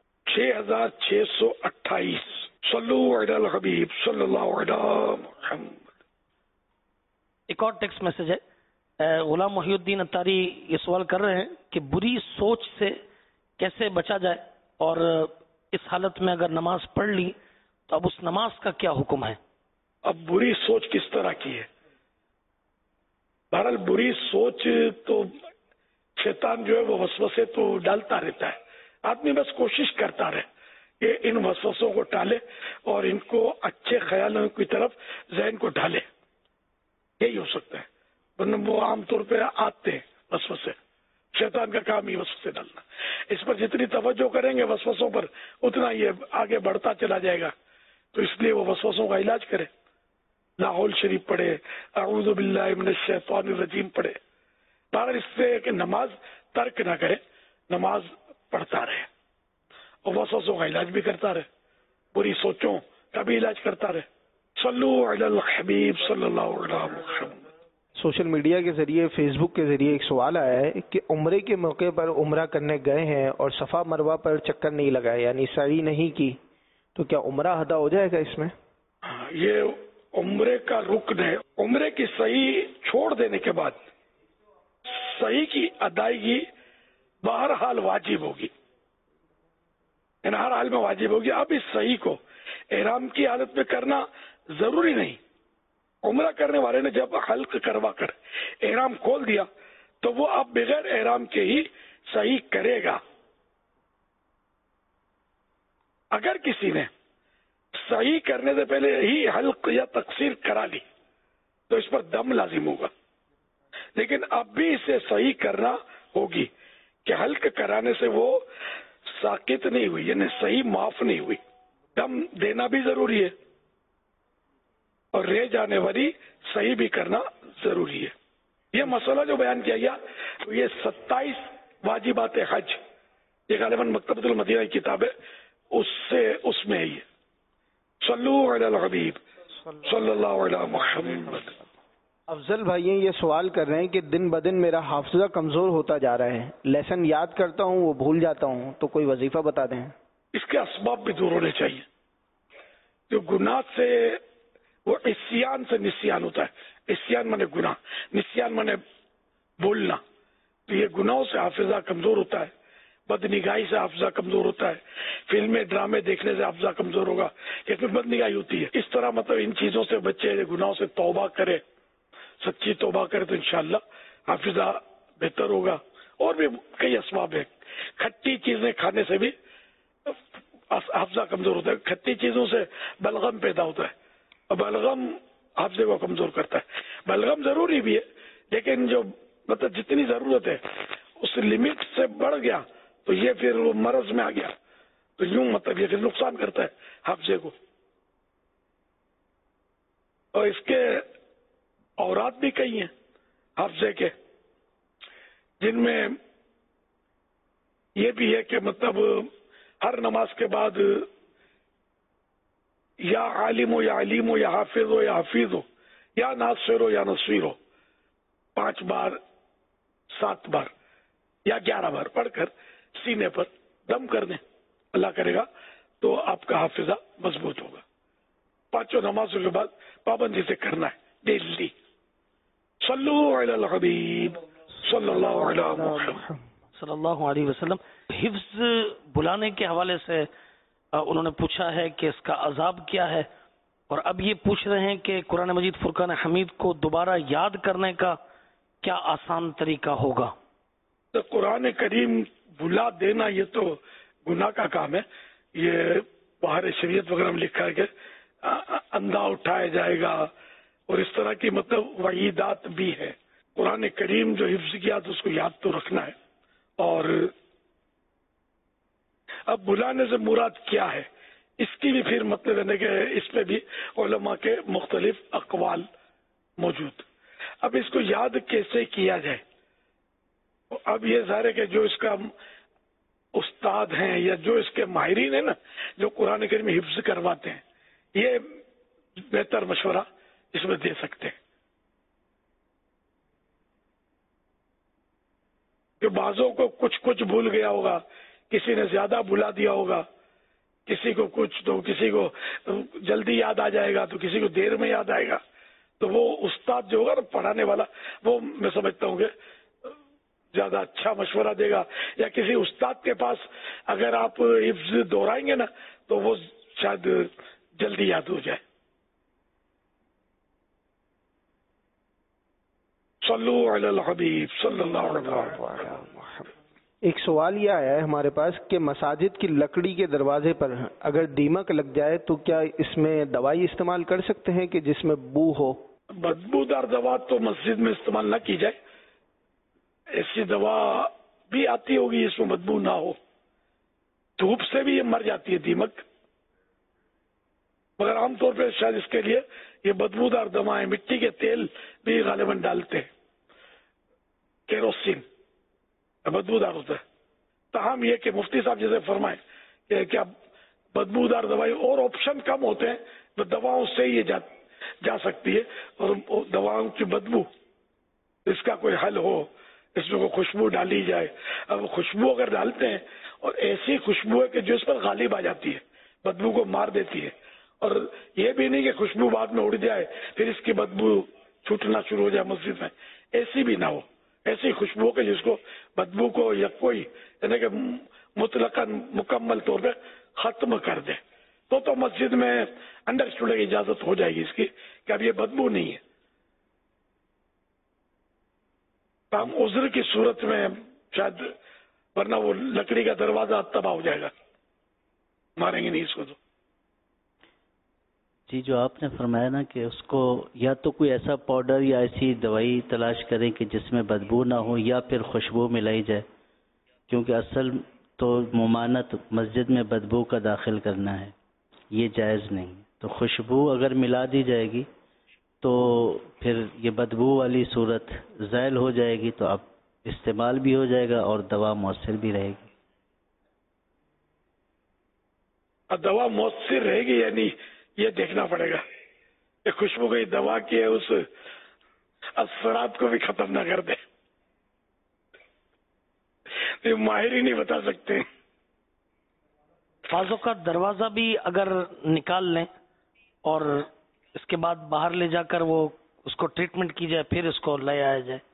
6628. صلو علی الحبیب صلی اللہ علیہ محمد. ایک اور ٹیکسٹ میسج ہے. غلام محی الدین اتاری یہ سوال کر رہے ہیں کہ بری سوچ سے کیسے بچا جائے، اور اس حالت میں اگر نماز پڑھ لی تو اب اس نماز کا کیا حکم ہے؟ اب بری سوچ کس طرح کی ہے؟ بہرحال بری سوچ تو شیطان جو ہے وہ وسوسے تو ڈالتا رہتا ہے، آدمی بس کوشش کرتا رہے کہ ان وسوسوں کو ٹالے اور ان کو اچھے خیالوں کی طرف ذہن کو ڈھالے، یہی ہو سکتا ہے. ورنہ وہ عام طور پہ آتے ہیں وسوسے، شیطان کا کام ہی وسوسے ڈالنا. اس پر جتنی توجہ کریں گے وسوسوں پر اتنا یہ آگے بڑھتا چلا جائے گا. تو اس لیے وہ وسوسوں کا علاج کرے، لاحول شریف پڑھے، اعوذ باللہ من الشیطان الرجیم پڑھے. بہرحال اس سے کہ نماز ترک نہ کرے، نماز پڑھتا رہے اور وسوسوں کا علاج بھی کرتا رہے، بری سوچوں کا بھی علاج کرتا رہے. صلو علی الحبیب صلی اللہ علیہ وسلم. سوشل میڈیا کے ذریعے، فیس بک کے ذریعے ایک سوال آیا ہے کہ عمرے کے موقع پر عمرہ کرنے گئے ہیں اور صفا مروہ پر چکر نہیں لگائے، یعنی سعی نہیں کی، تو کیا عمرہ ادا ہو جائے گا اس میں؟ یہ عمرے کا رکن ہے. عمرے کی صحیح چھوڑ دینے کے بعد صحیح کی ادائیگی بہرحال واجب ہوگی، یعنی ہر حال میں واجب ہوگی. اب اس صحیح کو احرام کی حالت میں کرنا ضروری نہیں. عمرہ کرنے والے نے جب حلق کروا کر احرام کھول دیا تو وہ اب بغیر احرام کے ہی صحیح کرے گا. اگر کسی نے صحیح کرنے سے پہلے ہی حلق یا تقصیر کرا لی تو اس پر دم لازم ہوگا، لیکن اب بھی اسے صحیح کرنا ہوگی کہ حلق کرانے سے وہ ساقط نہیں ہوئی، یعنی صحیح معاف نہیں ہوئی. دم دینا بھی ضروری ہے اور رہ جانے والی صحیح بھی کرنا ضروری ہے. یہ مسئلہ جو بیان کیا گیا یہ 27 واجبات حج، یہ غالباً مکتبۃ المدینہ کی کتاب ہے، اس میں ہی ہے. صلو علی الحبیب صلی اللہ علیہ محمد. افضل بھائی یہ سوال کر رہے ہیں کہ دن بدن میرا حافظہ کمزور ہوتا جا رہا ہے، لیسن یاد کرتا ہوں وہ بھول جاتا ہوں، تو کوئی وظیفہ بتا دیں. اس کے اسباب بھی دور ہونے چاہیے. جو گناہ سے وہ عصیان سے نسیان ہوتا ہے، عصیان مانے گناہ، نسیان مانے بولنا. تو یہ گناہوں سے حافظہ کمزور ہوتا ہے، بد نگاہی سے حافظہ کمزور ہوتا ہے، فلمیں ڈرامے دیکھنے سے حافظہ کمزور ہوگا، یہ پھر بد نگاہی ہوتی ہے. اس طرح مطلب ان چیزوں سے بچے گناہوں سے توبہ کرے، سچی توبہ کرے تو انشاءاللہ حافظہ بہتر ہوگا. اور بھی کئی اسباب ہیں. کھٹی چیزیں کھانے سے بھی حافظہ کمزور ہوتا ہے. کھٹی چیزوں سے بلغم پیدا ہوتا ہے اور بلغم حافظے کو کمزور کرتا ہے. بلغم ضروری بھی ہے لیکن جو مطلب جتنی ضرورت ہے اس لمٹ سے بڑھ گیا تو یہ پھر وہ مرض میں آ گیا تو یوں مطلب یہ پھر نقصان کرتا ہے حافظے کو. اور اس کے اورات بھی کئی ہیں حافظے کے، جن میں یہ بھی ہے کہ مطلب ہر نماز کے بعد یا عالم ہو یا علیم ہو یا حافظ ہو یا حفیظ ہو یا ناصر ہو یا نصیر ہو 5 بار 7 بار یا 11 بار پڑھ کر سینے پر دم کر دیں. اللہ کرے گا تو آپ کا حافظہ مضبوط ہوگا. 5 نمازوں کے بعد پابندی سے کرنا ہے ڈیلی. صلو علی الحبیب صلی اللہ علیہ وسلم صلی اللہ علیہ وسلم. حفظ بلانے کے حوالے سے انہوں نے پوچھا ہے کہ اس کا عذاب کیا ہے، اور اب یہ پوچھ رہے ہیں کہ قرآن مجید فرقان حمید کو دوبارہ یاد کرنے کا کیا آسان طریقہ ہوگا؟ تو قرآن کریم بلا دینا یہ تو گناہ کا کام ہے. یہ باہر شریعت وغیرہ میں لکھا ہے کہ اندھا اٹھایا جائے گا اور اس طرح کی مطلب وعیدات بھی ہے. قرآن کریم جو حفظ کیا تو اس کو یاد تو رکھنا ہے. اور اب بلانے سے مراد کیا ہے اس کی بھی پھر مطلب ہے کہ اس پہ بھی علماء کے مختلف اقوال موجود. اب اس کو یاد کیسے کیا جائے؟ اب یہ ظاہر ہے کہ جو اس کا استاد ہیں یا جو اس کے ماہرین ہیں نا، جو قرآن کریم حفظ کرواتے ہیں، یہ بہتر مشورہ اس میں دے سکتے ہیں. کہ بعضوں کو کچھ بھول گیا ہوگا، کسی نے زیادہ بھلا دیا ہوگا، کسی کو کچھ تو کسی کو جلدی یاد آ جائے گا تو کسی کو دیر میں یاد آئے گا. تو وہ استاد جو ہوگا نا پڑھانے والا، وہ میں سمجھتا ہوں کہ زیادہ اچھا مشورہ دے گا. یا کسی استاد کے پاس اگر آپ حفظ دہرائیں گے نا تو وہ شاید جلدی یاد ہو جائے. صلو علی الحبیب صلی اللہ علیہ وسلم. ایک سوال یہ آیا ہے ہمارے پاس کہ مساجد کی لکڑی کے دروازے پر اگر دیمک لگ جائے تو کیا اس میں دوائی استعمال کر سکتے ہیں کہ جس میں بو ہو؟ بدبودار دوا تو مسجد میں استعمال نہ کی جائے. ایسی دوا بھی آتی ہوگی اس میں بدبو نہ ہو. دھوپ سے بھی یہ مر جاتی ہے دیمک، مگر عام طور پہ شاید اس کے لیے یہ بدبودار دوائیں مٹی کے تیل بھی غالباً ڈالتے ہیں. کیروسین بدبودار ہوتا ہے. تاہم یہ کہ مفتی صاحب جیسے فرمائیں کہ کیا بدبودار دوائی اور آپشن کم ہوتے ہیں تو دواؤں سے یہ جا سکتی ہے. اور دواؤں کی بدبو اس کا کوئی حل ہو، اس میں کوئی خوشبو ڈالی جائے. اب خوشبو اگر ڈالتے ہیں اور ایسی خوشبو ہے کہ جو اس پر غالب آ جاتی ہے، بدبو کو مار دیتی ہے، اور یہ بھی نہیں کہ خوشبو بعد میں اڑ جائے پھر اس کی بدبو چھوٹنا شروع ہو جائے مسجد میں، ایسی بھی نہ ہو. ایسی خوشبو کہ جس کو بدبو کو یا کوئی یعنی کہ مطلقاً مکمل طور پہ ختم کر دے تو مسجد میں انڈرسٹوڈ کی اجازت ہو جائے گی اس کی کہ اب یہ بدبو نہیں ہے. ہم عذر کی صورت میں شاید، ورنہ وہ لکڑی کا دروازہ تباہ ہو جائے گا، ماریں گے نہیں اس کو. تو جی جو آپ نے فرمایا نا کہ اس کو یا تو کوئی ایسا پاؤڈر یا ایسی دوائی تلاش کریں کہ جس میں بدبو نہ ہو یا پھر خوشبو ملائی جائے، کیونکہ اصل تو ممانعت مسجد میں بدبو کا داخل کرنا ہے، یہ جائز نہیں. تو خوشبو اگر ملا دی جائے گی تو پھر یہ بدبو والی صورت زائل ہو جائے گی، تو اب استعمال بھی ہو جائے گا اور دوا مؤثر بھی رہے گی. دوا مؤثر رہے گی یعنی یہ دیکھنا پڑے گا کہ خوشبو کی دوا کی ہے اس اثرات کو بھی ختم نہ کر دے. یہ ماہر ہی نہیں بتا سکتے. بعضوں کا دروازہ بھی اگر نکال لیں اور اس کے بعد باہر لے جا کر وہ اس کو ٹریٹمنٹ کی جائے پھر اس کو لے آیا جائے.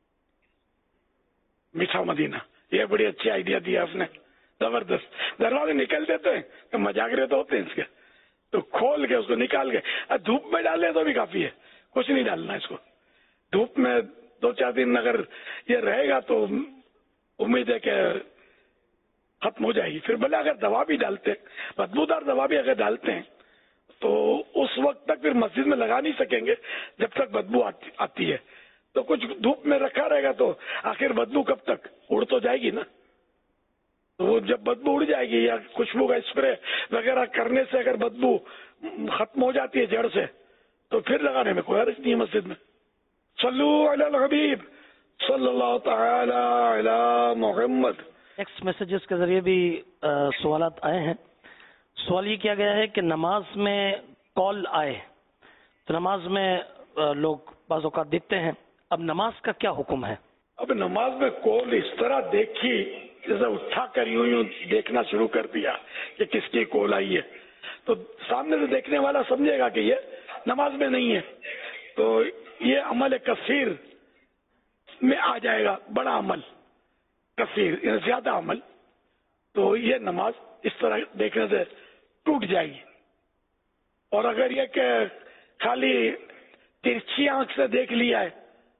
میٹھا مدینہ، یہ بڑی اچھی آئیڈیا دیا آپ نے، زبردست. دروازے نکل دیتے ہیں تو مجاگرے تو ہوتے ہیں اس کے، تو کھول کے اس کو نکال کے دھوپ میں ڈالے تو بھی کافی ہے، کچھ نہیں ڈالنا اس کو. دھوپ میں 2-4 دن اگر یہ رہے گا تو امید ہے کہ ختم ہو جائے گی. پھر بھلے اگر دوا بھی ڈالتے ہیں، بدبودار دوا بھی اگر ڈالتے ہیں تو اس وقت تک پھر مسجد میں لگا نہیں سکیں گے جب تک بدبو آتی ہے. تو کچھ دھوپ میں رکھا رہے گا تو آخر بدبو کب تک اڑ تو جائے گی نا. تو وہ جب بدبو اڑ جائے گی یا خوشبو کا اسپرے وغیرہ کرنے سے اگر بدبو ختم ہو جاتی ہے جڑ سے تو پھر لگانے میں کوئی حرج نہیں ہے مسجد میں. صلو علی الحبیب صلی اللہ تعالی علی محمد. ٹیکسٹ میسیجز کے ذریعے بھی سوالات آئے ہیں. سوال یہ کیا گیا ہے کہ نماز میں کال آئے تو نماز میں لوگ بعض اوقات دیکھتے ہیں، اب نماز کا کیا حکم ہے؟ اب نماز میں کال اس طرح دیکھی جیسے اٹھا کر یوں دیکھنا شروع کر دیا کہ کس کی کال آئی ہے، تو سامنے سے دیکھنے والا سمجھے گا کہ یہ نماز میں نہیں ہے، تو یہ عمل کثیر میں آ جائے گا، بڑا عمل کثیر یعنی زیادہ عمل، تو یہ نماز اس طرح دیکھنے سے ٹوٹ جائے گی۔ اور اگر یہ کہ خالی ترچھی آنکھ سے دیکھ لیا ہے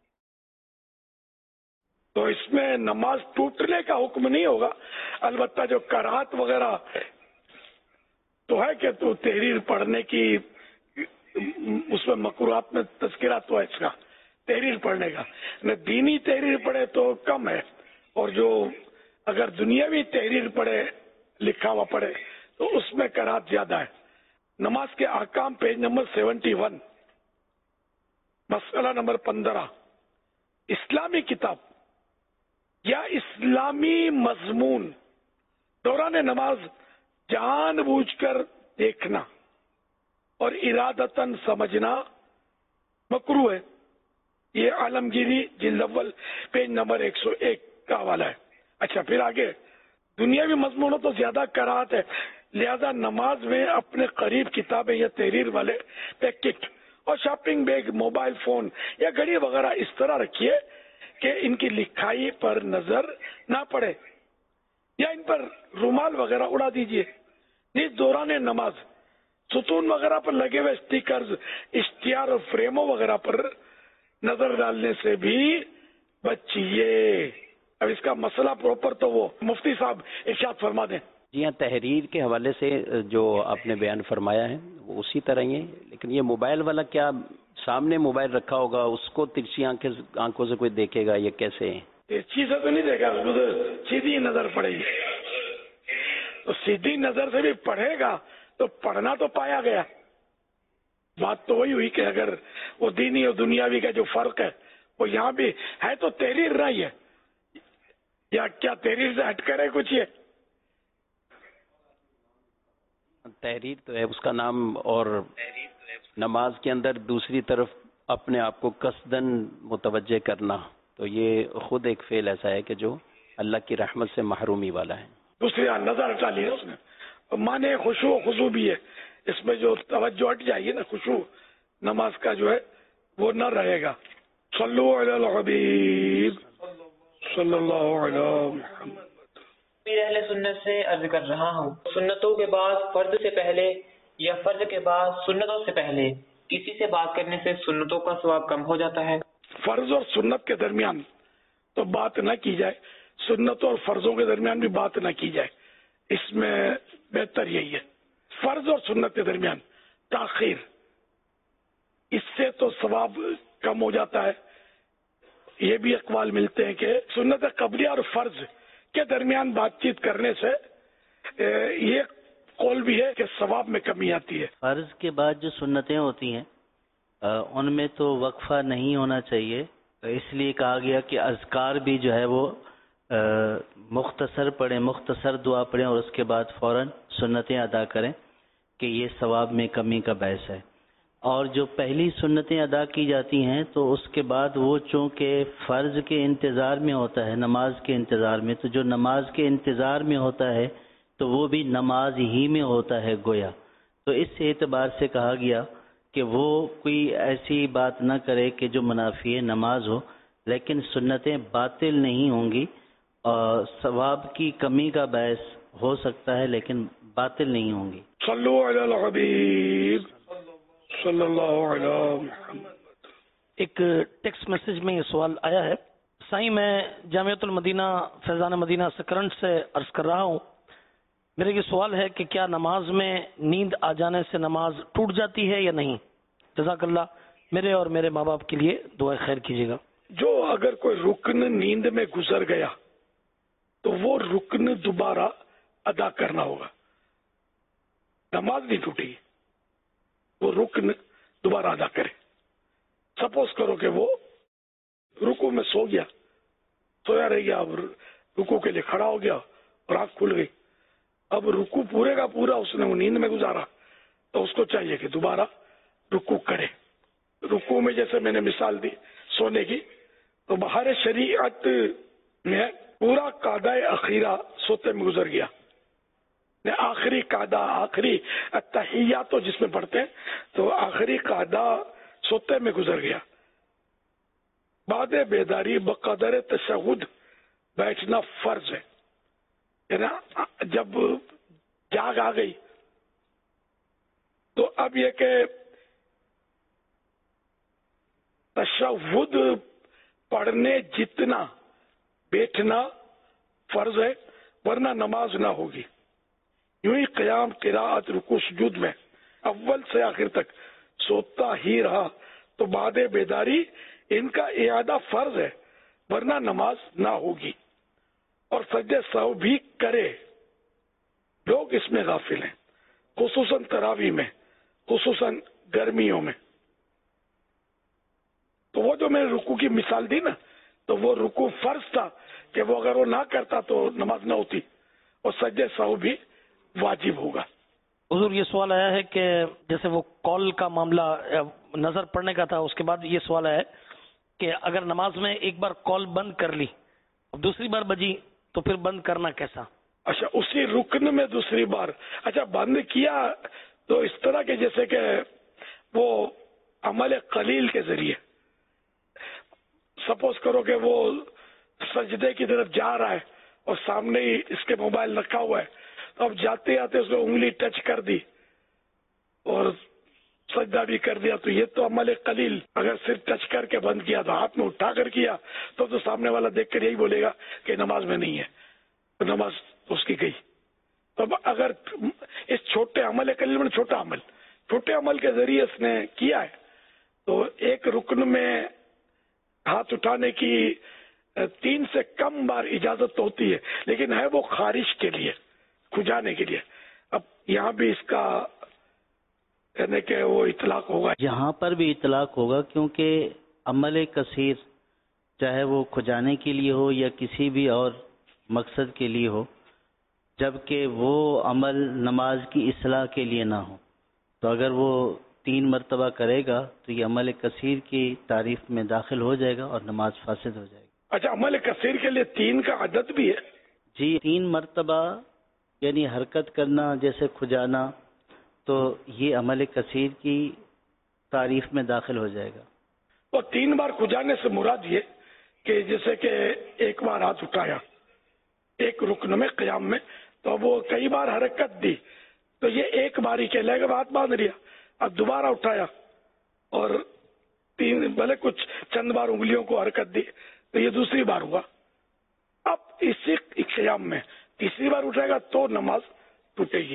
تو اس میں نماز ٹوٹنے کا حکم نہیں ہوگا، البتہ جو کراہت وغیرہ تو ہے کہ تو تحریر پڑھنے کی اس میں مکروہات میں تذکرہ تو ہے اس کا تحریر پڑھنے کا، دینی تحریر پڑھے تو کم ہے، اور جو اگر دنیاوی تحریر پڑھے لکھا ہوا پڑھے تو اس میں کراہت زیادہ ہے۔ نماز کے احکام پیج نمبر 71 مسئلہ نمبر 15، اسلامی کتاب یا اسلامی مضمون دوران نماز جان بوجھ کر دیکھنا اور ارادتاً سمجھنا مکروہ ہے۔ یہ عالمگیری جلد اول پیج نمبر 101 کا حوالہ ہے۔ اچھا، پھر آگے دنیاوی مضمونوں تو زیادہ کراہت ہے، لہذا نماز میں اپنے قریب کتابیں یا تحریر والے پیکٹ اور شاپنگ بیگ، موبائل فون یا گھڑی وغیرہ اس طرح رکھیے کہ ان کی لکھائی پر نظر نہ پڑے، یا ان پر رومال وغیرہ اڑا دیجیے۔ اس دوران نماز ستون وغیرہ پر لگے ہوئے اسٹیکرز، اشتہار اور فریموں وغیرہ پر نظر ڈالنے سے بھی بچیے۔ اب اس کا مسئلہ پراپر تو وہ مفتی صاحب ارشاد فرما دیں۔ جی ہاں، تحریر کے حوالے سے جو آپ نے بیان فرمایا ہے وہ اسی طرح ہی ہے، لیکن یہ موبائل والا کیا سامنے موبائل رکھا ہوگا اس کو ترچھی آنکھوں سے کوئی دیکھے گا، یہ کیسے ہے؟ ترچھی سے تو نہیں دیکھا، سیدھی نظر پڑے گی، تو سیدھی نظر سے بھی پڑھے گا تو پڑھنا تو پایا گیا۔ بات تو وہی ہوئی کہ اگر وہ دینی اور دنیاوی کا جو فرق ہے وہ یہاں بھی ہے، تو تحریر رہی ہے یا کیا تحریر سے ہٹ کر ہے کچھ؟ یہ تحریر تو ہے اس کا نام، اور نماز کے اندر دوسری طرف اپنے آپ کو قصدن متوجہ کرنا، تو یہ خود ایک فعل ایسا ہے کہ جو اللہ کی رحمت سے محرومی والا ہے۔ دوسری نظر ہٹا لی ہے اس نے، مانے خشوع و خضوع بھی ہے اس میں، جو توجہ ہٹ جائے گی نا، خشوع نماز کا جو ہے وہ نہ رہے گا۔ صلو علی الحبیب صلی اللہ علیہ محمد۔ اہل سنت سے عرض کر رہا ہوں، سنتوں کے بعد فرض سے پہلے یا فرض کے بعد سنتوں سے پہلے کسی سے بات کرنے سے سنتوں کا ثواب کم ہو جاتا ہے؟ فرض اور سنت کے درمیان تو بات نہ کی جائے، سنتوں اور فرضوں کے درمیان بھی بات نہ کی جائے، اس میں بہتر یہی ہے۔ فرض اور سنت کے درمیان تاخیر، اس سے تو ثواب کم ہو جاتا ہے۔ یہ بھی اقوال ملتے ہیں کہ سنت قبلیہ اور فرض کے درمیان بات چیت کرنے سے یہ قول بھی ہے کہ ثواب میں کمی آتی ہے۔ فرض کے بعد جو سنتیں ہوتی ہیں ان میں تو وقفہ نہیں ہونا چاہیے، اس لیے کہا گیا کہ اذکار بھی جو ہے وہ مختصر پڑھیں، مختصر دعا پڑھیں اور اس کے بعد فوراً سنتیں ادا کریں، کہ یہ ثواب میں کمی کا باعث ہے۔ اور جو پہلی سنتیں ادا کی جاتی ہیں تو اس کے بعد وہ چونکہ فرض کے انتظار میں ہوتا ہے، نماز کے انتظار میں، تو جو نماز کے انتظار میں ہوتا ہے تو وہ بھی نماز ہی میں ہوتا ہے گویا، تو اس اعتبار سے کہا گیا کہ وہ کوئی ایسی بات نہ کرے کہ جو منافی نماز ہو، لیکن سنتیں باطل نہیں ہوں گی، اور ثواب کی کمی کا باعث ہو سکتا ہے لیکن باطل نہیں ہوں گی۔ صلو علی الحبیب صلی اللہ علیہ محمد۔ ایک ٹیکسٹ میسج میں یہ سوال آیا ہے، سائیں میں جامعۃ المدینہ فیضان مدینہ سکرنٹ سے عرض کر رہا ہوں، میرا یہ سوال ہے کہ کیا نماز میں نیند آ جانے سے نماز ٹوٹ جاتی ہے یا نہیں؟ جزاک اللہ، میرے اور میرے ماں باپ کے لیے دعا خیر کیجیے گا۔ جو اگر کوئی رکن نیند میں گزر گیا تو وہ رکن دوبارہ ادا کرنا ہوگا، نماز نہیں ٹوٹی، وہ رکن دوبارہ ادا کرے۔ سپوز کرو کہ وہ رکو میں سو گیا، سویا رہ گیا، رکو کے لیے کھڑا ہو گیا اور آنکھ کھل گئی، اب رکوع پورے کا پورا اس نے نیند میں گزارا تو اس کو چاہیے کہ دوبارہ رکوع کرے. رکوع میں جیسے میں نے مثال دی سونے کی، تو بہار شریعت میں پورا قعدہ اخیرہ سوتے میں گزر گیا. آخری قعدہ، آخری التحیات تو جس میں پڑھتے ہیں، تو آخری قعدہ سوتے میں گزر گیا. بعد بیداری بقدر تشہد بیٹھنا فرض ہے. یعنی جب جاگ آ گئی تو اب یہ کہ تشہد پڑھنے جتنا بیٹھنا فرض ہے، ورنہ نماز نہ ہوگی. یوں ہی قیام، قراءت، رکوع، سجود میں اول سے آخر تک سوتا ہی رہا تو بعد بیداری ان کا اعادہ فرض ہے، ورنہ نماز نہ ہوگی. اور سجدہ سہو بھی کرے. لوگ اس میں غافل ہیں، خصوصاً تراویح میں، خصوصاً گرمیوں میں. تو وہ جو میں نے رکوع کی مثال دی نا، تو وہ رکوع فرض تھا کہ وہ اگر وہ نہ کرتا تو نماز نہ ہوتی، اور سجدہ سہو بھی واجب ہوگا. حضور یہ سوال آیا ہے کہ جیسے وہ کال کا معاملہ نظر پڑنے کا تھا، اس کے بعد یہ سوال آیا ہے کہ اگر نماز میں ایک بار کال بند کر لی، دوسری بار بجی تو پھر بند کرنا کیسا؟ اچھا، اسی رکن میں دوسری بار اچھا بند کیا تو اس طرح کے جیسے کہ وہ عمل قلیل کے ذریعے، سپوز کرو کہ وہ سجدے کی طرف جا رہا ہے اور سامنے ہی اس کے موبائل رکھا ہوا ہے، تو اب جاتے آتے اس کو انگلی ٹچ کر دی اور سجدہ بھی کر دیا، تو یہ تو عمل قلیل. اگر صرف ٹچ کر کے بند کیا تو ہاتھ میں اٹھا کر کیا تو سامنے والا دیکھ کر یہی بولے گا کہ نماز میں نہیں ہے، تو نماز اس کی گئی. اب اگر اس چھوٹے عمل قلیل میں چھوٹے عمل کے ذریعے اس نے کیا ہے، تو ایک رکن میں ہاتھ اٹھانے کی 3 سے کم بار اجازت تو ہوتی ہے، لیکن ہے وہ خارش کے لیے، کھجانے کے لیے. اب یہاں بھی اس کا کہنے کہ وہ اطلاق ہوگا، یہاں پر بھی اطلاق ہوگا، کیونکہ عمل کثیر چاہے وہ کھجانے کے لیے ہو یا کسی بھی اور مقصد کے لیے ہو، جبکہ وہ عمل نماز کی اصلاح کے لیے نہ ہو، تو اگر وہ 3 مرتبہ کرے گا تو یہ عمل کثیر کی تعریف میں داخل ہو جائے گا اور نماز فاسد ہو جائے گی. اچھا، عمل کثیر کے لیے 3 کا عدد بھی ہے؟ جی، 3 مرتبہ یعنی حرکت کرنا جیسے کھجانا، تو یہ عمل کثیر کی تعریف میں داخل ہو جائے گا. اور 3 بار کھجانے سے مراد یہ کہ جیسے کہ ایک بار ہاتھ اٹھایا ایک رکن میں قیام میں، تو وہ کئی بار حرکت دی، تو یہ ایک بار ہی کہ لے گا ہاتھ باندھ لیا، اب دوبارہ اٹھایا اور 3 بھلے کچھ چند بار انگلیوں کو حرکت دی، تو یہ دوسری بار ہوا. اب اسی قیام میں تیسری بار اٹھائے گا تو نماز ٹوٹے گی.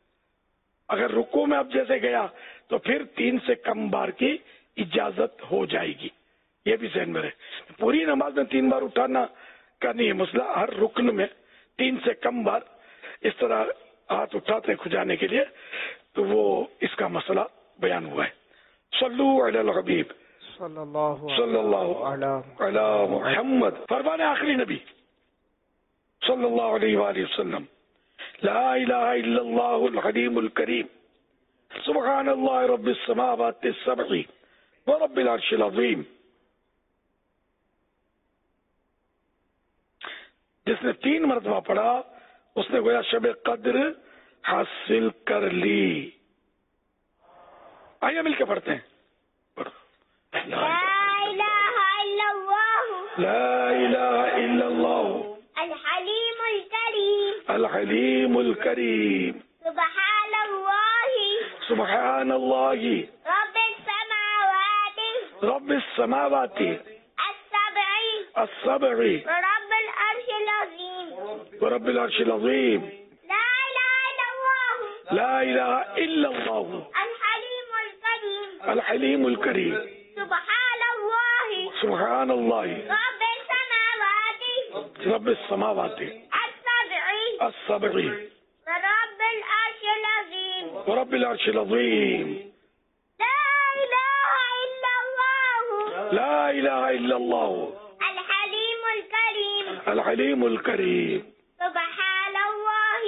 اگر رکوع میں اب جیسے گیا تو پھر 3 سے کم بار کی اجازت ہو جائے گی. یہ بھی ذہن میں رہے، پوری نماز میں 3 بار اٹھانا کا نہیں ہے مسئلہ، ہر رکن میں 3 سے کم بار اس طرح ہاتھ اٹھاتے کھجانے کے لیے، تو وہ اس کا مسئلہ بیان ہوا ہے. صلو علی الحبیب صلی اللہ علی محمد. فرمان آخری نبی صلی اللہ علیہ وآلہ وسلم، لا الہ الا اللہ الحلیم الکریم، سبحان اللہ رب السماوات السبع ورب العرش العظیم. جس نے 3 مرتبہ پڑھا اس نے گویا شب قدر حاصل کر لی. آئیے مل کے پڑھتے ہیں. لا الہ الا اللہ، لا الہ الا اللہ الحلیم الکریم، الحلیم الکریم، سبحان اللہ، سبحان اللہ رب السماوات، رب السماوات السبع، السبع ورب العرش العظیم، ورب العرش العظیم. لا الہ الا اللہ، لا الہ الا اللہ الحلیم الکریم، الحلیم الکریم، سبحان اللہ، سبحان اللہ رب السماوات، رب السماوات السبع، السبع ورب العرش العظیم. ورب العرش العظیم. لا الہ الا اللہ، لا الہ الا اللہ الحلیم الکریم، الحلیم الکریم، سبحان اللہ،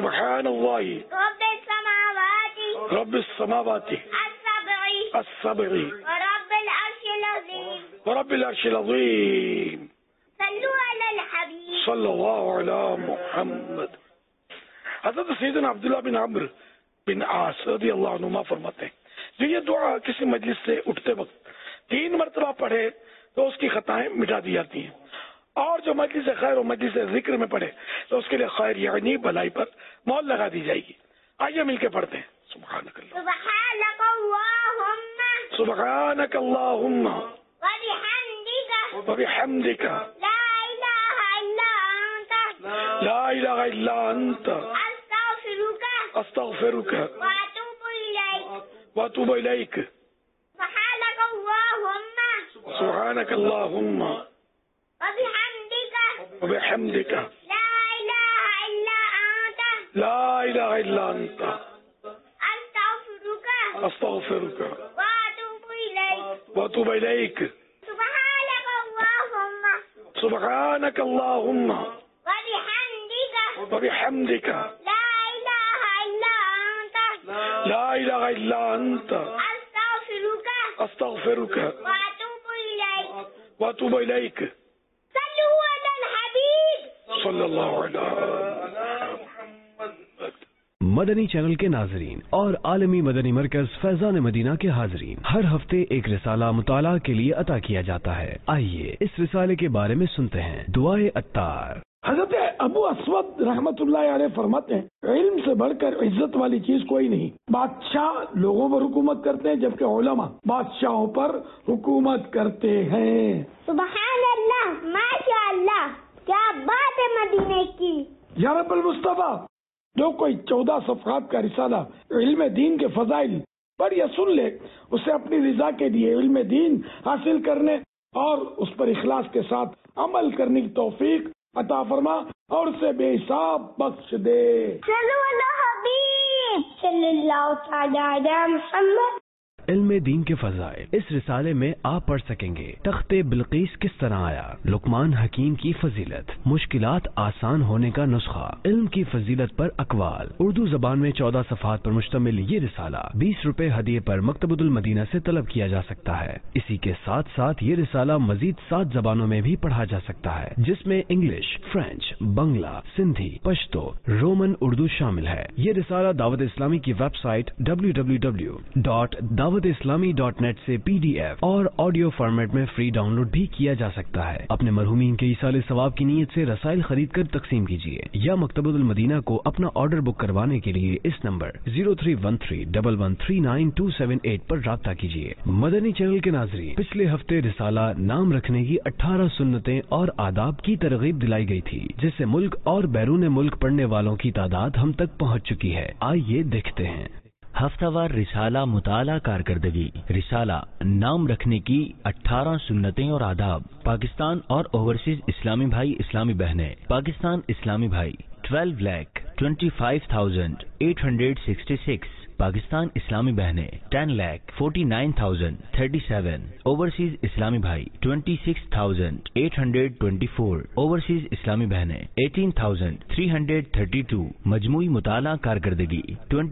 سبحان اللہ رب السماوات رب السماوات السبع السبع ورب العرش العظيم ورب العرش العظیم. صلوا على الحبيب صلی اللہ علی محمد. حضرت سیدنا عبداللہ بن عمرو بن عاص رضی اللہ عنہما فرماتے ہیں جو یہ دعا کسی مجلس سے اٹھتے وقت 3 مرتبہ پڑھے تو اس کی خطائیں مٹا دی جاتی ہیں، اور جو مجلس خیر و مجلس ذکر میں پڑھے تو اس کے لیے خیر یعنی بھلائی پر مہر لگا دی جائے گی. آئیے مل کے پڑھتے ہیں. سبحانک اللہ سبحانك اللهم سبحانک اللہم وبحمدك وبحمدک لا إله إلا أنت لا الہ الا انت أستغفرك استغفرک وأتوب إليك واتوب الیک. سبحانك اللهم سبحانک اللہم وبحمدك وبحمدک لا إله إلا أنت لا الہ الا انت أستغفرك استغفرک وأتوب إليك واتوب الیک. سبحانك اللهم سبحانک اللہم وبحمدك وبحمدک لا إله إلا أنت لا الہ الا انت أستغفرك استغفرک وأتوب إليك واتوب الیک. صلوا على الحبيب صلی اللہ علیہ. مدنی چینل کے ناظرین اور عالمی مدنی مرکز فیضان مدینہ کے حاضرین، ہر ہفتے ایک رسالہ مطالعہ کے لیے عطا کیا جاتا ہے. آئیے اس رسالے کے بارے میں سنتے ہیں. دعائے عطار. حضرت ابو اسود رحمت اللہ علیہ فرماتے ہیں علم سے بڑھ کر عزت والی چیز کوئی نہیں. بادشاہ لوگوں پر حکومت کرتے ہیں جبکہ علماء بادشاہوں پر حکومت کرتے ہیں. سبحان اللہ، ماشاء اللہ، کیا بات ہے مدینے کی. یا رب المصطفیٰ، جو کوئی 14 صفحات کا رسالہ علم دین کے فضائل پڑھ یا سن لے، اسے اپنی رضا کے لیے علم دین حاصل کرنے اور اس پر اخلاص کے ساتھ عمل کرنے کی توفیق عطا فرما اور اسے بے حساب بخش دے. صلو علی حبیب صلی اللہ تعالی علی محمد. علم دین کے فضائل اس رسالے میں آپ پڑھ سکیں گے. تخت بلقیس کس طرح آیا، لقمان حکیم کی فضیلت، مشکلات آسان ہونے کا نسخہ، علم کی فضیلت پر اقوال. اردو زبان میں 14 صفحات پر مشتمل یہ رسالہ 20 روپے ہدیے پر مکتبۃ المدینہ سے طلب کیا جا سکتا ہے. اسی کے ساتھ ساتھ یہ رسالہ مزید 7 زبانوں میں بھی پڑھا جا سکتا ہے، جس میں English, French, Bangla, Sindhi, Pashto, Roman Urdu شامل ہے. یہ رسالہ دعوت اسلامی کی ویب سائٹ www.dawatIslami.net سے PDF اور آڈیو فارمیٹ میں فری ڈاؤن لوڈ بھی کیا جا سکتا ہے. اپنے مرحومین کے ایصال ثواب کی نیت سے رسائل خرید کر تقسیم کیجیے یا مکتبۃ المدینہ کو اپنا آرڈر بک کروانے کے لیے اس نمبر 0313113978 پر رابطہ کیجیے. مدنی چینل کے ناظرین، پچھلے ہفتے رسالہ نام رکھنے کی 18 سنتیں اور آداب کی ترغیب دلائی گئی تھی، جس سے ملک اور بیرون ملک پڑھنے والوں کی تعداد ہم تک پہنچ چکی ہے. آئیے دیکھتے ہیں. ہفتہ وار رسالہ مطالعہ کارکردگی. رسالہ نام رکھنے کی 18 سنتیں اور آداب. پاکستان اور اوورسیز اسلامی بھائی اسلامی بہنیں. پاکستان اسلامی بھائی 12,25,866. پاکستان اسلامی بہنیں 10,49,037. اوورسیز اسلامی بھائی 26,824. اوورسیز اسلامی بہنیں 18,332. مجموعی مطالعہ کارکردگی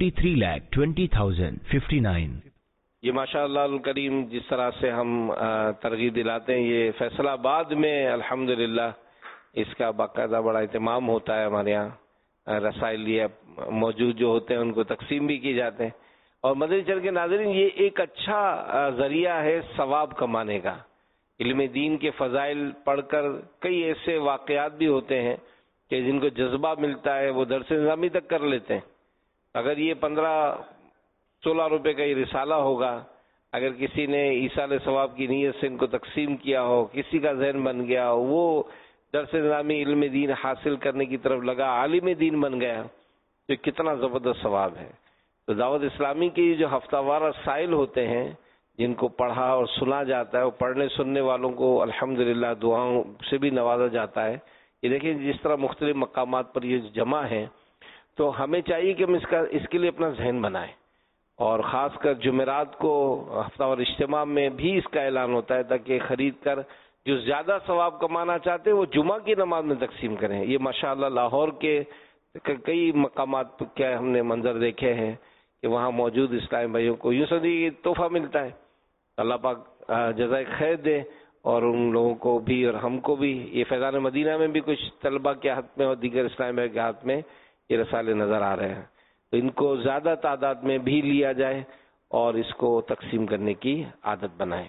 23,20,059. یہ ماشاء اللہ الکریم جس طرح سے ہم ترغیب دلاتے ہیں، یہ فیصل آباد میں الحمدللہ اس کا باقاعدہ بڑا اہتمام ہوتا ہے. ہمارے یہاں رسائل یہ موجود جو ہوتے ہیں ان کو تقسیم بھی کی جاتے ہیں. اور مدنی چینل کے ناظرین، یہ ایک اچھا ذریعہ ہے ثواب کمانے کا. علم دین کے فضائل پڑھ کر کئی ایسے واقعات بھی ہوتے ہیں کہ جن کو جذبہ ملتا ہے وہ درس نظامی تک کر لیتے ہیں. اگر یہ 15-16 روپے کا یہ رسالہ ہوگا، اگر کسی نے ایصال ثواب کی نیت سے ان کو تقسیم کیا ہو، کسی کا ذہن بن گیا ہو، وہ درس نظامی علم دین حاصل کرنے کی طرف لگا، عالم دین بن گیا، تو کتنا زبردست ثواب ہے. تو دعوت اسلامی کی جو ہفتہ وار رسائل ہوتے ہیں جن کو پڑھا اور سنا جاتا ہے، وہ پڑھنے سننے والوں کو الحمدللہ دعاؤں سے بھی نوازا جاتا ہے. یہ دیکھیں جس طرح مختلف مقامات پر یہ جمع ہیں، تو ہمیں چاہیے کہ ہم اس کے لیے اپنا ذہن بنائیں. اور خاص کر جمعرات کو ہفتہ وار اجتماع میں بھی اس کا اعلان ہوتا ہے تاکہ خرید کر جو زیادہ ثواب کمانا چاہتے ہیں وہ جمعہ کی نماز میں تقسیم کریں. یہ ماشاءاللہ لاہور کے کئی مقامات کیا ہم نے منظر دیکھے ہیں کہ وہاں موجود اسلامی بھائیوں کو یوں سمجھیے تحفہ ملتا ہے. اللہ پاک جزائے خیر دے اور ان لوگوں کو بھی اور ہم کو بھی. یہ فیضان مدینہ میں بھی کچھ طلبہ کے ہاتھ میں اور دیگر اسلامی بھائیوں کے ہاتھ میں یہ رسالے نظر آ رہے ہیں. تو ان کو زیادہ تعداد میں بھی لیا جائے اور اس کو تقسیم کرنے کی عادت بنائیں.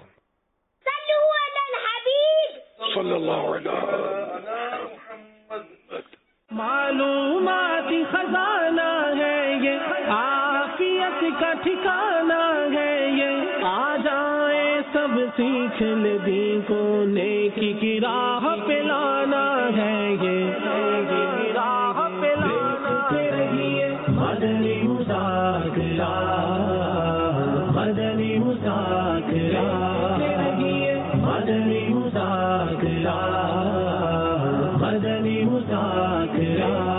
صلی اللہ علیہ معلومات خزانہ ہے یہ، عافیت کا ٹھکانہ ہے یہ، آ جائیں سب سیکھ لے دین کو، نیکی کی راہ پہ لانا ہے یہ، راہ پہ لانا ہے. مدنی مذاکرہ، مدنی مذاکرہ، مدنی مذاکرہ، مدنی مذاکرہ.